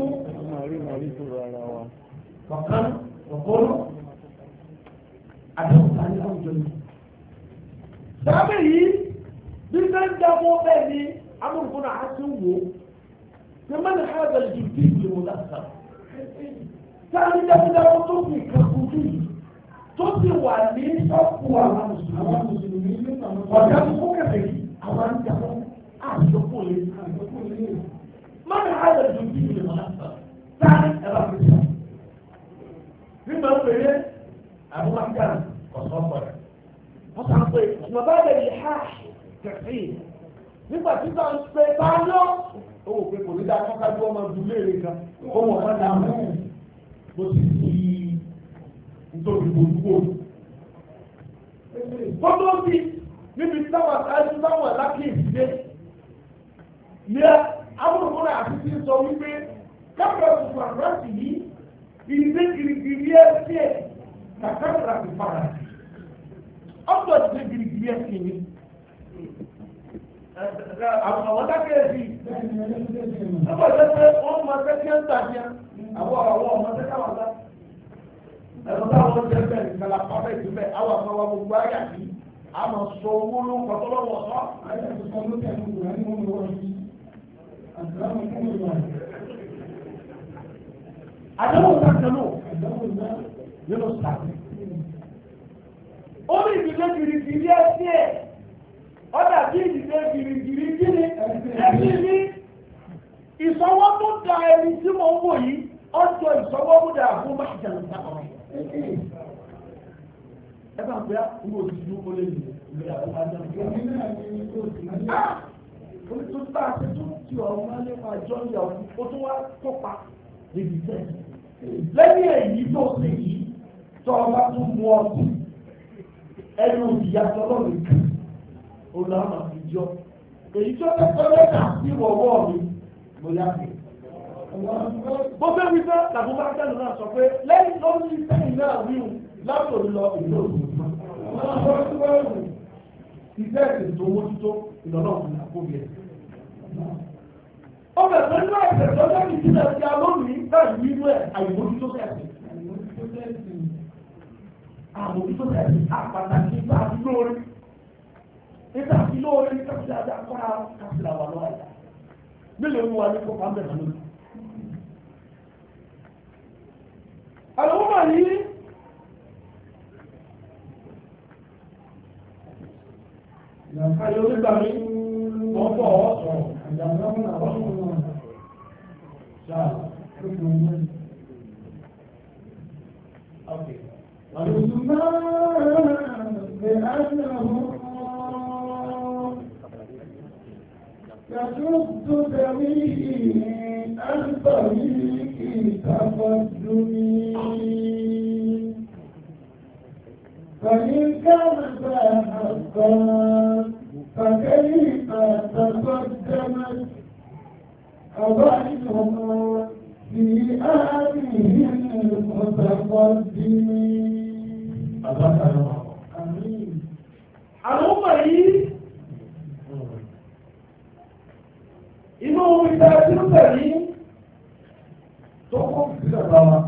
kọ̀ọ̀kan ọ̀kọ́rọ̀ àdéhùn ta ní láwùjọ yìí. sábẹ́ yìí bí bẹ́ẹ̀ ń dáwọ́ bẹ́ẹ̀ ni amúrùkún náà á ti wò ó. من هذا الجدي المنثر ثاني دولة توفي كقدي توفي وعلي صفوة المسلمين وكان فوقه أوان جهو أشوفه من هذا الجدي المنثر ثاني أبغى بما هو أبو مكان وصفر فصار ما بعد الإلحاح kẹ̀kẹ́ nígbà tí bá ń pe báyọ̀ ó wò pé kò ní dáa kọ́kájú ọmọ ìdúlé rẹ̀ kan ó wọ̀ wọ́n dáa mọ́ bó ti fi nítorí gbogbo. Gbogbo bí níbi táwọn àtàjú táwọn alákìyèsí dé ní amúnúmúnà àti tí ń sọ wípé kápẹ́ tuntun àrántì yìí ìdílé gírígírí ẹ̀sìn ẹ̀ kàkàrà ti fara ọ̀pọ̀ ìdílé gírígírí ẹ̀sìn ni. Àwọn dákẹ́ẹ̀sì ọ̀pọ̀ ìdílé wọ́n máa fẹ́ kí ẹ̀ ń tàbí àwọn àwọn ọmọ tẹ́ká wà lá. Ẹ̀rọ táwọn jẹ́ bẹ́ẹ̀ nìkan la pa bẹ́ẹ̀ jù bẹ́ẹ̀ àwọn àwọn gbogbo ayé àti àmọ̀ sọ owó ló ń kọ́tọ́ lọ́wọ́ sọ. Ayé àti sọ ló tẹ̀ lóko rẹ̀ ní wọ́n lọ́wọ́ sí. Àdúrà fún mi wà. Àdéhùn kankan lò. Àdéhùn náà nínú sàbí. Ó ní ìdílé gírígírí ẹ̀sìn ẹ̀. Ọ̀dà bí ìdílé gírígírí kí ni ẹ̀sìn ní. Ìsọwọ́ tó da ẹni tí mo ń wò yìí, ọjọ́ ìsọwọ́ tó da fún máṣíjà ló sábà. Ẹ bá gbé àwọn òṣìṣẹ́ ó lè lè lè àwọn àjọ ìgbà. Tó bá a ṣe tó ti ọ̀rọ̀ máa lépa àjọ ìyàwó ó tún wá kópa níbi tẹ́. Lẹ́yìn èyí tó ṣe yìí tó ọba tún mú ọtún ẹnu ìyá tọ́lọ́run kan ó lọ́ àmà fi jọ. Èyí tó tẹ́tọ́ lẹ́tà sí ìwọ̀wọ́ mi mo yá fi. Bó fẹ́ wí fẹ́ làbó bá kẹ́lù náà sọ pé lẹ́yìn tó ní sẹ́yìn náà wíwù látò lọ ìlú òdòdó. Ìfẹ́ ẹ̀sìn tó mójútó ìlọ́nà òfin àkóbí ẹ̀. Ó bẹ̀rẹ̀ pẹ̀lú ẹ̀sẹ̀ tó lẹ́yìn sílẹ̀ ti alónìí bẹ́ẹ̀ nínú ẹ̀ àìmójútó sẹ́ẹ̀sì. Àmójútó sẹ́ẹ̀sì àpàtàkì ìgbà àti lóore. Ìgbà àti lóore ní káfíńsì àti akọ́ra káfíńsì àwọn lọ́wọ́ ẹ̀dá. Mílíọ̀nù mú wa ní kópa ń bẹ̀rẹ̀ lórí. Àwọn ọmọ yìí ayé onígbà mi wọ́n bọ̀ ọ́ sọ̀rọ̀ ìjàmbá wọn àwọn ọmọ ṣáà lókè ọmọ yìí. Okay. يشد ذويه عن طريق تقدم فإن كان ذا حقا فكيف تقدمت أضعهم في آلهم المتقدمين. آمين. Àwọn yìí inú ìta tí ó tẹ̀lé tó kó ìsìnkà bá wa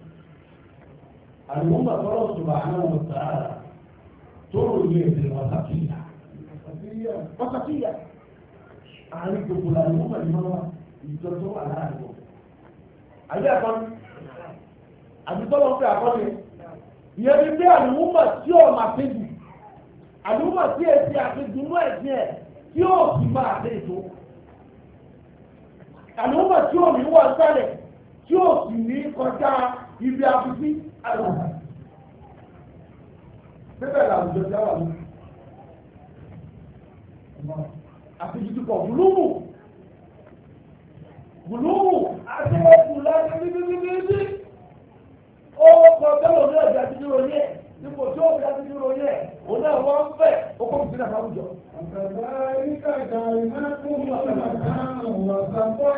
àlùmọ́ àtọ́rọ̀ subhanahu wa ta'ala tó rò ní èdè wàtàkìyà wàtàkìyà àárín gbogbo àlùmọ́ àlùmọ́ ìjọ tó wà láàrin wọn. àyè àkọ́ni àbítọ́lọ́ fẹ́ àkọ́ni ìyẹn ti gbé àlùmọ́ tí ọ̀ máa tẹ́jú àlùmọ́ tí èsì àti dùnú ẹ̀sìn ẹ̀ tí ó sì máa tẹ́ ètò. Àlùmọ̀ tí ò ní wà sálẹ̀ tí ò sì ní kọjá ibi àbúsí àlùmọ̀. Bẹ́ẹ̀ làwùjọ jáwà ló. Àfijìtìpọ̀ gùlùmù. Gùlùmù àti ẹ̀kùn láti bíbíbíbí. Ó kọ tẹ́lọ̀ ní ọ̀jà tí dúró yẹ. Nípò tí ó fi láti dúró yẹ. Òun náà wọ́n fẹ́ okó fi sílẹ̀ fáwùjọ. كذلك جعلناكم ملكا وسطا.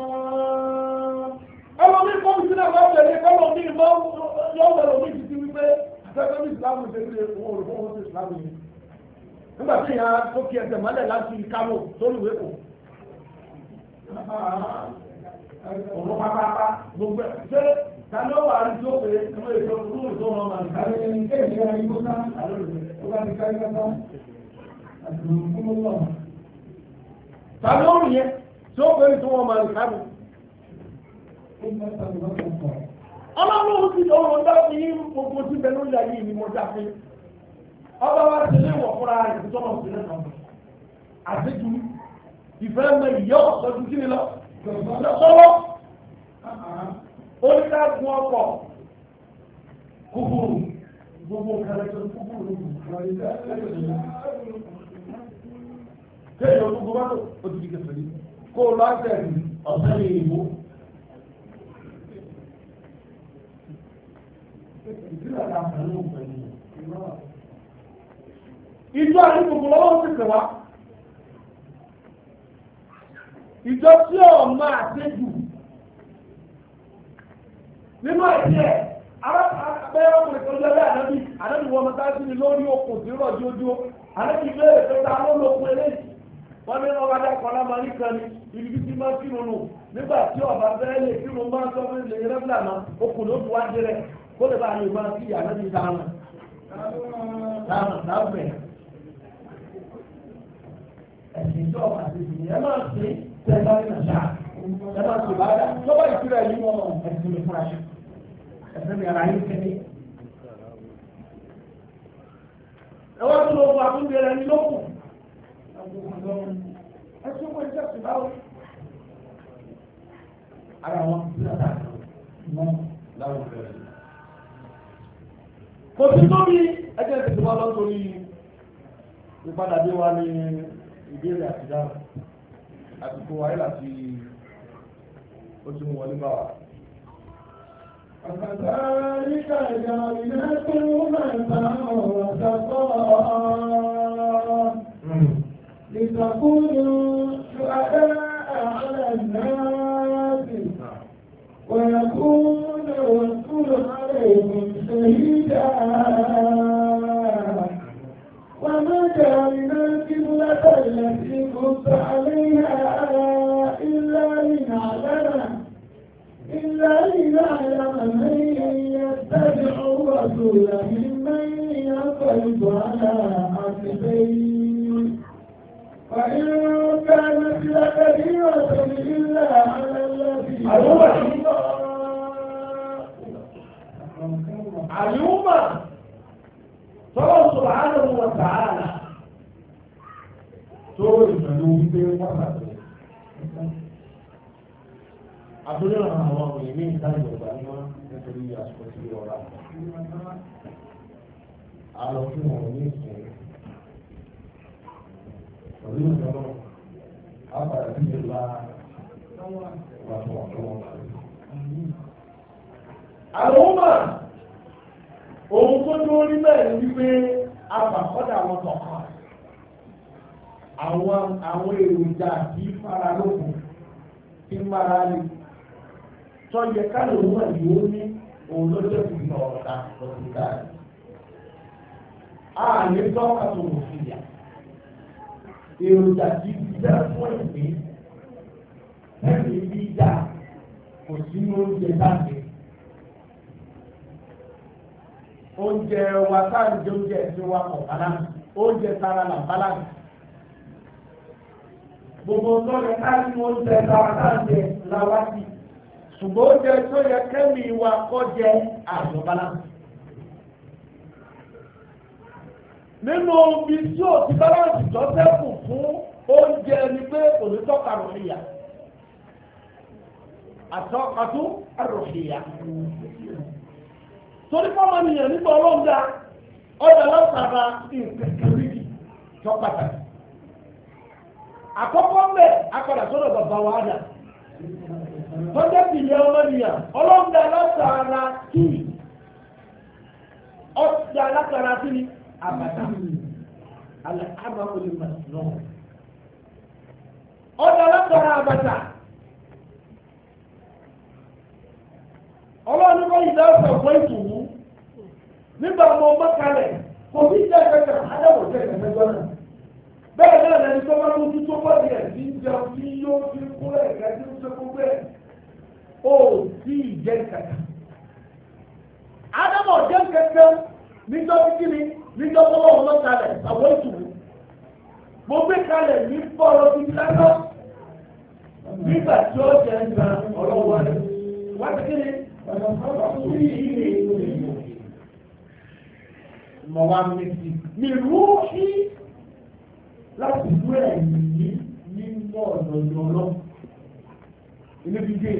Ẹlọ ní kọ́mí sílẹ̀ máa bẹ̀rẹ̀ kọ́lọ̀ ní ìmọ̀ yọ́ bẹ̀rẹ̀ omi ti ti wípé àtẹ́gbẹ́ ní ìsìlámù ṣe rí owó olùkọ́ sí ìsìlámù yìí. Nígbà tí ìyá tó kí ẹsẹ̀ mọ́lẹ̀ láti Kánò sórí ìwé kò. Òun pápápá gbogbo ẹ̀ ṣé tani ó wà ní tí ó pè é ìwé ètò ìlú ìtò ọmọ màá nìkan. Àti ẹni kéèké ẹni kó sá, ó bá ti kárí kátá. Tàbí ó rìn yẹn tí ó pé tí wọ́n máa ń kábù. Ọlọ́run ti ọ̀rọ̀ dá sí gbogbo tí bẹ lórí ayé ni mo dá fún. Ọba wa ti léwọ̀ fúnra rẹ̀ tó tọ́nà sí lẹ́nu ọ̀gbọ̀n. Àtẹ́jú ìfẹ́ mọ ìyá ọ̀sọ́jú kí ni lọ? Sọ́wọ́. Ó ní ká gun ọkọ̀ kúkúrú. Gbogbo nǹkan rẹ̀ tó kúkúrú ló kù. kéèyàn ológun bá tó ó ti di kẹfẹ́ yìí kó o lọ àṣẹ ọ̀sẹ̀ ní ìbò. ìdílé àti àǹfààní òun pẹ̀lú ìjọ àti gbogbo lọ́wọ́ ti tẹ̀ wá. ìjọ tí ọ̀ máa ṣẹ́jú nínú ẹ̀sìn ẹ̀ abẹ́rẹ́ ọkùnrin kan lọ́lẹ́ ànábì ànábì wọn mọ́ta sí ni lórí okùn tí rọ̀ jójó ànábì bẹ́ẹ̀ tó ta ló lókun eléyìí wọ́n ní ọba dákọ̀ lámarí kan ní ibi tí máa kírun nù nígbà tí ọba bẹ́ẹ̀ lè kírun máa sọ fún ilé rẹ́bìlà náà okùn ló fi wá dé rẹ̀ kó lè bá a lè máa kí ànábì dáhùn dáhùn dáhùn bẹ̀. ẹ̀sìn tó ọba àti ìsìn ẹ máa ṣe tẹ́ bá ní nàṣà ẹ máa ṣe bá dà lọ́wọ́ ìtura ẹ̀ ní wọn ẹ̀sìn mi fúnra ṣe ẹ̀sìn mi ara yín kẹ́lẹ́. ẹ wá tó lọ́wọ́ àtúndé rẹ̀ ní lókùn ẹ̀sìn wọn ìjọ sì báwo. ara wọn ti lọ́ta mọ́ láwùjọ rẹ̀. kò sí tóbi ẹjẹ́ ti ti wá lọ sórí ìpadàdé wa ní ìbéèrè àti dáhùn àsìkò wáyé láti oṣù wọlé bá wa. وكذلك جعلناكم أمة وسطا لتكونوا شهداء على الناس ويكون الرسول عليكم شهيدا وما جعلنا القبلة التي كنت عليها إلا لنعلم إلا لنعلم من يتبع الرسول ممن ينقلب على عقبيه وإن كانت لكبيرة إلا على الذين àyùmá tọ́lọ́ subhanahu wa ta'ala tó ìpẹ̀lú wípé wọ́n sàtẹ̀ àtúnyẹ̀ àwọn àwọn òyìn ní ìdájọ́ ìgbà ní wọ́n nítorí àsìkò sí ọ̀rá àlọ́ fún wọn ní ìsìn pẹ̀lú ìjọba àpàdé tí ó bá wà fún ọ̀tọ́ wọn. àlùmá ohun tó tó rí bẹ́ẹ̀ ni wípé àpàkọ́dà wọn tọ̀kan àwọn àwọn èròjà tí fara lókun tí mara lè tọ́jẹ káàlù wọn yìí ó ní òun ló jẹ́ fi lọ ọ̀dà lọ́sídà rẹ̀. a lè tọ́ka tó wò sí ìyá èròjà tí ìjà fún ẹ̀mí ẹ̀mí bí ìjà kò sí ní oúnjẹ dáàbò. oúnjẹ wa sáàjẹ oúnjẹ tí wa kọ̀ balance oúnjẹ sára là balance gbogbo tó yẹ káàdì oúnjẹ sára sáàjẹ làwátì ṣùgbọ́n oúnjẹ tó yẹ kẹ́mi wa kọ́ jẹ àjọ balance. nínú ibi tí ò ti balance tó sẹ́kù fún oúnjẹ ni pé kò ní tọ́ka ròhìyà àtọ́kàtú ròhìyà. torí fọ́mọ nìyẹn nígbà ọlọ́ọ̀dá ọjà lọ́sàbà ìkẹ̀kẹ̀rí tó pàtàkì. àkọ́kọ́ mẹ́ akọ̀dà sọ́dọ̀ bàbá wa dà tọ́jọ́ ti yẹ ọmọ nìyẹn ọlọ́ọ̀dá lọ́sàbà kí ọjà lọ́sàbà kí ni àbàdà alẹ́ àbàkọ́ lè mà náà ọjà lọ́sàbà àbàdà ọlọ́run kọ́ ìdá ọ̀sẹ̀ fún ìtùwú nígbà ọmọ ọmọ kalẹ̀ kò sí jẹ́ kẹ̀kẹ́ adáwọ̀ jẹ́ kẹ̀kẹ́ gbọ́nà bẹ́ẹ̀ náà lẹni tó bá lójú tó bọ́ di ẹ̀ tí ń jẹun tí yóò fi kú ẹ̀kẹ́ tí ń ṣe gbogbo ẹ̀ ó sì jẹ́ kẹ̀kẹ́ adáwọ̀ jẹ́ kẹ̀kẹ́ níjọ́ kíkiri níjọ́ tó wọ́n ọmọ kalẹ̀ àwọn ìtùwú mo gbé kalẹ̀ ní bọ́ọ̀lù ti lẹ́nà nígbà tí ó jẹ́ ìgbà ọlọ́wọ́ rẹ̀ wá ti kiri. Mọ̀ wá méjì. Mi rúkí láti rú ẹ̀yìn nínú ọ̀nà ìrọ̀lọ́. Ilé fi dé.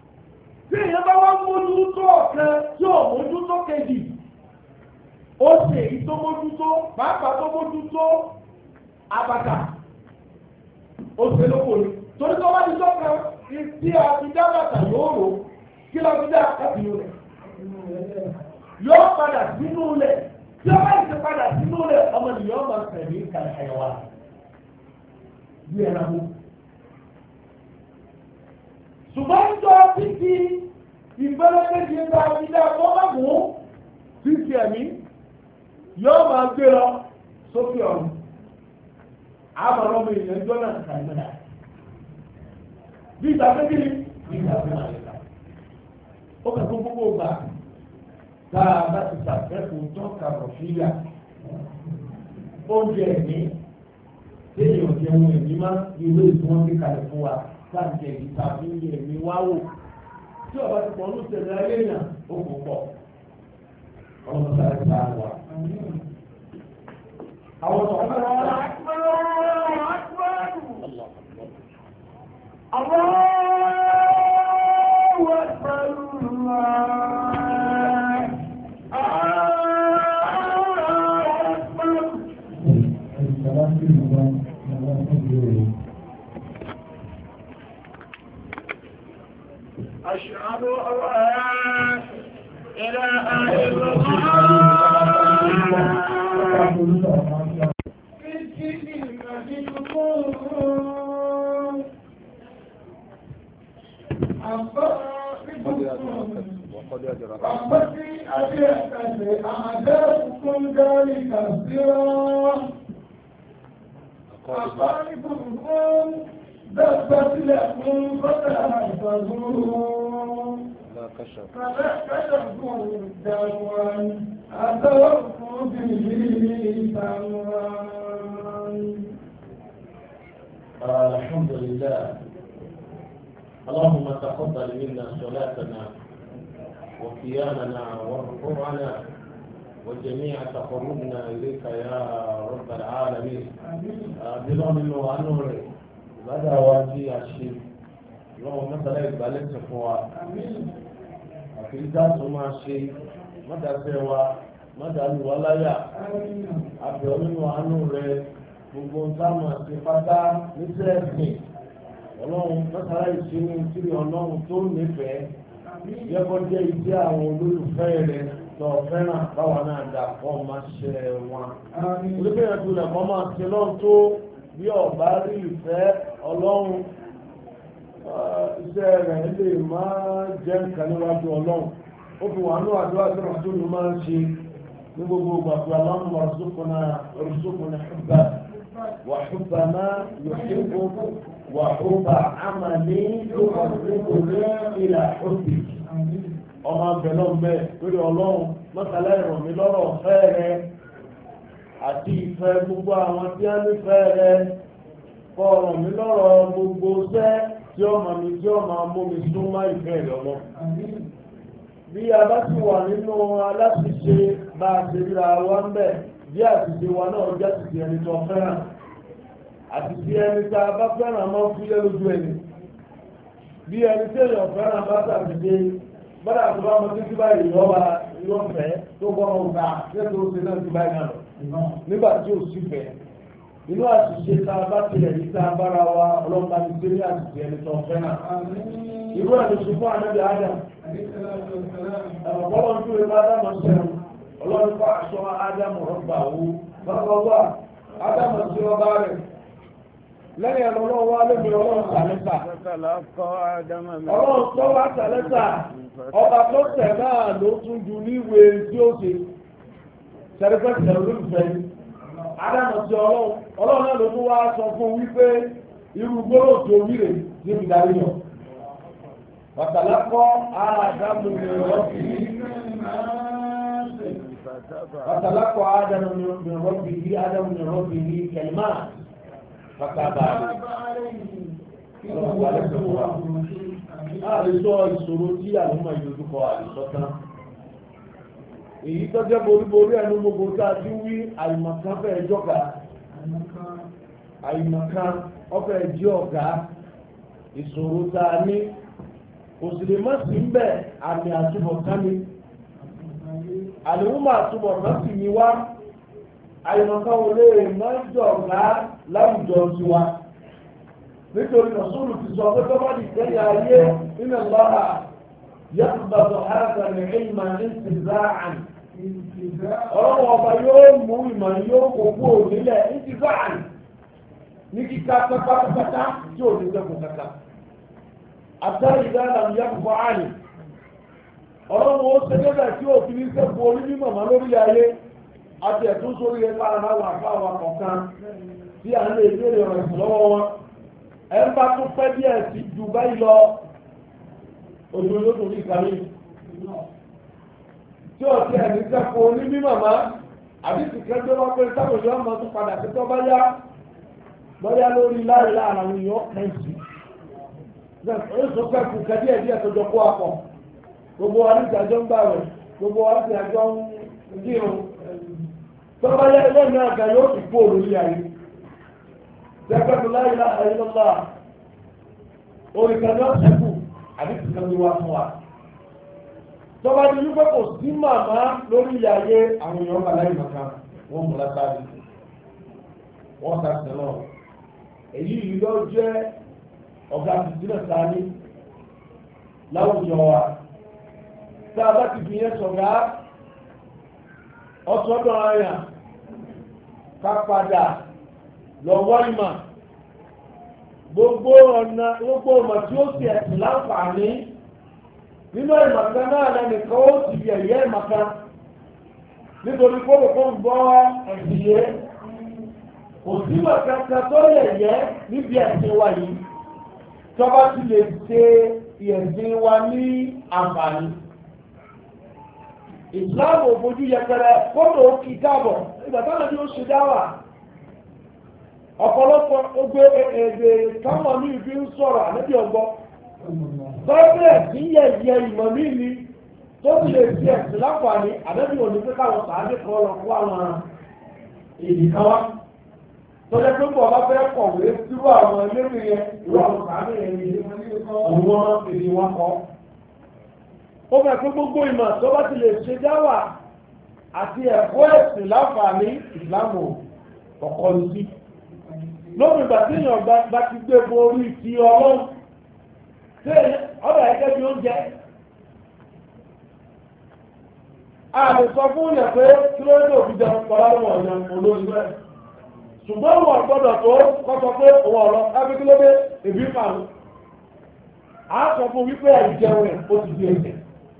Tí èèyàn bá wá mójú tó ọ̀kan tí ò mójú tó kejì, ó ṣe èyí tó mójútó pàápàá tó mójútó àbàtà ó ṣe lóko ni torí tó bá ti sọ́kàn tí a ti dá bàtà yóò rò kí lọ fi dá láti inú rẹ̀ yóò padà sínú rẹ̀ tí ó bá ti padà sínú rẹ̀ ọmọ nìyẹn máa tẹ̀lé ìkàlẹ̀ ẹ̀wà bí ẹranko. ṣùgbọ́n jọ títí ìgbẹ́lẹ́gbẹ́jì ń ta ìdá tọ́lágùn títí ẹ̀mí yóò máa gbé lọ sókè ọ̀run àmàrà ọmọ èèyàn jọ náà kàìmẹ́dà bí ìgbà kékeré bí ìgbà kékeré ó kà tó gbogbo gbà tá a bá ti ṣàfẹ́kùn tó kàrọ̀ fíyà oúnjẹ ẹ̀mí téèyàn ò jẹun ẹ̀mí má ìwé ìfún wọn kalẹ̀ fún wa sáǹjẹ ìtàbí ẹ̀mí wá wò tí ọba ti pọ̀ ní ìṣẹ̀lẹ̀ ayé yàn ó kò pọ̀ ọmọ sáré sáà wà. àwọn ọ̀sán ọ̀sán أشهد أن لا إله إلا ربتي أبيك أعداؤكم ذلك الصراط أقاربكم دبت لكم فتحفظون فلا كشفوا دوا أتوقوا به ثمران. الحمد لله. اللهم تقبل منا صلاتنا وقيامنا وارفعنا وجميع تقربنا إليك يا رب العالمين. بلغم وعنور بدأ واجي الشيء اللهم مثلا يقبلك سفوا أكيدا ثم الشيء مدى سوا مدى الولايا أبيض وعنور gbogbo ntáàmù àti pátá níṣẹ́ ẹ̀sìn ọlọ́run mẹ́tàlá ìṣẹ́ni tíri ọlọ́run tó nífẹ̀ẹ́ yẹ́kọ́ jẹ́ ìdí àwọn olólùfẹ́ rẹ̀ tó fẹ́ràn báwa náà dà kọ́ máa ṣe wọn. olùkẹ́yìn tó lẹ̀ kọ́ máa ṣe lọ́n tó bí ọ̀bá rí ìfẹ́ ọlọ́run iṣẹ́ rẹ̀ lè máa jẹ́ nǹkan níwájú ọlọ́run ó fi wà ní àdúrà tí wọ́n tó ní máa ń ṣe ní gbogbo gbàgbé aláwọ̀ ọ̀rọ̀sọ́kùnrin ẹ̀fẹ́ وحب ما يحب وحب عمل يقربنا إلى حبك ọmọ abẹ̀lọ́ mbẹ́ lórí ọlọ́run mọ́tàlá ìrọ̀mí lọ́rọ̀ ọ̀fẹ́ rẹ àti ìfẹ́ gbogbo àwọn tí a nífẹ̀ẹ́ rẹ kọ́ ọ̀rọ̀ mi lọ́rọ̀ gbogbo sẹ́ tí ó máa mi tí ó máa mú mi súnmọ́ ìfẹ́ rẹ ọlọ́ bí a bá ti wà nínú aláṣìṣe bá a ṣe ríra wa ń bẹ̀ bí àṣìṣe wa náà jẹ́ àṣìṣe ẹni tó fẹ́ràn àṣìṣe ẹni tá a bá fẹ́ràn máa ń fúyẹ́ lójú ẹni bí ẹni tí èèyàn fẹ́ràn bá ṣàṣìṣe bọ́dà tó bá mọ títí báyìí lọ́wọ́ ìrọ̀fẹ́ tó gbọ́nà ọ̀gá lẹ́tọ́ ó ṣe náà ti báyìí náà lọ nígbà tí ó sì fẹ́ inú àṣìṣe tá a bá tilẹ̀ ní tá a bára wa ọlọ́pàá ti gbé ní àṣìṣe ẹni tó fẹ́ràn irú ẹ̀ ló ṣe fún ànábì Ádámù ẹ̀rọ̀pọ̀lọ́ ń dúró bá Ádámù sẹ́nu ọlọ́run kọ́ aṣọ Ádámù rọ́gbà owó lọ́wọ́ Ádámù sí ọba rẹ̀ lẹ́yìn ẹ̀rọ náà wá lóbi ọlọ́run sàlẹ́sà ọlọ́run tó wá sàlẹ́sà ọba tó tẹ̀ náà ló tún ju níwèé tí ó ṣe sẹ́rẹ́fẹ́sì ẹ̀rọ olólùfẹ́ yìí Ádámù sí ọlọ́run ọlọ́run náà ló tún wá sọ fún wípé irú gbọ́dọ̀ tó wíre níbi darí yàn wàtàlákọ́ Ádámù ní ọ̀rọ̀bì wàtàlákọ́ Ádámù ní ọ̀rọ̀bì yìí Ádámù ní ọ̀rọ̀bì yìí kẹlìmá Fàkàbà àrísọ ìṣòro tí àlùmọ̀ ìdójúkọ àrísọ tán. Èyí tó jẹ́ boríborí ẹnu gbogbo tá a ti wí àìmọ̀kan fẹ́ jọ́ka. Àìmọ̀kan ọfẹ́ jẹ́ ọ̀gá ìṣòro tá a ní. Òsìlè má sí ń bẹ̀ àmì àtúbọ̀tán ni. àlùmọ́ àtúbọ̀ náà sì ní wá àyùmọ̀kan ò lè mọ́jọ̀ ọ̀gá láwùjọ tiwa nítorí Rasulu ti sọ pé tọ́ba di ìkẹyà ayé nínú ìlọ́ra yàtúbàtọ̀ àgbàlẹ̀ ìmọ̀ ní ìtìzáàn ọlọ́run ọba yóò mú ìmọ̀ yóò kókó nílẹ̀ ìtìzáàn ní kíkà pátápátá tí ò ní sẹ́kùn kàkà àtàrí ìdára ìyàkùfọ́ àní ọlọ́run ó ṣe débẹ̀ tí ò fi ní sẹ́kùn orí mímọ̀ mọ́ lórí ayé àti ẹ̀tún sórí ẹ̀ka àwọn àfáwà kọ̀ọ̀kan tí à ń lè béèrè ọ̀rọ̀ ìsìn lọ́wọ́ wọn ẹ ń bá tún pẹ́ díẹ̀ sí ju báyìí lọ òjò yóò tún rí ìkàlẹ̀ tí ò ti ẹ̀mí sẹ́kùn orí mímọ̀ mọ́ àbí ti kẹjọ́ wá pé sábòjọ́ ọmọ tún padà sí tọ́ bá yá bọ́yá lórí láàrin láàrin àwọn èèyàn kẹ́ǹsì oṣù pẹ́kù kẹ́díẹ̀ díẹ̀ tó jọ kó apọ̀ gbogbo wa ní ìdájọ́ ń gbà rẹ̀ gbogbo wa ní ìdájọ́ ń dírun tọ́ba yẹ ilé ní àga yóò fi kú òrùlé ayé sẹ́kẹ̀tù láyé láàrin lọ́la oríkàní ọ̀sẹ̀kù àbí kìkan wá fún wa tọ́ba ní wípé kò sí màmá lórí ilé ayé àwọn èèyàn bá láyé màkà wọ́n mú látàrí wọ́n sá sí náà èyí yìí ló jẹ́ ọ̀gá tuntun sáni láwùjọ wa tá a bá ti fi yẹn sọ̀gá ọ̀sọ́dọ̀ àyà ká padà lọ wá ìmọ̀ gbogbo ọ̀nà gbogbo ọmọ tí ó ti ẹ̀sìn láǹfààní nínú ìmọ̀kan náà lẹ́nìkan ó ti yẹ̀yẹ́ ìmọ̀kan nítorí kókòkò ń gbọ́ ẹ̀sìn yẹn kò sí màkàkà tó yẹ̀yẹ́ níbi ẹ̀sìn wa yìí tọ́ba ti lè ṣe ẹ̀sìn wa ní àǹfààní. ìsìláàmù òfojú yẹpẹrẹ kódò kí káàbọ̀ ìgbà táwọn ẹni ó ṣe dáwà ọ̀pọ̀lọpọ̀ ogbe èdè káwọn ní ibi ń sọ̀rọ̀ àlẹ́bí ọgbọ́ bọ́ọ̀bẹ̀ ẹ̀sìn yẹ̀yẹ́ ìmọ̀ mí ni tó ti lè ṣe ẹ̀sìn láǹfààní àlẹ́bí òní pé káwọn sàádé kan lọ fún àwọn èdè kan wá tọ́jọ́ pé bọ̀ bá fẹ́ kọ̀wé sírú àwọn ẹlẹ́rìí yẹn ìwà àwọn sàádé yẹn ni òun wọn èdè wọn kọ́. ó fẹ́ pé gbogbo ìmọ̀ tó bá ti lè ṣe dáwà àti ẹ̀kọ́ ẹ̀sìn láǹfààní ìsìlámù ọ̀kọ́ ní sí. lópin ìgbà tí èèyàn bá ti gbé borí ti ọlọ́run tí ọ̀dà ẹ̀kẹ́ bí oúnjẹ. a lè sọ fún yẹn pé kí ló dé òfin jẹun kọ́lá lọ́wọ́ ọ̀yàn olórí bẹ́ẹ̀. ṣùgbọ́n wọn gbọ́dọ̀ tó kọ́sọ pé òun ọ̀rọ̀ kábíkílódé èbí fàánù. a sọ fún wípé àìjẹun ẹ̀ ó ti di ẹ̀jẹ̀.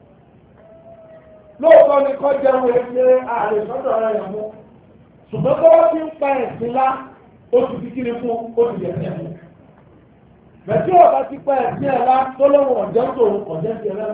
lóòótọ́ ni kọ́ jẹun èdè ààrẹ sọ́dọ̀ ara yẹn mú ṣùgbọ́n tó wọ́n ti ń pa ẹ̀sìn lá ó ti di kiri fún ó ti yẹ̀sẹ̀ mú bẹ̀tí ọ̀gá ti pa ẹ̀sìn ẹ̀ lá tó lóun ọ̀jẹ́ tòun ọ̀jẹ́ ti rẹ́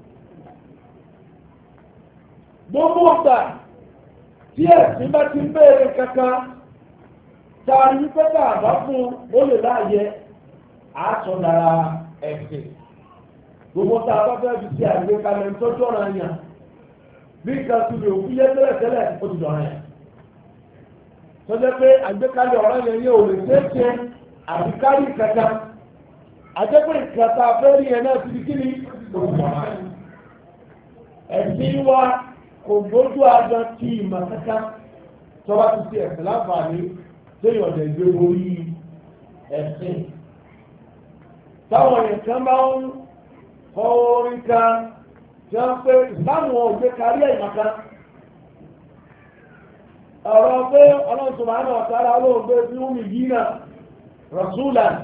gbogbo ọgbà tí ẹ̀sìn bá ti ń béèrè kankan tá a ní pé tá a bá fún ó lè láàyè àásọ dára ẹ̀sìn gbogbo tá a bá fẹ́ fi ṣe àgbékalẹ̀ ń tọ́jú ọ̀ràn yàn bí nǹkan tún lè òkú yẹ tẹ́lẹ̀tẹ́lẹ̀ ó ti dọ̀rọ̀ yẹn tọ́jọ́ pé àgbékalẹ̀ ọ̀rọ̀ yẹn yẹn ò lè ṣe é ṣe àbí kárí kankan àjẹpẹ́ nǹkan tá a fẹ́ rí yẹn náà ti di kí ni olùkọ́ ẹ̀sìn wa kò gbójú agan tí ìmọ̀ kankan tọ́ba ti ṣe ẹ̀sìn láǹfààní téèyàn lè gbé orí ẹ̀sìn táwọn yẹn kan máa ń kọ́ orin kan tí wọ́n pé ìsìláàmù wọn ò gbé kárí ẹ̀yìn kan ọ̀rọ̀ pé ọlọ́run subhanahu wa ta'ala olóhùn pé bí wọ́n mi yí náà rasulan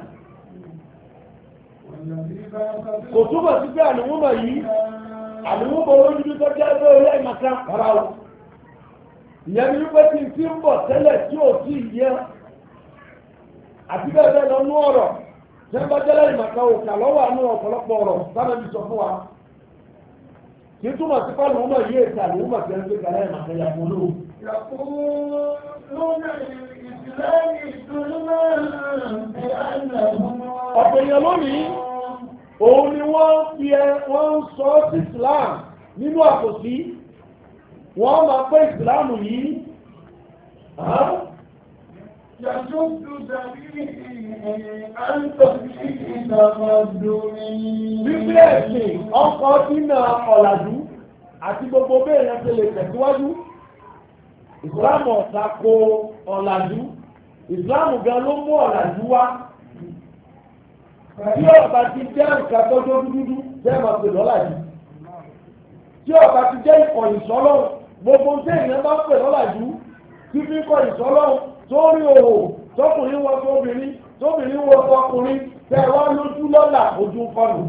kò túbọ̀ sí pé àlùmọ́mọ̀ yìí àlùmọ́mọ̀ olójú tó jẹ́ pé orí ẹ̀yìn kan rárá o ìyẹn ní wípé tí tí ń bọ̀ tẹ́lẹ̀ tí ò sí ìyẹ́ àti bẹ́ẹ̀ bẹ́ẹ̀ lọ nú ọ̀rọ̀ tí wọ́n bá jẹ́lẹ̀ ìmọ̀kan òkà lọ́wọ́ àánú ọ̀pọ̀lọpọ̀ ọ̀rọ̀ sábẹ́ bí sọ fún wa kí túmọ̀ sí pé àlùmọ́mọ̀ yìí èsì àlùmọ́mọ̀ tí wọ́n gbé kalẹ̀ ìmọ̀kan yà fún lóhùn. ọ̀pọ̀ èèyàn lónìí òun ni wọ́n fi ẹ wọ́n ń sọ sí Islam nínú àpòsí wọ́n máa pé ìsìláàmù yìí wípé ẹ̀sìn ọkọ̀ dínà ọ̀làjú àti gbogbo bẹ́ẹ̀ yẹn ti lè tẹ̀síwájú ìsìláàmù ọ̀tá kó ọ̀làjú ìsìláàmù gan ló mú ọ̀làjú wá tí ọba ti jẹ́ nǹkan tó tó dúdú jẹ́ máa pè lọ́làjú tí ọba ti jẹ́ ìkọ̀yìn sọ́lọ́run gbogbo tí èèyàn bá pè lọ́làjú tí fi kọ̀yìn sọ́lọ́run tó rí òhò tọkùnrin wọ tóbìnrin tóbìnrin wọ tọkùnrin tẹ wá lójú lọ́là ojú kọlù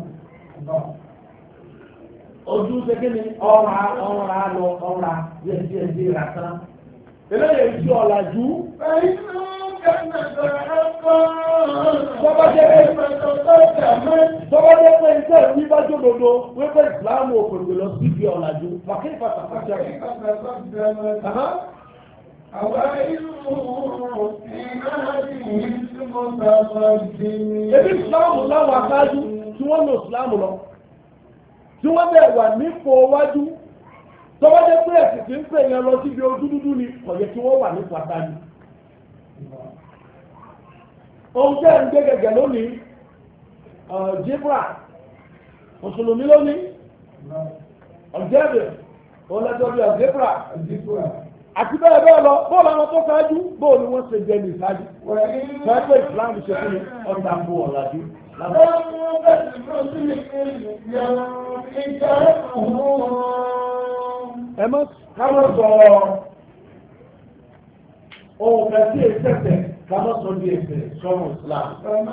ojú ṣẹ́kẹ́ni ọ̀ra ọ̀ra lọ ọ̀ra díẹ̀ díẹ̀ díẹ̀ rà tán eléyìí ti ọ̀làjú. Tọ́bá jẹ́ pé iṣẹ́ ìwé bá jódodo wípé ìsìláàmù òpèpè lọ sí ibi ọ̀làjú. Fàkín pàtàkì ṣe. Ebi ìsìláàmù láwọn aṣáájú tí wọ́n lo ìsìláàmù lọ. Tí wọ́n bẹ̀ wà nípò wájú. Tọ́bá jẹ́ pé ẹ̀sìn tí ń pè yẹn lọ síbi ojú dúdú ni kò yẹ kí wọ́n wà nípò aṣáájú. Ohun tẹ́ ń gbé gẹ̀gẹ̀ lónìí, Jibra, Mùsùlùmí lónìí, ọ̀jẹ́bẹ̀, ọlẹ́tọ́bí ọ̀jẹ́bra, àti bẹ́ẹ̀ bẹ́ẹ̀ lọ, bóòlù àwọn tó ṣáájú, bóòlù wọ́n ṣe jẹ́ ní ìṣáájú. Fẹ́ẹ́fẹ́ ìsìláàmù ṣe fún mi, ọ̀dà fún ọ̀làjú. Ẹ mọ́ káwọn sọ ohun kan sí èsẹ̀sẹ̀ káwọn sọ di ẹsẹ̀ sọ́run Islam.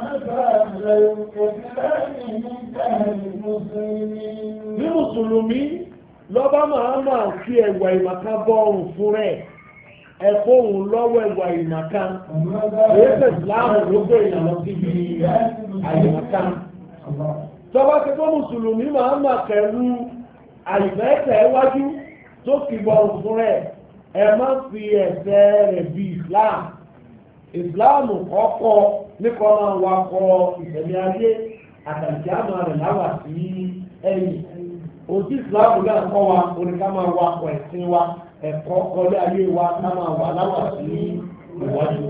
Ní Mùsùlùmí lọ́ba máa máa fi ẹ̀wà ìmàkan bọ́ọ̀rùn fún rẹ̀ ẹ̀kọ́ òun lọ́wọ́ ẹ̀wà ìmàkan èsẹ̀ Islam ló gbé ìyànà síbi àìmàkan. Tọ́ba ti tó Mùsùlùmí máa máa kẹ̀rù àìfẹ́ẹ̀tẹ̀ wájú tó fi bọ́ọ̀rùn fún rẹ̀ ẹ má fi ẹsẹ̀ rẹ̀ bí Islam. Islam kọ́kọ́ nípa máa wá kọ ìṣẹ̀lẹ̀ ayé àtàlìkí àmà rẹ̀ láwà sí ẹ̀yìn. Òtí Islam náà kọ́ wa oníká máa wá kọ ẹ̀sìn wa ẹ̀kọ́ kọlé ayé wa ká máa wà láwà sí ìwájú.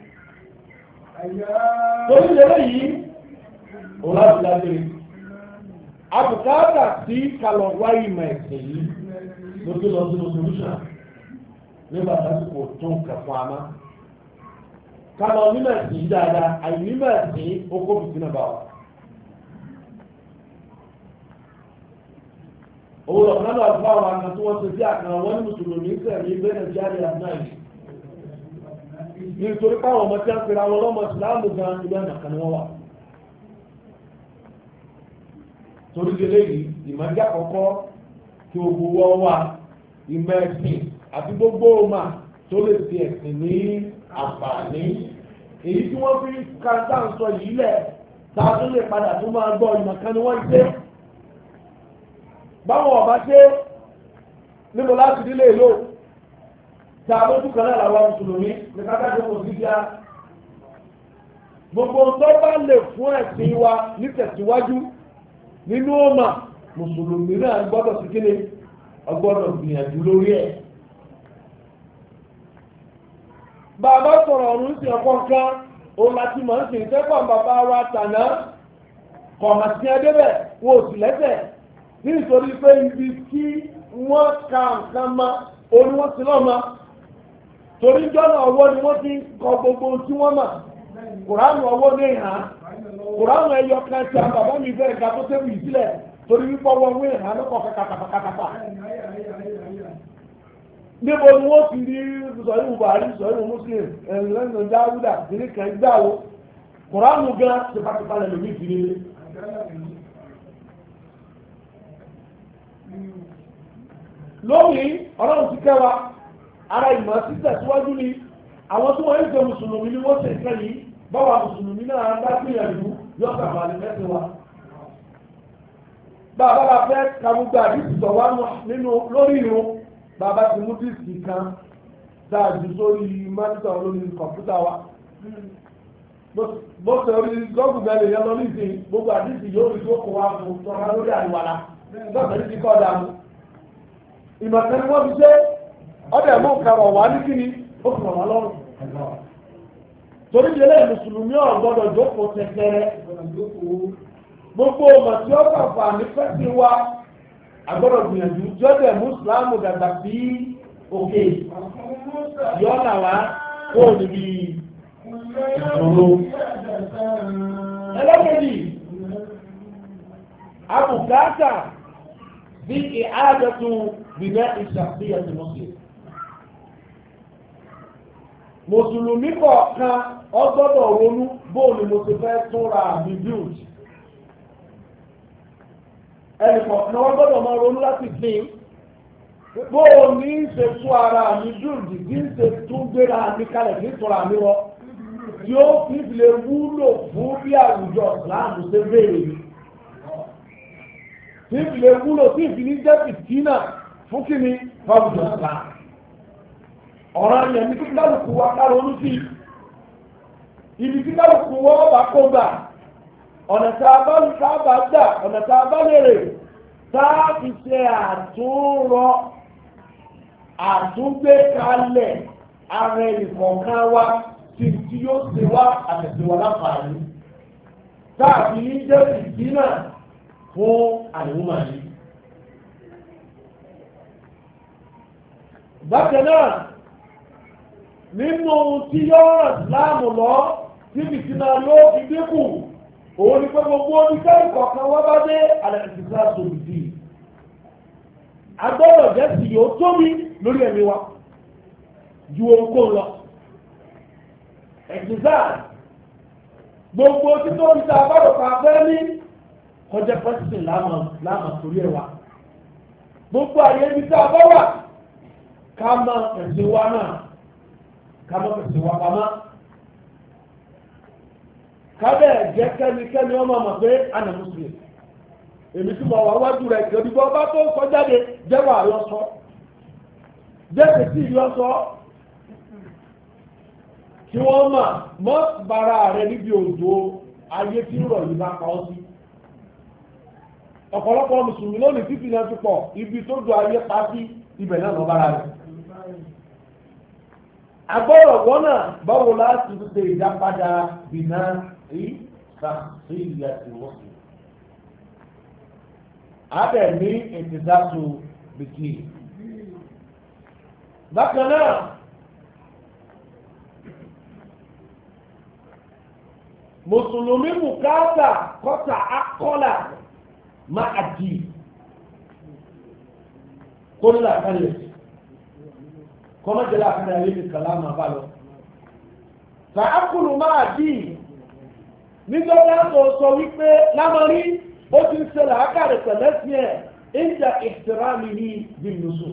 Torí lélẹ́ yìí, òun láti lágbèrè. Àbùkátà sí kalọ̀ wáyé ìmọ̀ ẹ̀sìn yìí ló tó lọ sí solution nígbà lásìkò tó ń kẹfọ́ àmá. Kálọ̀ onímọ̀ ẹ̀sìn dáadáa, àìnímọ̀ ẹ̀sìn okó bìtínà bá wà. Owó ọ̀nà náà fún àwọn àna tí wọ́n ṣe sí àkàrà wọn ní Mùsùlùmí sẹ̀rí bẹ́ẹ̀ jáde àdúrà yìí. Nítorí páwọn ọmọ tí a ń pera wọn lọ́mọ ìsìláàmù gan ilé ànàkà ni wọ́n wà. Torí délé yìí, ìmọ̀já àkọ́kọ́ tí ogun wọ́n wà, ìmọ̀ ẹ̀sìn àti gbogbo ọmọ tó lè fi ẹ̀sìn ní àǹfààní. Èyí tí wọ́n fi káńtà ń sọ yìí lẹ̀ tá a tún lè padà tó máa gbọ́ ìmọ̀ kan ni wọ́n ṣe. Báwọn ọba ṣe níbo láti dílé ìlò tá a lójú kan náà làwọn Mùsùlùmí ní kákájọ kò sí bíá. Gbogbo tó bá lè fún ẹ̀sìn wa ní tẹ̀síwájú nínú ọmọ Mùsùlùmí náà gbọ́dọ̀ sí kíni ọgbọ́dọ̀ gbìyànjú lórí ẹ̀. Bàbá sọ̀rọ̀ ọ̀run sí ọkọ̀ kan òun láti mọ̀ ń sìn tẹ́kọ̀ bàbá wa tàná kọ̀ọ̀mà sí ẹdẹ́bẹ̀ wọn ò sì lẹ́sẹ̀ nítorí pé ibi tí wọ́n ka nǹkan ma orí wọ́n ti lọ́ ma torí jọ́nà ọwọ́ ni wọ́n ti kọ gbogbo tí wọ́n mà Kùránù ọwọ́ ní ìhà Kùránù ẹyọ kan tí a bàbá mi bẹ̀rẹ̀ ga tó tẹ́wù ìsílẹ̀ torí wípọ́ wọn wé ìhà lọ́kọ̀ kàkàkàkàkàkà. Níbo ni wọ́n ti rí sọ̀rọ̀ Buhari sọ̀rọ̀ Muslim ẹ̀rọ Dáúdà ìdílé kan gbáwo Kùránù gan tipátipá lẹ́nu mi fi nílé. Lónìí ọlọ́run ti kẹwa ara ìmọ̀ sí tẹ̀síwájú ni àwọn tí wọ́n ń jẹ Mùsùlùmí ni wọ́n ṣe ìkẹ́ yìí báwa Mùsùlùmí náà bá gbìyànjú yọ́kà bá ní mẹ́sìn wa. Bàbá bá fẹ́ ka gbogbo àdìsí sọ wá nínú lórí irun bàbá ti mú díìsì kan dáàjú sórí mọ́tò lórí kọ̀ǹpútà wa. Bó ṣe orí gọ́ọ̀gù mẹ́lẹ̀ yẹn lọ nísìn gbogbo àdìsí yóò rí tó kó wa fún tọ́ka lórí àríwá lọ́sẹ̀ ní kọ́ dàmú. Ìmọ̀kan ni wọ́n fi ṣe ọdẹ mú kàrọ̀ wá ní kíni ó fi ràn wá lọ́rùn. Torí ìdílé Mùsùlùmí ò gbọ́dọ̀ jókòó tẹ̀tẹ̀rẹ̀. Gbogbo ọmọ tí ó kàfà ní fẹ́sí wa agbọ́dọ̀ gbìyànjú jọ́dẹ̀ mùsùlùmù dàgbà sí òkè yọ́nà wá kó níbi ìṣòro. ẹlẹ́kẹ̀ẹ́jì abùkátà bí ìhádẹ́tù bìnẹ́ ìṣàfihàn ti mùsùlùmí. mùsùlùmí kọ̀ọ̀kan ọgbọ́dọ̀ ronú bóòlù mo ti fẹ́ túnra mi build. ẹnì kọ̀ọ̀kan wọ́n gbọ́dọ̀ máa ronú láti pín bóòlù ní í ṣe tún ara mi build bí ń ṣe tún gbéra mi kalẹ̀ ní ìtura mi rọ tí ó fi lè wúlò fún bí àwùjọ ìsìláàmù ṣe béèrè mi. tí fi lè wúlò tí fi ní jẹ́ fìtínà fún kí ni fáwùjọ ìsìláàmù. ọ̀rọ̀ yẹn ní kí kálukú wa kárò ní sí ibi tí kálukú wọ́n bá kó gbà ọ̀nà tá a bá ká bá gbà ọ̀nà tá a bá lèrè tá a fi ṣe àtúnrọ àtúngbé kalẹ̀ ara ìkọ̀ọ̀kan wa tí tí yóò ṣe wá àtẹ̀síwá láǹfààní tá a fi ní jẹ́ ìdínà fún àìwúmọ̀ yìí. bákan náà nínú tí yọ́rọ̀ láàmù lọ tí bìtínà ló fi dínkù òun ni pé gbogbo oníṣẹ́ ìkọ̀ọ̀kan wọ́n bá dé àlẹ́kìtìsá sòmìtì agbọ́dọ̀ jẹ́ sì yóò tóbi lórí ẹ̀mí wa ju ohunkóhun lọ ẹ̀kìtìsá gbogbo títọ́ ìta àbáròkà fẹ́ ní kọjá pẹ́sìtì láàmà torí ẹ̀wà gbogbo àyè ibi tá a bá wà ká mọ ẹ̀sìn wa náà ká mọ ẹ̀sìn wa pamọ́ kábẹ́ jẹ́ kẹ́nikẹ́ni ọmọ mọ̀ pé àná mùsùlùmí èmi tí mo wà wájú rẹ̀ kí ọdún bá tó sọ jáde jẹ́wọ́ àlọ́ sọ jẹ́sẹ̀ sí ìlú ọ̀sọ́ kí wọ́n mọ̀ mọ́ bara rẹ̀ níbi òjò ayé tí ń rọ̀ yìí bá pa ọ́ sí ọ̀pọ̀lọpọ̀ mùsùlùmí lónìí títí náà ti pọ̀ ibi tó do ayé pa sí ibẹ̀ náà lọ bára rẹ̀ agbọ́rọ̀ wọ́n náà báwo láti ṣe ìdápadà bìnà rí sàṣìlẹ̀ ìwọ̀sùn abẹ ní ìtìdásù bìkì bákan náà mùsùlùmí bùkátà kọ́ta akọ́là máa dì kólà kalẹ̀ kọ́mọ́jẹ́lá kalẹ̀ ayé ní kàlámà bá lọ fàákùlù máa dì nígbàgbà tó sọ wípé lámọ́rí ó ti ń ṣẹlẹ̀ àkàrẹ̀ pẹ̀lẹ́ sí ẹ̀ ìjà ìṣẹ̀rámi ní bílùsù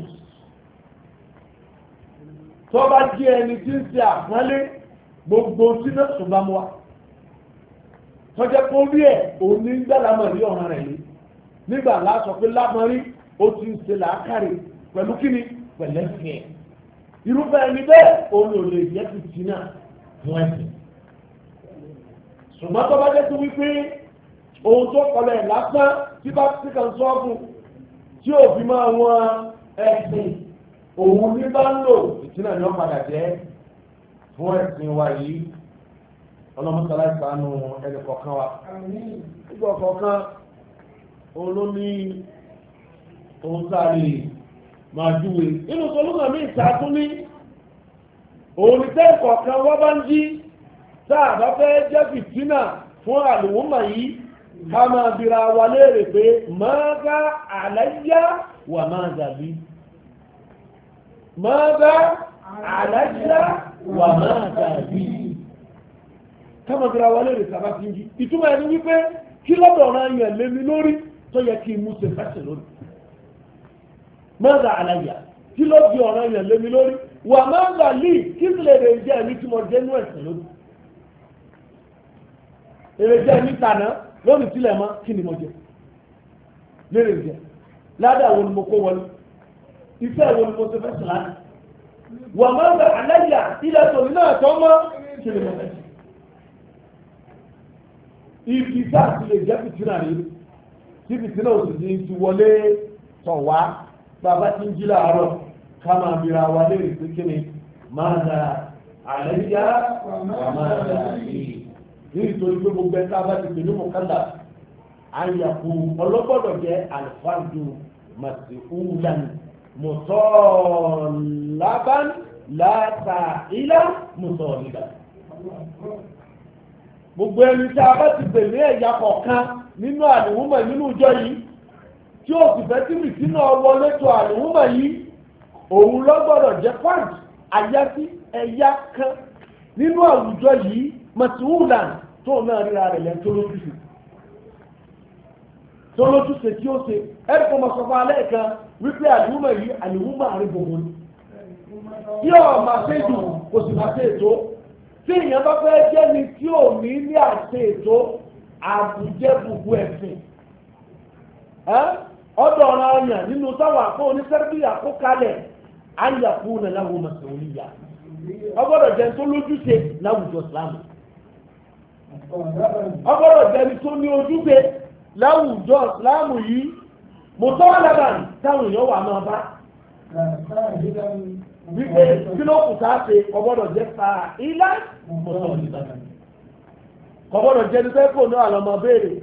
tó bá jẹ́ ẹni tí ń ṣe àpọ́nlé gbogbo tí náà tó bá mú wa tọ́jẹ́ kó rí ẹ̀ òun ní gbà lámọ̀rí ọ̀ràn rẹ̀ lé nígbà láṣọ pé lámọ̀rí ó ti ń ṣẹlẹ̀ àkàrẹ̀ pẹ̀lú kíni pẹ̀lẹ́ sí ẹ̀ irúfẹ́ ẹni bẹ́ẹ̀ òun ò lè jẹ́ fìtínà náà fún ẹ̀sìn ṣùgbọ́n tó bá jẹ́ tó wípé ohun tó kọlẹ̀ lásán tí bá tí kan sọ́ọ̀bù tí ò fi máa wọn ẹ̀sìn òun ní bá ń lò ìtìnà ni wọ́n padà jẹ́ fún ẹ̀sìn wa yìí ọlọ́mọsálá ìsànù ẹnì kọ̀ọ̀kan wa nígbà kọ̀ọ̀kan òun ló ní ohun sáré máa júwe nínú solúkàn mi ìsàtún ní òun ní tẹ́ kọ̀ọ̀kan wọ́n bá ń jí táà bá fẹ́ jẹ́ fìtínà fún àlùwùmọ̀ yìí ká máa bira wa léèrè pé mọ́gá àlàyé wà máa dàbí mọ́gá àlàyé wà máa dàbí ká máa bira wa léèrè sábà fi ń jí ìtumọ̀ ẹni wípé kí lọ́dọ̀ ọ̀rọ̀ yẹn lé mi lórí tó yẹ kí n mú ṣe fẹ́sẹ̀ lórí mọ́gá àlàyé kí ló di ọ̀rọ̀ yẹn lé mi lórí wà máa dàbí kí sì lè rè jẹ́ ẹni tí mo jẹ́ nú ẹ̀sìn lórí èrè jẹ́ ní tànà lónìí sílẹ̀ mọ́ kí ni mo jẹ lérè jẹ ládàá wo ni mo kó wọlé iṣẹ́ wo ni mo ti fẹ́ sùn lánàá wà máa ń bẹ àlẹ́yà ilẹ̀ tòun náà tó mọ́ kí ni mo fẹ́ sùn. ibi tá a ti lè jẹ́ fìtínà rí tí fìtínà òsì ní ti wọlé tọ̀ wá bàbá tí ń jí láàárọ̀ ká máa bira wa lérè pé kí ni máa ń da àlẹ́yà wà máa ń da èyí nítorí pé gbogbo ẹ̀ka bá ti pè ní mọ̀kálà àyàkú ọlọ́gbọ́dọ̀ jẹ́ àlùfáàdù mas'ulan mutallaban la sa'ila mutaliban. Gbogbo ẹni tí a bá ti gbèlé ẹ̀yà kọ̀ọ̀kan nínú àlùmọ̀ nínú ìjọ yìí tí ó sì fẹ́ tí mìtí náà wọlé tó àlùmọ̀ yìí òun ló gbọ́dọ̀ jẹ́ pàǹtì àyàtí ẹ̀yà kan nínú àwùjọ yìí mas'ulan tó náà ríra rẹ̀ lẹ́nu tó lójúṣe tó lójúṣe tí ó ṣe ẹ̀rí kò mọ̀ sọ fún alẹ́ kan wípé àlùmọ̀ yìí àlùmọ̀ àrí gbogbo ni tí ọ̀ máa ṣe jù kò sì máa ṣe ètò tí èèyàn bá fẹ́ jẹ́ ni tí ò ní ní àṣẹ ètò àbújẹ́ gbogbo ẹ̀sìn ọ̀dọ̀ ọ̀rọ̀ ọ̀yàn nínú táwọn àpò oníṣẹ́bíyà kó kalẹ̀ ayàkú nà láwọn màsàwòlíyà ọgbọ́dọ̀ jẹ́ tó lójúṣe láwùjọ ìsìlámù ọgbọ́dọ̀ jẹ́ ni tó ní ojúṣe láwùjọ ìsìlámù yìí mọ̀tọ́ alábàn táwọn èèyàn wà máa bá wípé kí ló kù sáà ṣe ọgbọ́dọ̀ jẹ́ fa ilá mọ̀tọ́ ìbàdàn ọgbọ́dọ̀ jẹ́ ni sẹ́kọ̀ọ́ náà lọ́mọ béèrè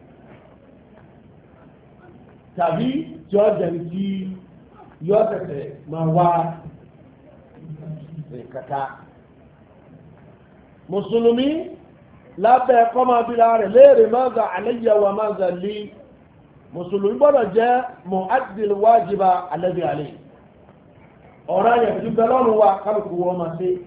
tàbí tí ó jẹ́ ni tí yóò tẹ̀sẹ̀ máa wá kàkà mùsùlùmí lábẹ́ ẹ̀kọ́ máa bí ra rẹ̀ léèrè máza alayya wa máza lí mùsùlùmí gbọ́dọ̀ jẹ́ mu'addil wájibà alladhi alayhi ọ̀rọ̀ ayẹ̀ tí bẹ lọ́rùn wa kálukú wọn máa ṣe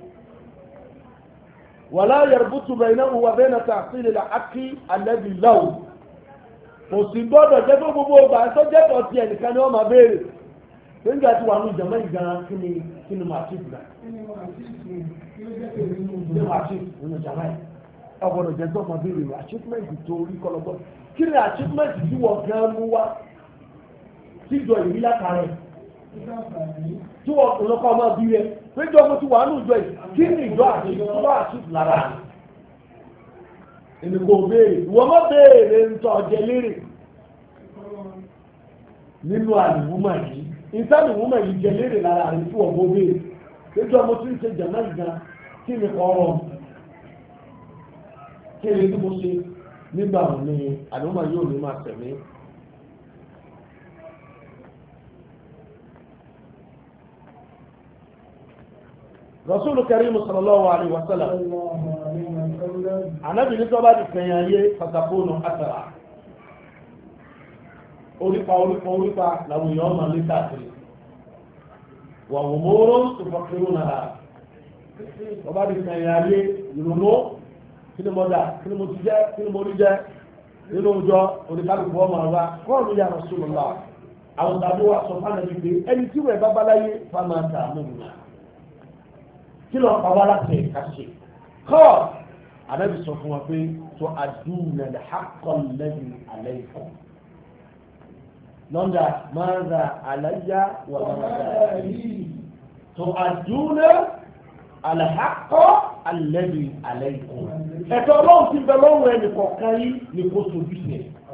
wala yarbutu baynahu wa bayna tahsil al-haqqi alladhi lahu kò sì gbọ́dọ̀ jẹ́ tó gbogbo ọgbà tó jẹ́ tọ̀ tí ẹnìkan ni wọ́n máa béèrè nígbà tí wà ní ìjọba ìgbà kí ni kí ni màá tìbù náà kí ni màá tìbù nínú ìjọba yìí ọgbọ́dọ̀ jẹ́ tó máa béèrè rẹ̀ achievement tó rí kọlọ́gbọ́n kí ni achievement tí wọ́n gan mú wá síjọ ìrí látàrẹ̀ tí wọ́n lọ́kọ́ máa bí rẹ̀ péjọ mo ti wà ní ìjọ yìí kí ni ìjọ àti ìjọba achieve lára èmi kò béèrè ìwọ má béèrè ń tọ́ ọjẹ́ lérè nínú àlùmọ́ yìí ìsáàlù wúmọ̀ yìí jẹ lérè lára rẹ̀ fún ọgbọ́ béèrè péjọ mo ti ń ṣe jẹ̀mọ́ ìgbà kí ni kọ́ ọ̀rọ̀ kí ni tí mo ṣe nígbà wọn ni àlùmọ́ yóò ní máa tẹ̀lé. Rasulu Karim sallallahu alaihi wa sallam anabi ní tó bá di kẹyìn ayé fatakónù asara orípa orípa orípa làwọn èèyàn máa lé káàkiri wà wọ́n mọ́rọ́ tó fọ́kírú náà tó bá di kẹyìn ayé ìrònú kí ni mo dà kí ni mo ti jẹ́ kí ni mo rí jẹ́ nínú ọjọ́ oníkálùkù ọmọ ọba kọ́ọ̀lù ya Rasulullah àwọn tàbí wa sọ fún ẹni pé ẹni tí wọ́n ẹ̀ bá bá láyé fáwọn àtàmú nà kí lọ pa wá láti ẹ̀ka ṣe kọ́ ànábì sọ fún wa pé tó àdúnà lè hákọ́ lẹ́yìn alẹ́ ìfọ́ lọ́ndà máza àlàyé wà máza yìí tó àdúnà àlàhákọ́ alẹ́yìn alẹ́ ìfọ́ ẹ̀tọ́ ọlọ́run ti bẹ lọ́rùn ẹnì kọ̀ọ̀kan yìí ní kó sojúṣe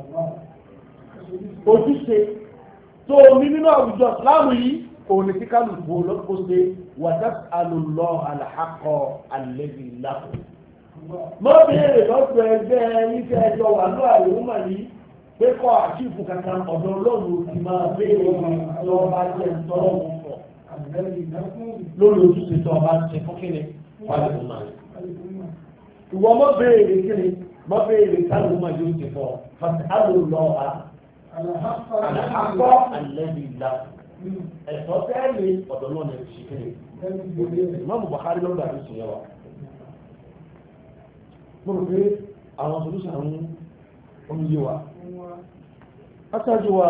ojúṣe tó omi nínú àwùjọ ìsìláàmù yìí òní kíkà lùkù olókòsè wàtàkàlùlọ àlàkọ àlẹbí lápò. mo béèrè lọ́sọ̀ ẹgbẹ́ iṣẹ́ ẹjọ́ wà ní àlùmọ̀ yìí pé kọ́ àṣìfù kankan ọ̀dọ̀ ọlọ́run ti máa béèrè lọ́wọ́ bá jẹ́ ìtọ́rọ̀ wọn fọ̀ lórí ojúṣe tó ọba ṣe fún kíni wàlẹ̀ tó máa. ìwọ mo béèrè kíni mo béèrè kálùmọ̀ yóò ti fọ̀ wàtàkàlùlọ àlàkọ àlẹbí lápò. ẹ̀sọ́ tẹ́lẹ̀ ọ̀dọ̀ náà lè ṣe kéde Ìmáàmù Bukhari lọ́gbà tó ṣe yẹwà mo rò pé àwọn solúṣà ń oúnjẹ wa aṣáájú wa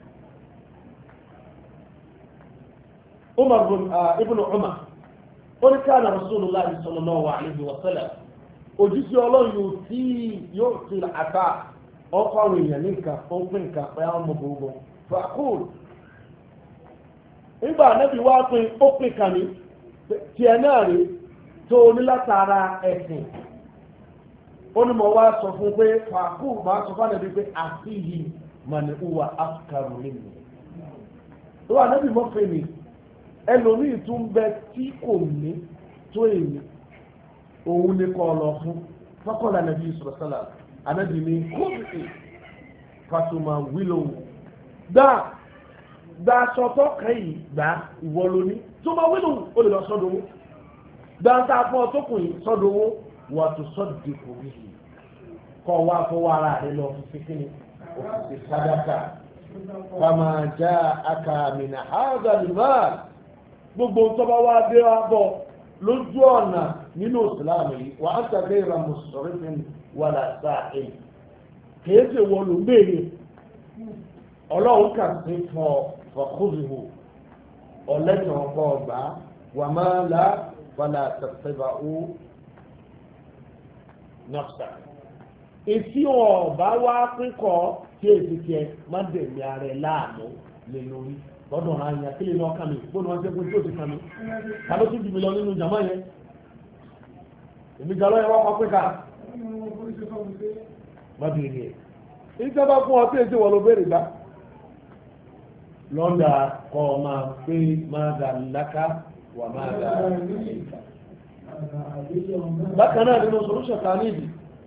Umar ibn Umar ó ní kana Rasulullah sallallahu alaihi wa sallam ojúṣe ọlọ́run yóò tí yóò ti àtà ọkọ̀ àwọn èèyàn ní nǹkan ó ń pín nǹkan pé àwọn ọmọ gbogbo fàkúrò nígbà anábì wá pín ó pín kan ní tí ẹ náà rí tó ní látara ẹ̀sìn ó ní mo wá sọ fún pé fàákù máa sọ fún anábì pé àfihì màní uwa afkaru nínú tó wà anábì mọ́ pé mi ẹlòmíì tún bẹ tí kò ní tó èyí òun ní kọ́ lọ fún fọ́kànlá anábì sọ̀rọ̀ sọ́là anábì ní kóòtù fatuma wílò dáa gba sọ́tọ́ kan yìí gbà ìwọ lóní tó máa wílò ó lè lọ sọ́dọ̀ owó gba ń ta fún ọ tó kù yìí sọ́dọ̀ owó wà tó sọ́dọ̀ kò rí yìí kọ́ wá fọwọ́ ara rẹ lọ fi fi kíni òfìsì sádàkà fama já aka mina ága lùmá gbogbo tọ́ba wá dé wá bọ̀ lójú ọ̀nà nínú ìsìlámù yìí wà á tàbí ìra mùsùlùmí wà láṣà ẹ̀ kìí ṣe wọ́n ló ń béèrè ọlọ́run kà sí fọ fọkúrìhù ọ̀lẹ́tọ̀ ọ̀pọ̀ ọgbà wà máa la fọlá tẹ̀síbà ó nọ́ọ̀sà. èsì ọ̀bá wá pínkọ́ tí èsì tiẹ̀ má dẹ̀mí ara ẹ̀ láàmú lé lórí lọ́dọ̀ ọ̀rọ̀ àyàn kí lè lọ́ọ́ kàmí gbọ́dọ̀ wọn jẹ́ pé tí ó ti kàmí ta ló tún jù mí lọ nínú jàmá yẹn èmi jà lọ́yẹ̀ wọ́n kọ́ pé ká má bèèrè ẹ̀ ìjọba fún ọ tí èsì wọ́n ló béèrè gbá lọ́dà kọ́ máa pé máa dà láká wà máa dà bákan náà nínú solution ta níbi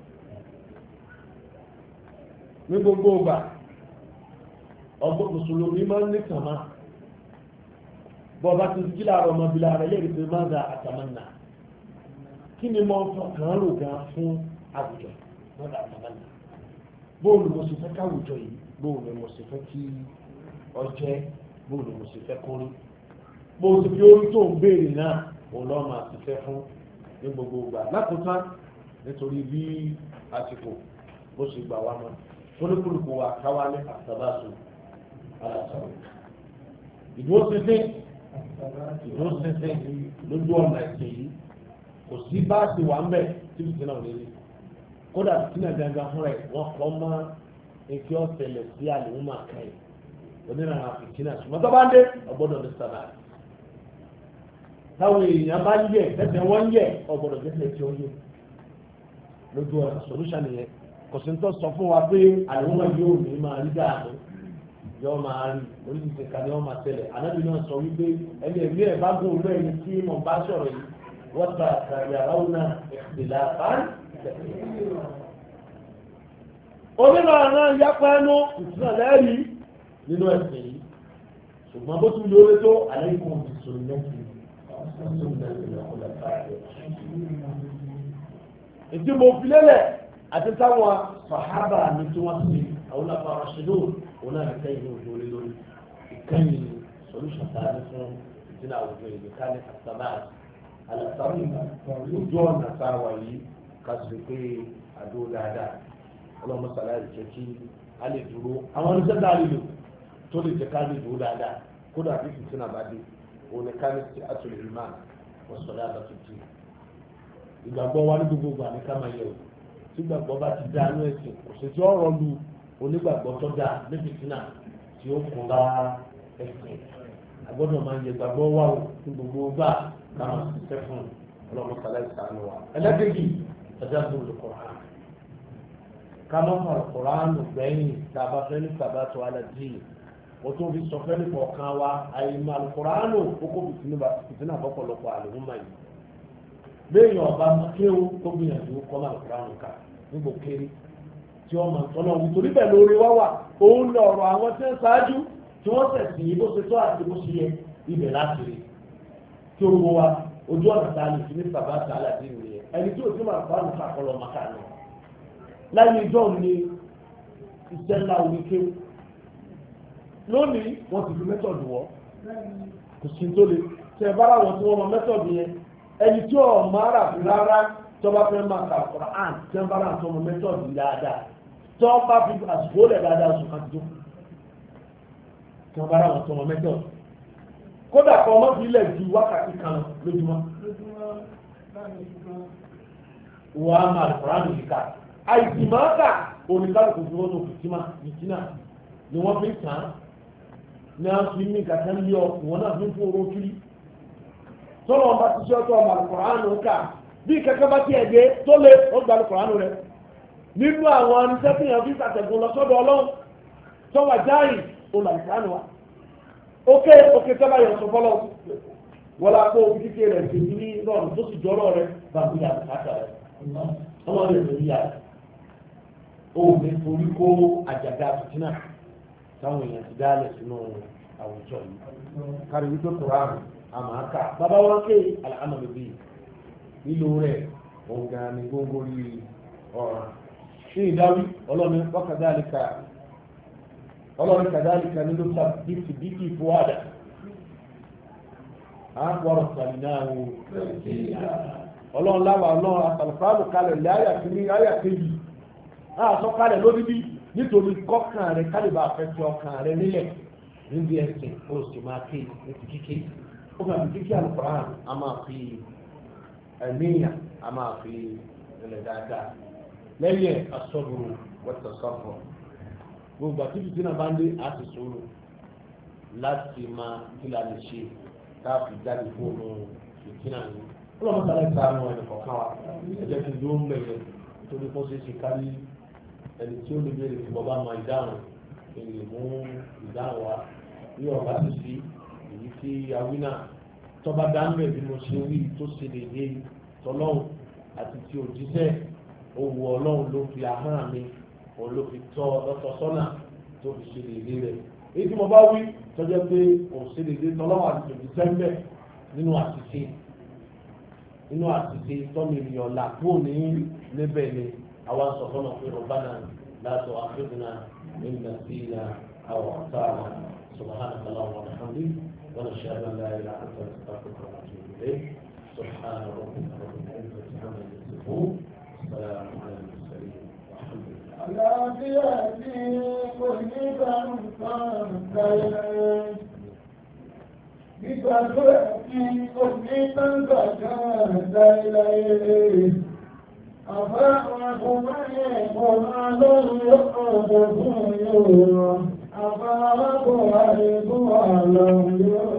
ní gbogbo ọgbà ọgbọ́n mùsùlùmí máa ń ní kàmá bọ́ọ̀bá ti jí láàárọ̀ ọmọbìnrin ààrẹ lè rí pé máa ń da àtàmánà kí ni mo fọkàn rò gan fún àwùjọ máa da àtàmánà bóòlù mo sì fẹ́ káwùjọ yìí bóòlù mo sì fẹ́ kí ọjẹ́ bóòlù mo sì fẹ́ kórí bóòlù sì fi orí tó ń béèrè náà òun lọ́ọ́ máa ti fẹ́ fún ní gbogbo ìgbà lákòótán nítorí bí àsìkò bó sì gbà wá mọ́ fúnukúlùkù wa káwálé àtàbàṣù aláṣàwò ìdúró sísìn ìdúró sísìn lójú ọ̀nà ẹ̀sìn yìí kò sí báàsì wà ń bẹ̀ tí bìtì náà lérí kódà bìtì náà gangan fúnra ẹ̀ wọ́n kọ́ mọ́ etí ọ̀sẹ̀lẹ̀ sí àlùmọ́ àkàyè onírànà bìtì náà ṣùgbọ́n tó bá ń dé ọgbọ́dọ̀ ní sábà táwọn èèyàn bá ń yẹ ẹsẹ̀ wọ́n ń yẹ ọgbọ́dọ̀ gẹ́gẹ́ tí ó yẹ lójú ọ̀nà solution yẹn kò sí tó sọ fún wa pé àlùmọ́ yóò ní máa rí dáàbò yóò máa rí oríṣiríṣi kan ní wọ́n máa tẹ̀lé ànábì náà sọ wípé ẹni ẹ̀mí ẹ̀ bá gún olú ẹni tí mo bá sọ̀rọ̀ yìí wọ́n ta yàrá òun náà ìlà fáń onírànà náà yápa ẹnu ìtura lẹ́rìí nínú ẹ̀sìn yìí ṣùgbọ́n bó tún lóore tó àlẹ́ ìkùn ìṣòro lẹ́sìn ìdí mo fi lélẹ̀ àti táwọn sàhábà mi tí wọ́n ti àwọn àpá aṣèlú òun náà kẹ́yìn ní òjò orí lórí ìkẹyìn solution tá a ní fún ìdínà àwùjọ ìlú ká ní àtàbà àlàtàrí ojú ọ̀nà tá a wà yìí ká sì pé àdó dáadáa ọlọ́mọ sàlàyé jẹ́ kí a lè dúró àwọn oníṣẹ́ tá a lè lò tó lè jẹ́ ká lè dúró dáadáa kódà bí fìtí náà bá dé òun ká ní ti àtúlẹ̀ ìmá ọ̀sọ̀rọ̀ àbàtútù ìgbàgbọ́ wa ní gbogbo ìgbà ní ká máa yẹ o tí gbàgbọ́ bá ti dá inú ẹ̀sìn kò sì tí ọ̀rọ̀ lu onígbàgbọ́ tó dáa níbi sínà tí ó kún bá ẹ̀sìn agbọ́dọ̀ máa ń yẹ gbàgbọ́ wà o ní gbogbo gbà ká máa ṣiṣẹ́ fún ọlọ́mọ sàlẹ̀ ìsàánú wa. ẹlẹ́dẹ̀gì ẹ̀dá gbòòrò kọ̀ọ̀án ká má fà kọ̀ọ̀án gbẹ̀yìn tá a bá fẹ́ ní sàbátọ̀ aládì o tó fi sọ fẹ́ ní kọ̀ọ̀kan wa àyìnbá kọ̀ọ̀án kókó fìtínà bọ́pọ̀lọpọ̀ àlùmọ́ yìí lẹ́yìn ọba kéwù tó gbìyànjú kọ́mà kúránù ká nígbò kéré tí wọ́n máa tọ́nà òun torí bẹ́ẹ̀ lórí wá wà òun lọ ọ̀rọ̀ àwọn tí ń ṣáájú tí wọ́n tẹ̀sí bó ṣe tó àti bó ṣe yẹ ibẹ̀ láti rí tí ó wọ wa ojú ọ̀nà tá a lè fi ní bàbá tá a lè dín nìyẹn ẹni tí ò sí máa kúránù ká kọ́ lọ màkà náà láyé ìjọ ni iṣẹ́ ńlá orí kéwù lónìí wọ́n ti fi mẹ́tọ̀dù wọ́ kò sí tó le tẹ̀ bára wọn tí wọ́n mọ mẹ́tọ̀dù yẹn ẹni tí ọ̀ máa rà fún rárá tó bá fẹ́ máa kà Quran tí wọ́n bá rà tó ọmọ mẹ́tọ̀dù dáadáa tó bá fi àsìkò rẹ̀ dáadáa oṣù kan tó tí wọ́n bá rà tó ọmọ mẹ́tọ̀dù kódà kọ́ ọmọ fi ilẹ̀ ju wákàtí kan lójúmọ́ wọ́n á máa Quran yìí ká àìsí máa kà oníkálukú fi wọ́n tó fìtínà fìtínà ni wọ́n fi tàn án ní wọ́n fi mí kàtà ń yọ ìwọ́n náà fi ń fún oró kiri tọ́lọ̀ ọba ti ṣe ọtọ́ ọmọ alukọ̀ránù ká bí kẹ́kẹ́ bá tiẹ̀ dé tó lé ó gba alukọ̀ránù rẹ̀ nínú àwọn anisẹ́ tí yẹn fi ṣàtẹ̀gùn lọ sọ́dọ̀ ọlọ́run tọ́wà jáì olú alukọ̀ránù wa ókè ókè tọ́lá yẹn sọ fọlọ́ wọlé akó omi kíkẹ́ rẹ̀ ṣe ní lọ́rùn tó sì jọ́rọ̀ rẹ̀ bàbá yà kàkà rẹ̀ ọmọ rẹ̀ lórí yà ó lè torí kó àjàgà fìtínà táwọn èèyàn ti dálẹ̀ sínú àwùjọ yìí kárí wípé kùránù àmàkà bàbá wọn ké àmàlù bíi nílò rẹ̀ òun gan ni gbogbo rí ọ̀ràn ṣé ìdáwí ọlọ́ni wákàdálíkà ọlọ́ni kàdálíkà nínú bíkì bíkì fúwádà àpọ̀rọ̀ sàmìnáwó ọlọ́run láwà ọlọ́run àtàlùfáàlù kalẹ̀ lé àyà kìíní àyà kejì àṣọ kalẹ̀ lórí bí nítorí kọ́kàn rẹ̀ kálíbà àfẹ́fẹ́ ọkàn rẹ̀ nílẹ̀ níbi ẹ̀sìn ó sì máa ké ní ti kíké ó máa fi kíké àlùfáàlù a máa fi ẹ̀míyàn a máa fi ilẹ̀ dáadáa lẹ́yìn asọ́bùrù wọ́tọ̀sọ́fọ̀ gbogbo àti bìtì náà bá ń dé àti sòrò láti máa kí la lè ṣe káàpì jáde fóònù ìtìnà yìí ọlọ́mọ sáré ta àwọn ẹnì kọ̀ọ̀kan wa ẹ̀jẹ̀ tó dúró ń bẹ̀rẹ̀ nítorí kó ṣe é ṣe kárí ẹni tí ó lè béèrè fún bàbá máa ìdáhùn èyí mú ìdáhùn wa ní ọ̀gá tó sí èyí tí awí náà tọ́ba dáńbẹ̀ bí mo ṣe wí tó ṣe dédé tọ́lọ́hùn àti tí òjíṣẹ́ owó ọlọ́run ló fi ahọ́n mi òun ló fi tọ́ lọ́tọ̀ sọ́nà tó fi ṣe dédé rẹ̀ èyí tí mo bá wí tọ́jọ́ pé òun ṣe dédé tọ́lọ́hùn àti òjíṣẹ́ ń bẹ̀ nínú àṣìṣe nínú àṣìṣe tọ́mi ènìyàn là kúrò ní níbẹ̀ ni àwọn sọ fọ́nà pé rọ̀bánà láti àfihàn nígbà tí ìlà àwọn ọ̀tá سبحانك اللهم وبحمدك ونشهد ان لا اله الا انت نستغفرك ونتوب اليك سبحان ربك رب العزه عما يصفون والسلام على المرسلين والحمد لله لا بيدي كل بنفان Ìgbàgbọ́ ẹ̀kí òní tánbà káàdà ilẹ̀ àbá ọkùnrin ẹ̀kọ́ máa lórí ọkọ̀ ọ̀gbọ̀n yóò rọ̀ àbá ọkùnrin ẹ̀kọ́ àlọ́ yóò